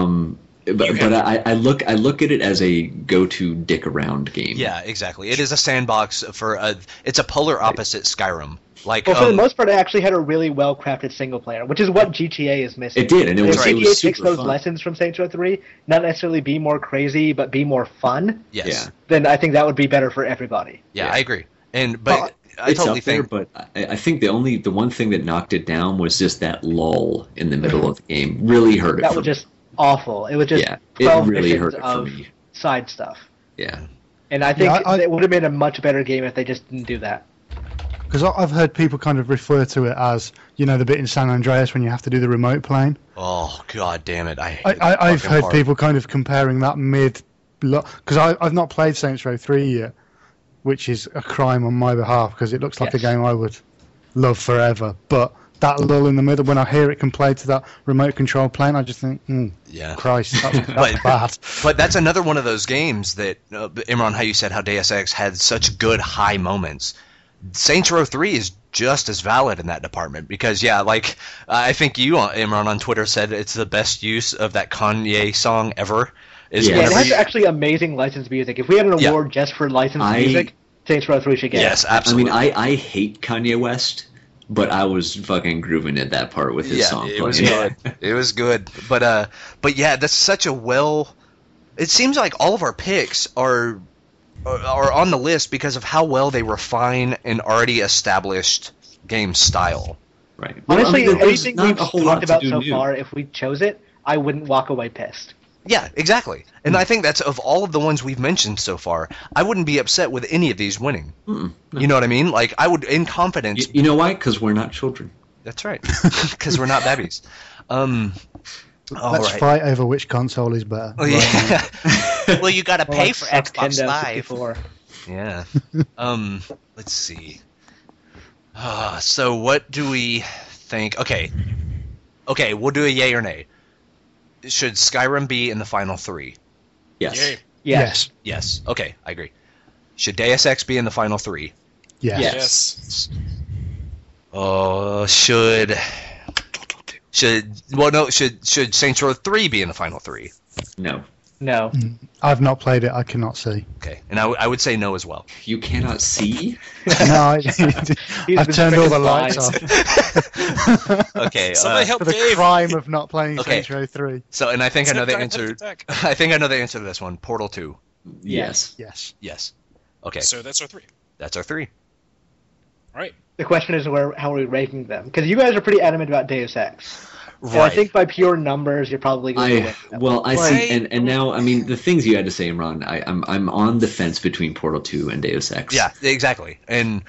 But I look at it as a go-to dick around game. Yeah, exactly. It is a sandbox it's a polar opposite Skyrim. Like, Well, for the most part, it actually had a really well-crafted single player, which is what GTA is missing. It did, and it was GTA takes super those fun. lessons from Saints Row 3, not necessarily be more crazy, but be more fun. yes. Yeah. Then I think that would be better for everybody. Yeah, I agree. But I It's totally up there, think but I think the one thing that knocked it down was just that lull in the middle of the game. Really hurt it. That for would just awful. It was just Yeah, it 12 really missions hurt it for of me. side stuff. Yeah. And I think Yeah, it would have been a much better game if they just didn't do that. Because I've heard people kind of refer to it as, you know, the bit in San Andreas when you have to do the remote playing. Oh, god damn it. I've heard people kind of comparing that because I've not played Saints Row 3 yet, which is a crime on my behalf because it looks like a Yes. game I would love forever. But that lull in the middle, when I hear it compared to that remote control playing, I just think, Yeah. Christ, that's But- bad. But that's another one of those games that, Imran, how you said how Deus Ex had such good high moments. Saints Row 3 is just as valid in that department because, yeah, like, I think you, Imran, on Twitter said it's the best use of that Kanye song ever. Is Yeah, Yeah, it whenever has you- actually amazing licensed music. If we had an Yeah. award just for licensed I- music, Saints Row 3 should get Yes, it. absolutely. I mean, I hate Kanye West, but I was fucking grooving at that part with his song. it was playing. good. It was good. But yeah, that's such a it seems like all of our picks are on the list because of how well they refine an already established game style. Right. Honestly, Well, I mean, there's anything not we've a whole lot talked to about do so new. far, if we chose it, I wouldn't walk away pissed. Yeah, exactly. And I think that's of all of the ones we've mentioned so far, I wouldn't be upset with any of these winning. Mm-mm, no. You know what I mean? Like I would, in confidence. You know why? Because we're not children. That's right, because we're not babies. All Let's right. fight over which console is better. Oh, yeah. well, you got to More pay like for Xbox Nintendo Live. 64. Yeah. Let's see. So what do we think? Okay, we'll do a yay or nay. Should Skyrim be in the final 3? Yes. Yay. Yes. Yes. Okay, I agree. Should Deus Ex be in the final 3? Yes. Yes. Should Saints Row 3 be in the final 3? No. No. I've not played it. I cannot see. Okay, and I would say no as well. You cannot see? No, I've been turned all the stricken lights blind. off Okay. Somebody help for the Dave. crime of not playing Okay. Saints Row 3. So, and I think I know the Attack, answer. attack. I think I know the answer to this one. Portal 2. Yes. Yes. Yes. Okay, So that's our 3. that's our 3. All right. The question is how are we ranking them? Because you guys are pretty adamant about Deus Ex. And I Right. think by pure numbers, you're probably going to win. I Right. see, and now I mean the things you had to say, Imran. I'm on the fence between Portal 2 and Deus Ex. Yeah, exactly. And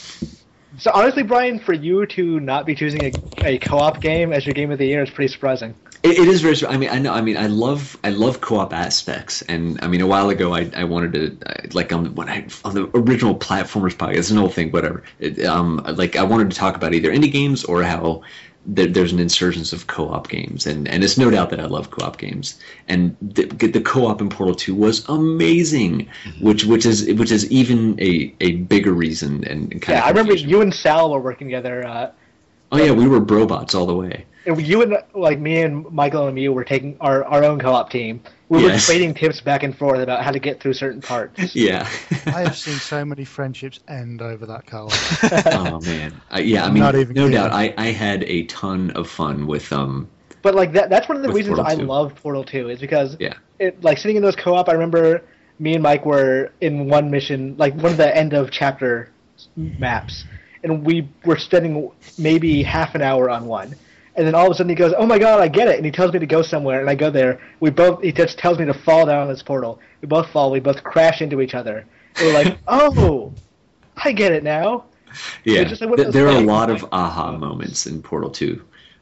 So honestly, Brian, for you to not be choosing a co-op game as your game of the year is pretty surprising. It is very. I mean, I know. I mean, I love co-op aspects, and I mean, a while ago, I wanted to like on the original platformers podcast, it's an old thing, whatever. Like I wanted to talk about either indie games or how there's an insurgence of co-op games, and it's no doubt that I love co-op games, and the co-op in Portal 2 was amazing, which is even a bigger reason and kind Yeah, of I remember confusion. you and Sal were working together. Oh yeah, we were brobots all the way. And you and like me and Michael and me were taking our own co-op team. We were Yes. trading tips back and forth about how to get through certain parts. Yeah. I have seen so many friendships end over that co-op. Oh man. Yeah, I mean, Not even no kidding. doubt. I had a ton of fun with But like that's one of the With reasons Portal I 2. loved Portal 2 is because Yeah. it like sitting in those co-op. I remember me and Mike were in one mission, like one of the end of chapter maps, and we were spending maybe half an hour on one. And then all of a sudden he goes, "Oh my god, I get it!" And he tells me to go somewhere, and I go there. He just tells me to fall down this portal. We both fall. We both crash into each other. And we're like, "Oh, I get it now." Yeah, It's just like one of those there are a things, lot like- of aha moments in Portal 2.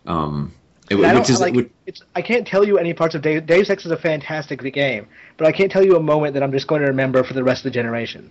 And I don't, I can't tell you any parts of Deus Ex is a fantastic game, but I can't tell you a moment that I'm just going to remember for the rest of the generation.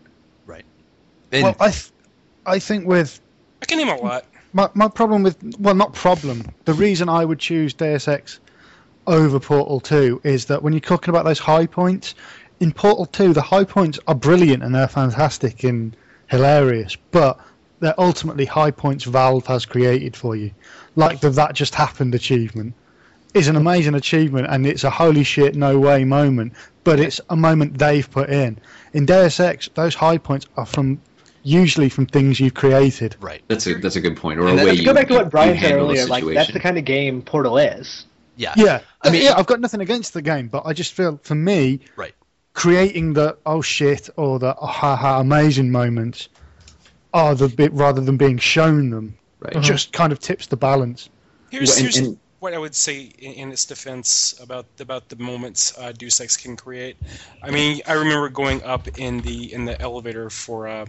and Well, I think with I can name a lot. my problem with, well, not problem, the reason I would choose Deus Ex over Portal 2 is that when you're talking about those high points, in Portal 2 the high points are brilliant and they're fantastic and hilarious, but they're ultimately high points Valve has created for you. Like the That Just Happened achievement is an amazing achievement and it's a holy shit no way moment, but it's a moment they've put in. In Deus Ex, those high points are usually from things you've created. right. that's a good point. Or And a way Let's go back to what Brian you said handle a earlier. Like that's situation. the kind of game Portal is. Yeah. Yeah, I mean- yeah, I've got nothing against the game, but I just feel, for me, Right. creating the oh shit or the oh, ha ha amazing moments are the bit rather than being shown them. Right. It just kind of tips the balance. Here's and what I would say in its defense about the moments Deus Ex can create. I mean, I remember going up in the elevator for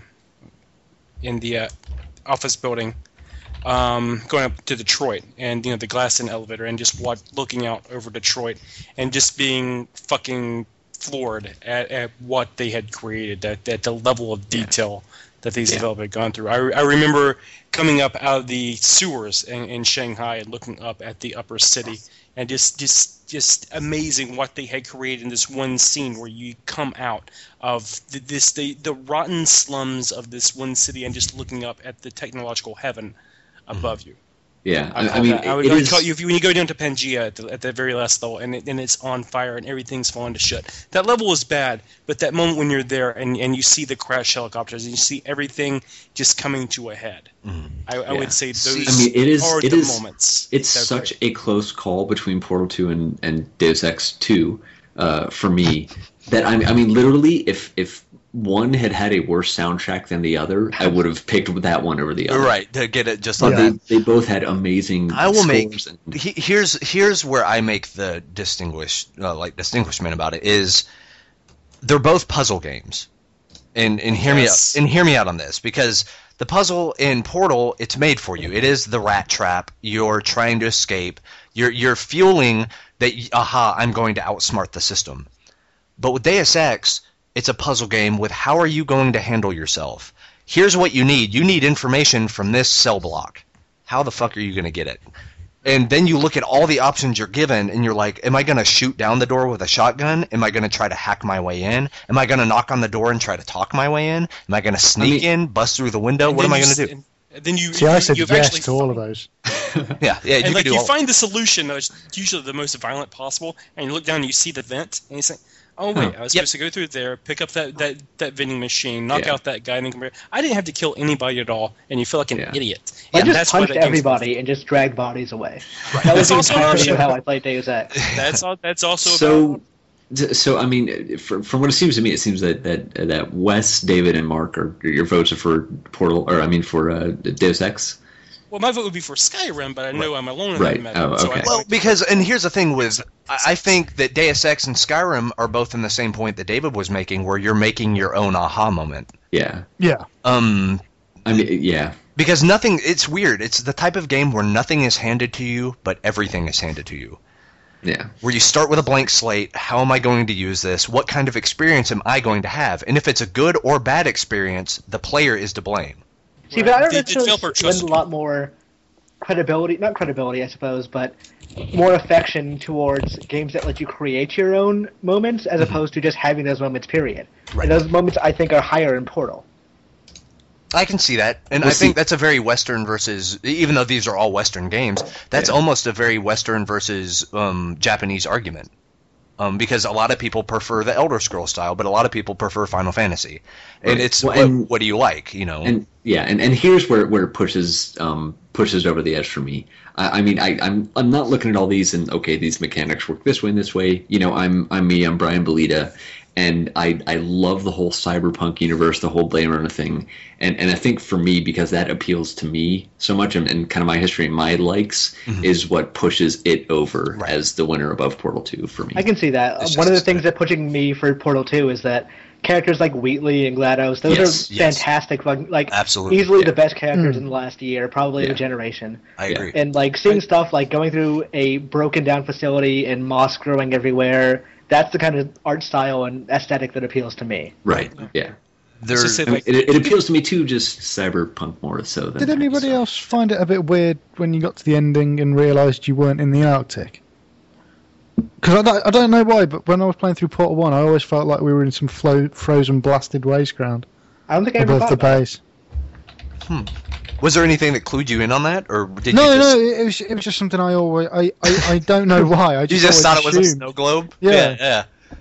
in the office building, going up to Detroit, and the glass in elevator, and just looking out over Detroit, and just being fucking floored at what they had created, at the level of detail that these developers had gone through. I remember coming up out of the sewers in Shanghai and looking up at the upper city, and just amazing what they had created in this one scene where you come out of the rotten slums of this one city and just looking up at the technological heaven above you. Yeah, I would call you when you go down to Pangea at the very last level, and it's on fire and everything's falling to shit. That level is bad, but that moment when you're there and you see the crash helicopters and you see everything just coming to a head, I would say those are the moments. It's such a close call between Portal 2 and Deus Ex 2 for me that I mean literally if one had a worse soundtrack than the other, I would have picked that one over the other. Right, to get it just like that. They both had amazing scores. Here's where I make the distinguishment about it is they're both puzzle games. And hear me out. And hear me out on this, because the puzzle in Portal, it's made for you. It is the rat trap. You're trying to escape. You're feeling that I'm going to outsmart the system. But with Deus Ex, it's a puzzle game with how are you going to handle yourself. Here's what you need. You need information from this cell block. How the fuck are you going to get it? And then you look at all the options you're given, and you're like, am I going to shoot down the door with a shotgun? Am I going to try to hack my way in? Am I going to knock on the door and try to talk my way in? Am I going to sneak in, bust through the window? What am I going to do? Then you See, I said you've yes actually to all of those. Yeah. And you find the solution that's usually the most violent possible, and you look down and you see the vent, and you say, oh wait, I was supposed to go through there, pick up that vending machine, knock out that guy, and then I didn't have to kill anybody at all, and you feel like an idiot. I And just punched everybody and just dragged bodies away. That was the entirety of how I played Deus Ex. That's also So I mean, from what it seems to me, it seems that Wes, David, and Mark are your votes are for Portal, or I mean for Deus Ex. Well, my vote would be for Skyrim, but I know I'm alone in that matter. Oh, okay. And here's the thing with, I think that Deus Ex and Skyrim are both in the same point that David was making, where you're making your own aha moment. Yeah. Yeah. I mean, yeah. Because it's weird. It's the type of game where nothing is handed to you, but everything is handed to you. Yeah. Where you start with a blank slate. How am I going to use this? What kind of experience am I going to have? And if it's a good or bad experience, the player is to blame. See, but I don't necessarily lend a lot more not credibility, I suppose, but more affection towards games that let you create your own moments as opposed to just having those moments, period. Right. And those moments, I think, are higher in Portal. I can see that, and I think that's a very Western versus, even though these are all Western games, that's almost a very Western versus Japanese argument. Because a lot of people prefer the Elder Scrolls style, but a lot of people prefer Final Fantasy, and it's what do you like, And here's where it pushes over the edge for me. I'm not looking at all these and okay, these mechanics work this way and this way. I'm Brian Belita, and I love the whole cyberpunk universe, the whole Blade Runner thing, and I think for me, because that appeals to me so much, and kind of my history and my likes is what pushes it over as the winner above Portal 2 for me. I can see that. One of the things that pushing me for Portal 2 is that characters like Wheatley and GLaDOS, those are fantastic. Absolutely. Easily the best characters in the last year, probably of a generation. I agree. And seeing stuff like going through a broken down facility and moss growing everywhere, that's the kind of art style and aesthetic that appeals to me. Right. Yeah. It appeals to me too, just cyberpunk more so than. Did anybody else find it a bit weird when you got to the ending and realised you weren't in the Arctic? Because I don't know why, but when I was playing through Portal 1, I always felt like we were in some frozen, blasted wasteland. I don't think I ever above the base. Was there anything that clued you in on that, or did No, you just... no, it was just something I always... I don't know why. I just thought it was a assumed. snow globe? Yeah.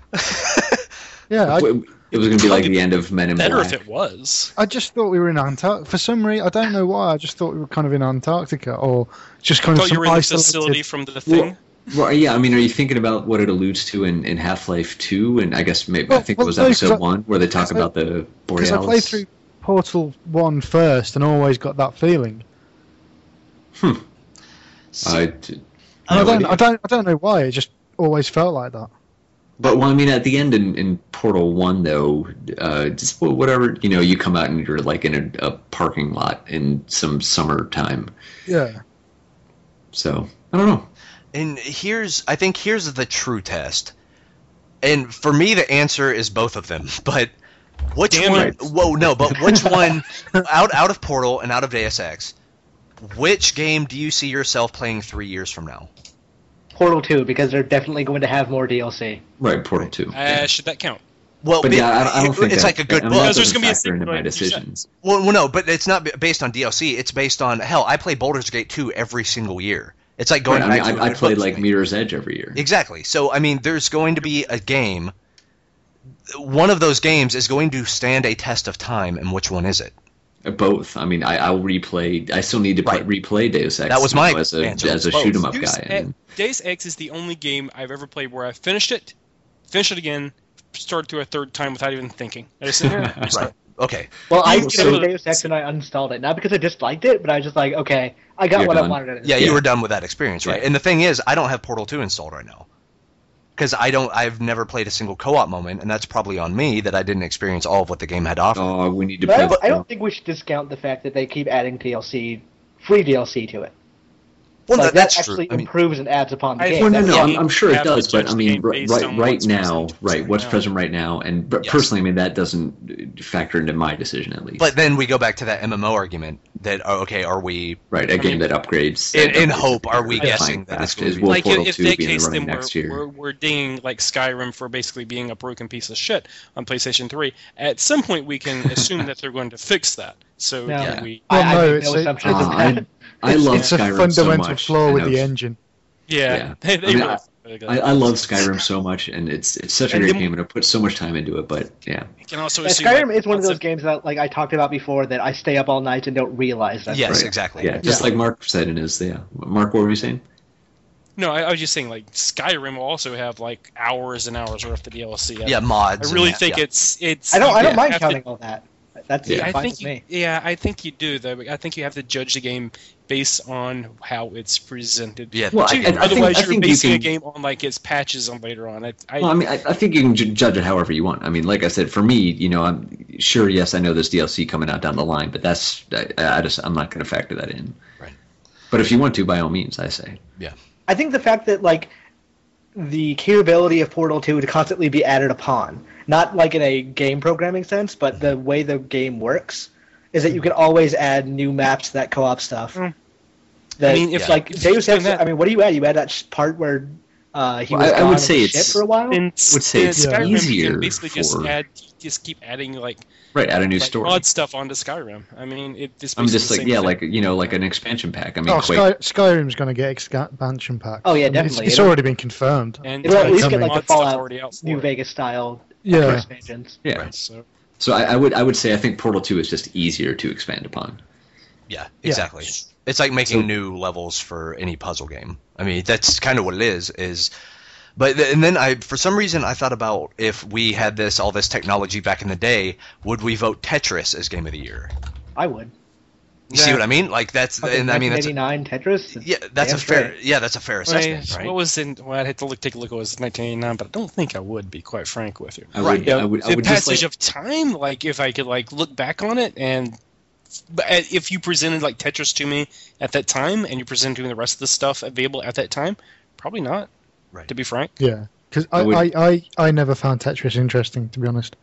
Yeah. It was going to be like the end of Men in Black. Better if it was. I just thought we were in Antarctica. For some reason, I don't know why, I just thought we were kind of in Antarctica, or just kind of some you were in the isolated... facility from the thing? Well, yeah, I mean, are you thinking about what it alludes to in Half-Life 2? And I guess maybe I think it was episode 1 where they talk about the Borealis. Because I played through Portal 1 first and always got that feeling. And I don't know why. It just always felt like that. But well, I mean, at the end in Portal 1, though, just whatever, you come out and you're like in a parking lot in some summertime. Yeah. So I don't know. And I think here's the true test. And for me, the answer is both of them. But which one? Right. Whoa, no. But which one? out of Portal and out of Deus Ex, which game do you see yourself playing 3 years from now? Portal 2, because they're definitely going to have more DLC. Right, Portal 2. Should that count? Well, But yeah, I don't think it's that, like a good I mean, book. that Because there's doesn't gonna be a factor into sequel, my like you said. decisions. Well, no, but it's not based on DLC. It's based on I play Baldur's Gate 2 every single year. It's like going Right, back I mean, to I good play books like to me. Mirror's Edge every year. Exactly. So I mean, there's going to be a game. One of those games is going to stand a test of time, and which one is it? Both. I mean, I'll replay. I still need to Right. replay Deus Ex. That was my as a answer. as a Both. shoot 'em up guy. Deus Ex is the only game I've ever played where I finished it again, started through a third time without even thinking. I just sit here, restart. Okay. Well, I So- finished Deus Ex and I uninstalled it. Not because I disliked it, but I was just like, okay, I got You're what I done. wanted. Yeah, you were done with that experience, right? Yeah. And the thing is, I don't have Portal 2 installed right now. Because I've never played a single co-op moment, and that's probably on me that I didn't experience all of what the game had to offer. Oh, we need to But play. I don't think we should discount the fact that they keep adding DLC, free DLC to it. Well, Like, that's that true. actually I mean, improves and adds upon the I- game. Well, no, That's- no, Yeah, I'm sure it have does, to but judge I the mean, game based on right what's now, present right, what's now. present right now, and Yes. personally, I mean, that doesn't factor into my decision at least. but then we go back to that MMO argument that, are we, right, a game that upgrades. in hope, are we Fine, guessing that it's fast going is to be... Will Like Portal if 2 that be in the case, running then next year? we're dinging like Skyrim for basically being a broken piece of shit on PlayStation 3. At some point, we can assume that they're going to fix that. So No. that we, Well, I no, make it's no a- assumptions Ah, on that. I love It's a Skyrim fundamental so much. flaw with and the I've- engine. yeah, I they mean, really I love Skyrim so much, and it's such a And great then- game, and I put so much time into it. But yeah, can also Yeah, assume, Skyrim like, is one of those concept- games that, like I talked about before, that I stay up all night and don't realize that. Yes, right. exactly. Yeah, just Yeah. like Mark said in his Mark, what were you saying? No, I was just saying like Skyrim will also have like hours and hours worth of DLC. Yeah, mods. I really and that, think yeah. it's. I don't you mind have to- counting all that. That's Yeah. I fine think with me. I think you do though. I think you have to judge the game based on how it's presented. Yeah, Well, too. I think- Otherwise, you're you basing a can- game on like its patches on later on. Well, I mean, I think you can judge it however you want. I mean, like I said, for me, I'm sure, yes, I know there's DLC coming out down the line, but I'm not going to factor that in. Right. But if you want to, by all means, I say. I think the fact that like the capability of Portal 2 to constantly be added upon, not like in a game programming sense, but the way the game works, is that you can always add new maps to that co-op stuff. Mm. That, I mean, if like if Deus you're Ex, doing that- I mean, what do you add? You add that part where he Well, was I gone would on say the it's- ship for a while. in, would say in it's Skyrim, you easier can basically for- just keep adding like Right, add a new like story. mod stuff onto Skyrim. I mean, it's I'm just basically like, the same yeah, thing. like an expansion pack. I mean, Oh, Quake. Skyrim's going to get expansion packs. Oh, yeah, I mean, definitely. It's already been confirmed. And It'll at least tons get of like the mod stuff Fallout already out for New it. Vegas style Yeah. expansions. Yeah. Right. So I would say I think Portal 2 is just easier to expand upon. Yeah, exactly. It's like making new levels for any puzzle game. I mean, that's kind of what it is. But and then for some reason I thought about if we had all this technology back in the day, would we vote Tetris as game of the year? I would. You see what I mean? Like that's and I mean that's 1989 Tetris. yeah, that's a Damn fair straight. that's a fair assessment, right? What was in? Well, I'd have to take a look. It was 1989, but I don't think I would be quite frank with you. I would, Right, I would the just passage like, of time, like if I could like look back on it, and but if you presented like Tetris to me at that time, and you presented to me the rest of the stuff available at that time, probably not. Right. To be frank, Yeah, because I would- I never found Tetris interesting, to be honest.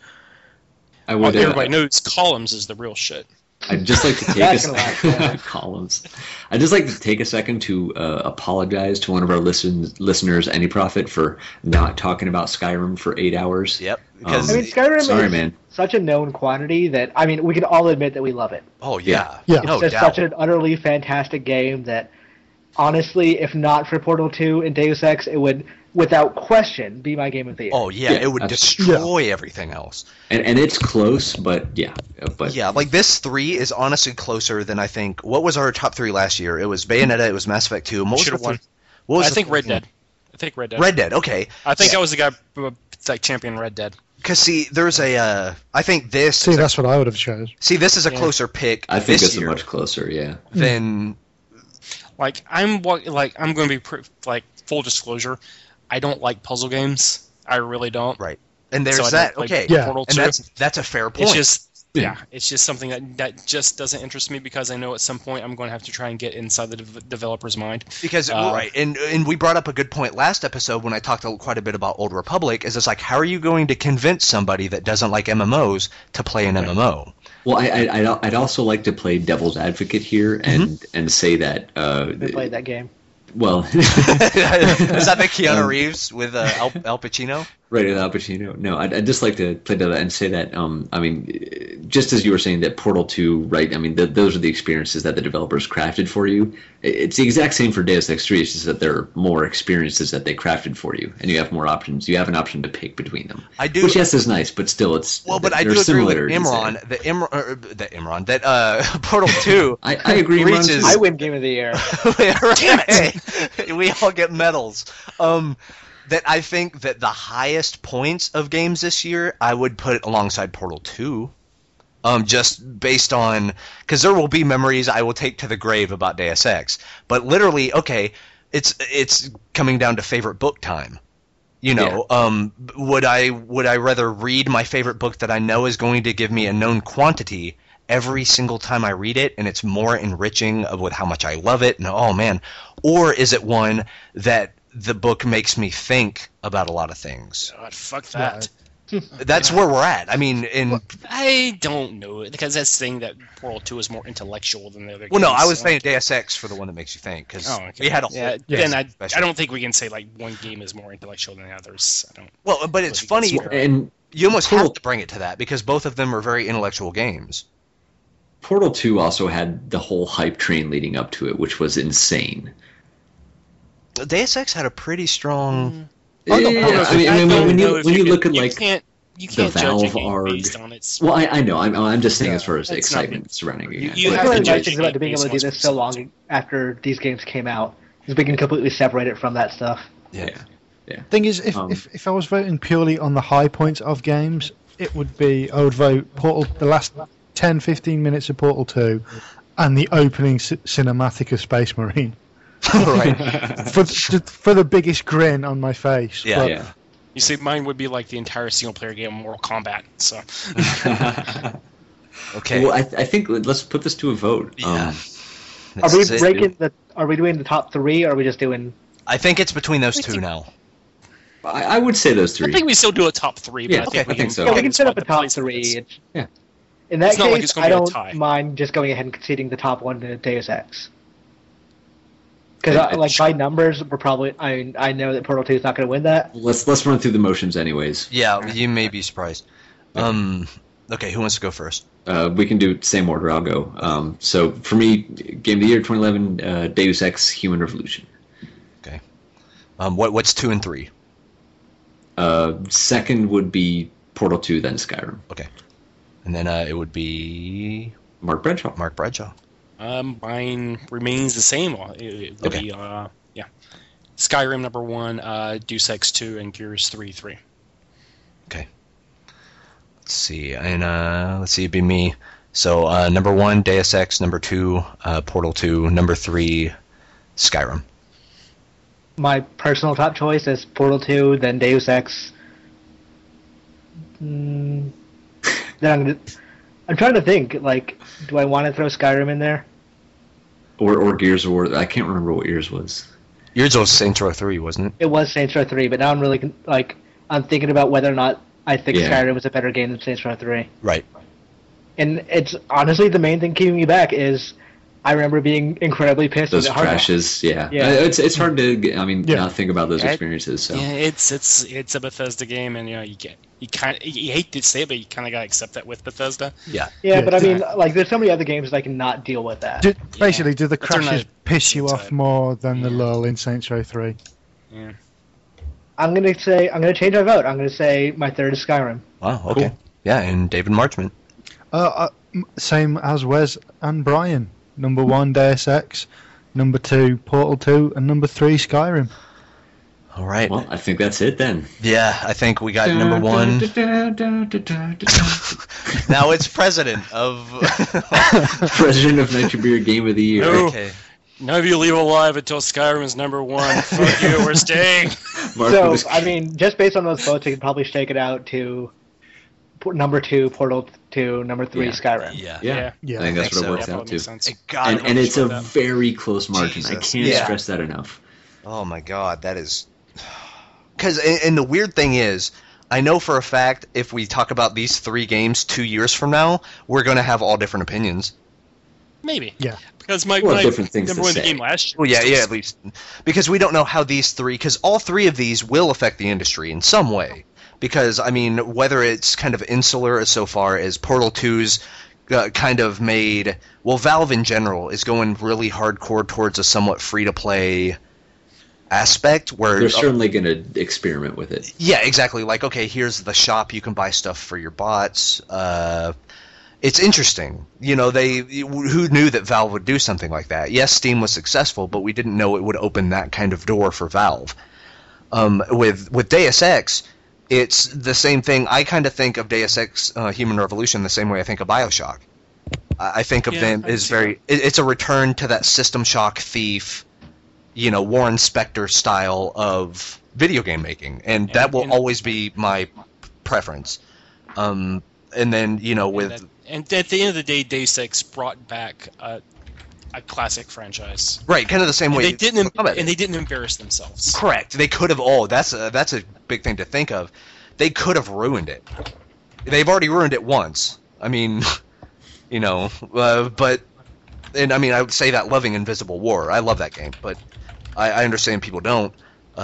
I would. everybody knows columns is the real shit. I'd just like to take That's gonna last forever. columns. I'd just like to take a second to apologize to one of our listeners, AnyProfit, for not talking about Skyrim for 8 hours. Yep. Because I mean, Skyrim Sorry, is man. such a known quantity that I mean we can all admit that we love it. oh yeah, Yeah. It's no just doubt. such an utterly fantastic game that, honestly, if not for Portal 2 and Deus Ex, it would, without question, be my game of the year. Oh yeah, Yeah, it would absolutely. destroy everything else. And it's close, but yeah. But Yeah, like this 3 is honestly closer than I think. What was our top 3 last year? It was Bayonetta, it was Mass Effect 2. And what was Should've the won. third- What was I the think third Red one? Dead. I think Red Dead. Red Dead. Okay. I think I was the guy like champion Red Dead. Because see, there's a. I think this. See, is a- that's what I would have chose. see, this is a Yeah. closer pick I think this it's year much closer, yeah. than. Like I'm going to be full disclosure. I don't like puzzle games. I really don't. Right. And there's So I that. don't play Okay. Yeah. Portal And 2. that's a fair point. It's just it's just something that just doesn't interest me because I know at some point I'm going to have to try and get inside the developer's mind. Because right, and we brought up a good point last episode when I talked quite a bit about Old Republic. Is it's like, how are you going to convince somebody that doesn't like MMOs to play an MMO? Well, I'd also like to play devil's advocate here and say that They played that game. well, Is that the Keanu Reeves with Al Pacino? right, with Al Pacino. No, I'd just like to play that and say that, I mean, just as you were saying that Portal 2, right, I mean, those are the experiences that the developers crafted for you. It's the exact same for Deus Ex 3, it's just that there are more experiences that they crafted for you, and you have more options. You have an option to pick between them. I do. Which, yes, is nice, but still, it's... Well, but I there do are agree with similarities Imran, that Portal 2 I agree, Imran, reaches... too. I win Game of the Year. Right. We all get medals. That I think that the highest points of games this year, I would put alongside Portal 2. Just based on... Because there will be memories I will take to the grave about Deus Ex. But literally, okay, it's coming down to favorite book time. You know, would I rather read my favorite book that I know is going to give me a known quantity every single time I read it, and it's more enriching with how much I love it, and oh man, or is it one that the book makes me think about a lot of things? God, fuck that. That's where we're at. I mean, I don't know because that's saying that Portal 2 is more intellectual than the other. Well, no, games, I was so. saying Deus Ex for the one that makes you think, because we had a whole... Then I don't think we can say like one game is more intellectual than the others. I don't. Well, but it's funny, And you almost have to bring it to that because both of them are very intellectual games. Portal 2 also had the whole hype train leading up to it, which was insane. Deus Ex had a pretty strong... I mean, when you look at you like can't the judge a Valve game ARG. based on its. Well, I know. I'm just saying as far as the It's excitement surrounding it. You One have of to the judge nice things a about game being able to do based on this so long after these games came out is we can completely separate it from that stuff. Yeah. Thing is, if I was voting purely on the high points of games, it would be I would vote Portal, the last 10-15 minutes of Portal 2, and the opening cinematic of Space Marine. Right. for the biggest grin on my face. Yeah. But Yeah. You see, mine would be like the entire single-player game of Mortal Kombat. So. Okay. Well, I think let's put this to a vote. Yeah. Are we That's it. ranking the? Are we doing the top three, or are we just doing? I think it's between those two now. I would say those three. I think we still do a top three. But Yeah, I think I think so. Yeah, we can set up a the top place three. is. Yeah. In that It's not like case, it's gonna I be a don't tie. mind just going ahead and conceding the top one to Deus Ex. Because like by numbers, we're probably. I know that Portal 2 is not going to win that. Let's run through the motions anyways. Yeah, you may be surprised. Okay, who wants to go first? We can do same order. I'll go. So for me, Game of the Year 2011, Deus Ex: Human Revolution. Okay. What's 2 and 3? Second would be Portal 2, then Skyrim. Okay. And then it would be Mark Bradshaw. Mark Bradshaw. Mine remains the same. It would be Skyrim number 1, Deus Ex 2, and Gears 3. Okay. Let's see. And let's see, it'd be me. So number 1, Deus Ex. Number 2, Portal 2. Number 3, Skyrim. My personal top choice is Portal 2, then Deus Ex. Then I'm trying to think. Like, do I want to throw Skyrim in there? Or Gears of War. I can't remember what yours was. Yours was Saints Row 3, wasn't it? It was Saints Row 3, but now I'm really like I'm thinking about whether or not I think Skyrim was a better game than Saints Row 3. Right. And it's honestly the main thing keeping me back is I remember being incredibly pissed. Those at Hard Rock. crashes, yeah. Yeah. It's hard to, not think about those experiences. So. Yeah, it's a Bethesda game, and you hate to say it, but you kind of gotta accept that with Bethesda. Yeah. Yeah, but I mean, like, there's so many other games that I cannot deal with that. do the But they're crashes not piss you inside. off more than the lull in Saints Row 3? Yeah. I'm gonna change my vote. I'm gonna say my third is Skyrim. Wow, okay. Cool. Yeah, and David Marchman. Same as Wes and Brian. Number 1, Deus Ex. Number 2, Portal 2. And number 3, Skyrim. All right. Well, I think that's it then. Yeah, I think we got number 1. Now it's president of... President of Nitro Beer Game of the Year. No. Okay. None of you leave alive until Skyrim is number 1. Fuck you, we're staying. Mark So, was- I mean, just based on those votes, you could probably shake it out to number 2, Portal 2, number 3, Yeah. Skyrim. Yeah. yeah, Yeah. I think that's what so. it works Yeah, out probably to. makes sense. God, And it's a that. very close margin. I Jesus. can't Yeah. stress that enough. Oh my God, that is. Because and the weird thing is, I know for a fact if we talk about these 3 games 2 years from now, we're going to have all different opinions. Maybe. Yeah. Because We'll have my different things number to 1 say. game last year. Well, yeah, was yeah, at least because we don't know how these 3, because all 3 of these will affect the industry in some way. Because I mean, whether it's kind of insular so far as Portal 2's kind of made, well, Valve in general is going really hardcore towards a somewhat free-to-play aspect where They're certainly going to experiment with it. yeah, exactly. Like, okay, here's the shop. You can buy stuff for your bots. It's interesting. You know, who knew that Valve would do something like that? Yes, Steam was successful, but we didn't know it would open that kind of door for Valve. With Deus Ex, it's the same thing. I kind of think of Deus Ex Human Revolution the same way I think of BioShock. I think of Yeah, them I can as see very. It's a return to that System Shock Thief, Warren Spector style of video game making, and that will always be my preference. And then with And at the end of the day, Deus Ex brought back a classic franchise. right, kind of the same way They didn't Combat and they didn't embarrass themselves. correct. They could have. Oh, that's a big thing to think of. They could have ruined it. They've already ruined it once. I mean, but and I mean I would say that loving Invisible War. I love that game, but I understand people don't.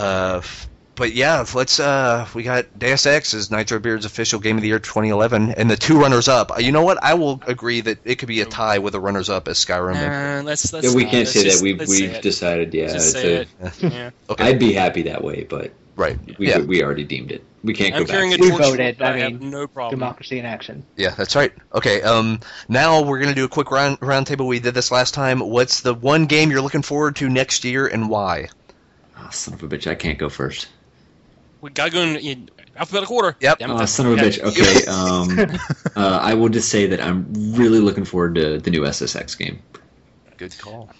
But yeah, let's. We got Deus Ex as Nitro Beard's official Game of the Year 2011, and the 2 runners-up. You know what? I will agree that it could be a tie with the runners-up as Skyrim. Let's Yeah, we not. can't Let's say just- that. let's say We've it. decided, yeah. Just it's say a- it. Yeah. Okay, I'd be happy that way, but right. we Yeah, we already deemed it. We can't I'm go carrying back. a We torch. voted, I I have mean, no problem. Democracy in action. yeah, that's right. Okay, now we're gonna do a quick round table. We did this last time. What's the one game you're looking forward to next year, and why? Oh, son of a bitch! I can't go first. We gotta go in alphabetical order. Yep. Damn Oh, it. son of a bitch. Okay. I will just say that I'm really looking forward to the new SSX game. Good call.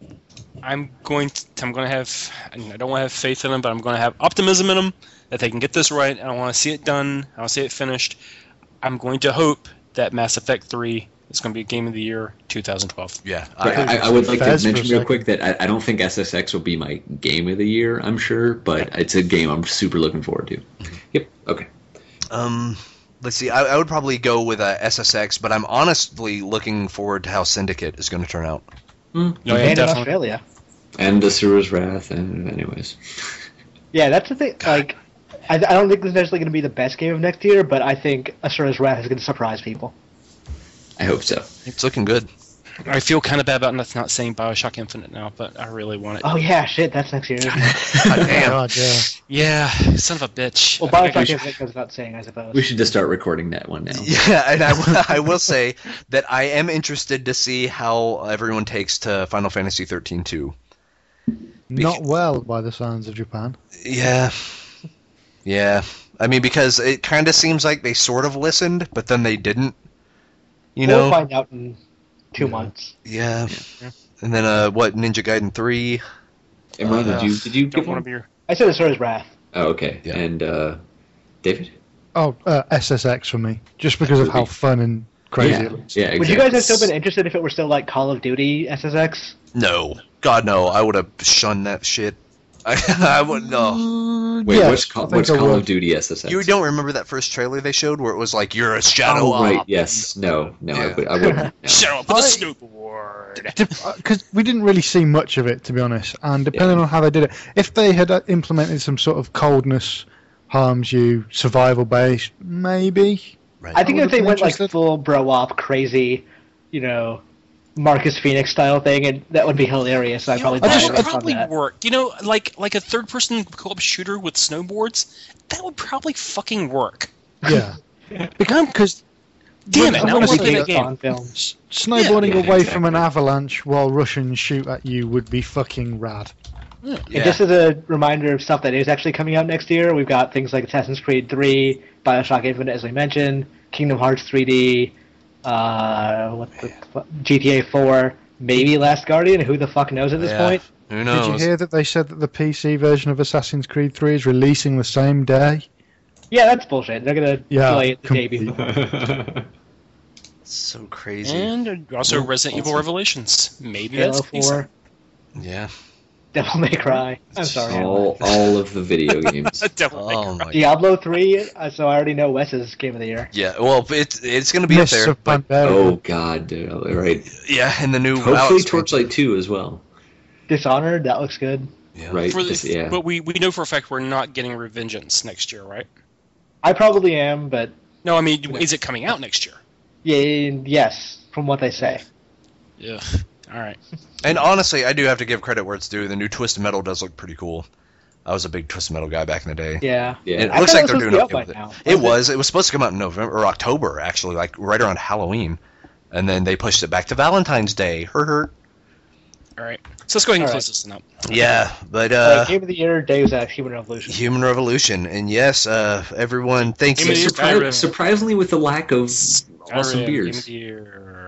I'm going to have. I don't want to have faith in them, but I'm going to have optimism in them that they can get this right. And I want to see it done. I want to see it finished. I'm going to hope that Mass Effect 3 is going to be a Game of the Year 2012. Yeah, But I would like to Faz for a mention real second. quick that I don't think SSX will be my game of the year, I'm sure, but it's a game I'm super looking forward to. Yep, okay. let's see. I would probably go with SSX, but I'm honestly looking forward to how Syndicate is going to turn out. No, yeah, And in definitely. Australia. And Asura's Wrath, and anyways. Yeah, that's the thing. Like, I don't think this is necessarily going to be the best game of next year, but I think Asura's Wrath is going to surprise people. I hope so. It's looking good. I feel kind of bad about not saying Bioshock Infinite now, but I really want it. Oh yeah, shit, that's next year. God damn. God, yeah. Yeah, son of a bitch. Well, I think I Bioshock should- Infinite goes without saying, I suppose. We should just start recording that one now. Yeah, and I will say that I am interested to see how everyone takes to Final Fantasy 13 too. Not well by the sounds of Japan. Yeah. Yeah. I mean, because it kind of seems like they sort of listened, but then they didn't. You We'll know? find out in 2 months. Yeah. And then, Ninja Gaiden 3? Imran, did you Don't give want to one? be your... I said Asura's Wrath. Oh, okay. Yeah. And David? Oh, SSX for me, just because of how fun and crazy Yeah, it looks. yeah, exactly. Would you guys have still been interested if it were still like Call of Duty SSX? No. God, no. I would have shunned that shit. I would, no. Wait, Yes, what's I think what's I Call would. of Duty SSX? You don't remember that first trailer they showed where it was like, you're a shadow Oh, right, op? yes. No, Yeah. I wouldn't. No. Shut up with I- the Snoop Award. Because we didn't really see much of it, to be honest. And depending on how they did it, if they had implemented some sort of coldness harms you, survival based, maybe. Right. I think I if they would've went been like interested. full bro op, crazy, Marcus Phoenix style thing, and that would be hilarious. I'd probably that buy just- would it on probably that. work. Like a third-person co-op shooter with snowboards. That would probably fucking work. Yeah. Because Damn it! I Now wanna I'm see looking that at that game. Bond film. snowboarding Yeah, away exactly. from an avalanche while Russians shoot at you would be fucking rad. And Yeah. just as a reminder of stuff that is actually coming out next year, we've got things like Assassin's Creed 3, Bioshock Infinite, as we mentioned, Kingdom Hearts 3D, GTA 4, Maybe Last Guardian. Who the fuck knows at this Yeah. point? Who Did knows? you hear that they said that the PC version of Assassin's Creed 3 is releasing the same day? Yeah, that's bullshit. They're gonna Yeah, delay it the day completely. before. So crazy. And also Resident Evil Revelations. Maybe Halo that's 4, Yeah. Devil May Cry. I'm sorry. all of the video games. Devil May Oh Cry. my. Diablo 3. So I already know Wes's game of the year. Yeah. Well, it's gonna be up Mists there. of But Pandaria. Oh God, dude, right. yeah, and the new Hopefully, WoW expansion. Torchlight 2 as well. Dishonored. That looks good. Yeah. Right. For Just- the, yeah. But we know for a fact we're not getting Revengeance next year, right? I probably am, but No, I mean, is it coming out next year? yes, from what they say. Yeah. All right. And honestly, I do have to give credit where it's due. The new Twisted Metal does look pretty cool. I was a big Twisted Metal guy back in the day. Yeah. Yeah. It I looks thought like it they're was doing supposed to okay be with out it. by now. It was supposed to come out in November or October, actually, like right around Halloween, and then they pushed it back to Valentine's Day. Hurt. All right. So let's go ahead and All close right. this one up. Yeah, but Game of the Year, Deus Ex, Human Revolution. Human Revolution, and yes, everyone, thank Game of the you. Year, Skyrim. Surprisingly, with the lack of awesome Skyrim, beers. Game of the Year.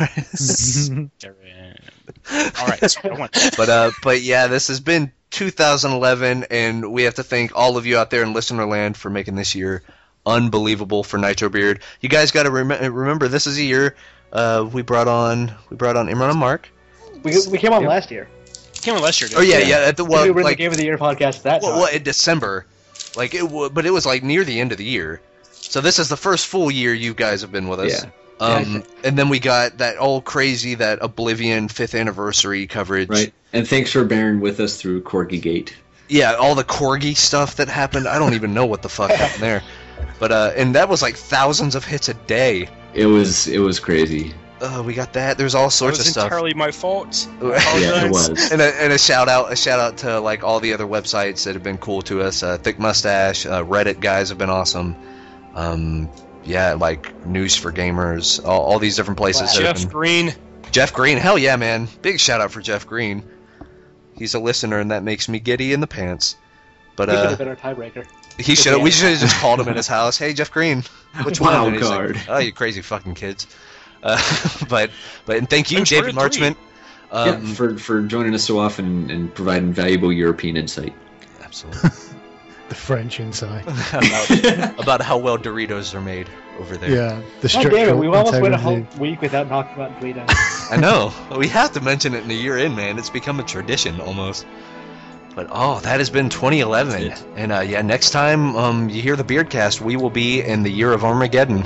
Skyrim. All right. So go on. But yeah, this has been 2011, and we have to thank all of you out there in listener land for making this year unbelievable for Nitro Beard. You guys got to remember, this is a year we brought on Imran and Mark. We came on last year. Came on last year, Oh didn't yeah. At the we were in the like Game of the Year podcast that time. well, in December, like but it was like near the end of the year. So this is the first full year you guys have been with us. Yeah. And then we got that all crazy, that Oblivion 5th anniversary coverage. Right. And thanks for bearing with us through Corgi Gate. Yeah, all the Corgi stuff that happened. I don't even know what the fuck happened there. But and that was like thousands of hits a day. It was crazy. We got that. There's all It sorts was of stuff. entirely my fault. I Yeah, it apologize. was. And a shout out to like all the other websites that have been cool to us. Thick Mustache, Reddit guys have been awesome. Yeah, like News for Gamers, all these different places. Wow. that have Jeff been- Green. Jeff Green, hell yeah, man! Big shout out for Jeff Green. He's a listener, and that makes me giddy in the pants. But He should have been our tiebreaker. he should. We should have just called him in his house. Hey, Jeff Green, which one? Wild And he's like, card. oh, you crazy fucking kids. But and thank you, Uncharted David 3. Marchment. Yeah, for joining us so often and providing valuable European insight. Absolutely. The French inside. about how well Doritos are made over there. Yeah, the God damn it, we structural almost went a whole integrity. week without talking about Doritos. I know. We have to mention it in a year in, man. It's become a tradition almost. But that has been 2011, That's it. and yeah, next time you hear the Beardcast, we will be in the year of Armageddon,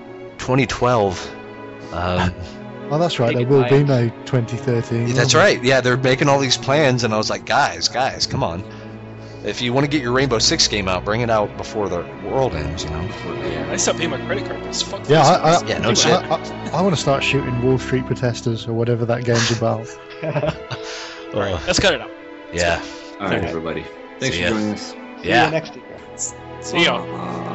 2012. Oh, that's right. There will be no 2013. That's right. Yeah, they're making all these plans, and I was like, guys, come on. If you want to get your Rainbow Six game out, bring it out before the world ends, you know. I stopped paying my credit card bills. Fuck Yeah, this. Yeah, no shit. I want to start shooting Wall Street protesters or whatever that game's about. All right, let's cut it out. Yeah. All right, Okay. everybody. Thanks See for ya. joining us. See you Yeah. next year. See y'all.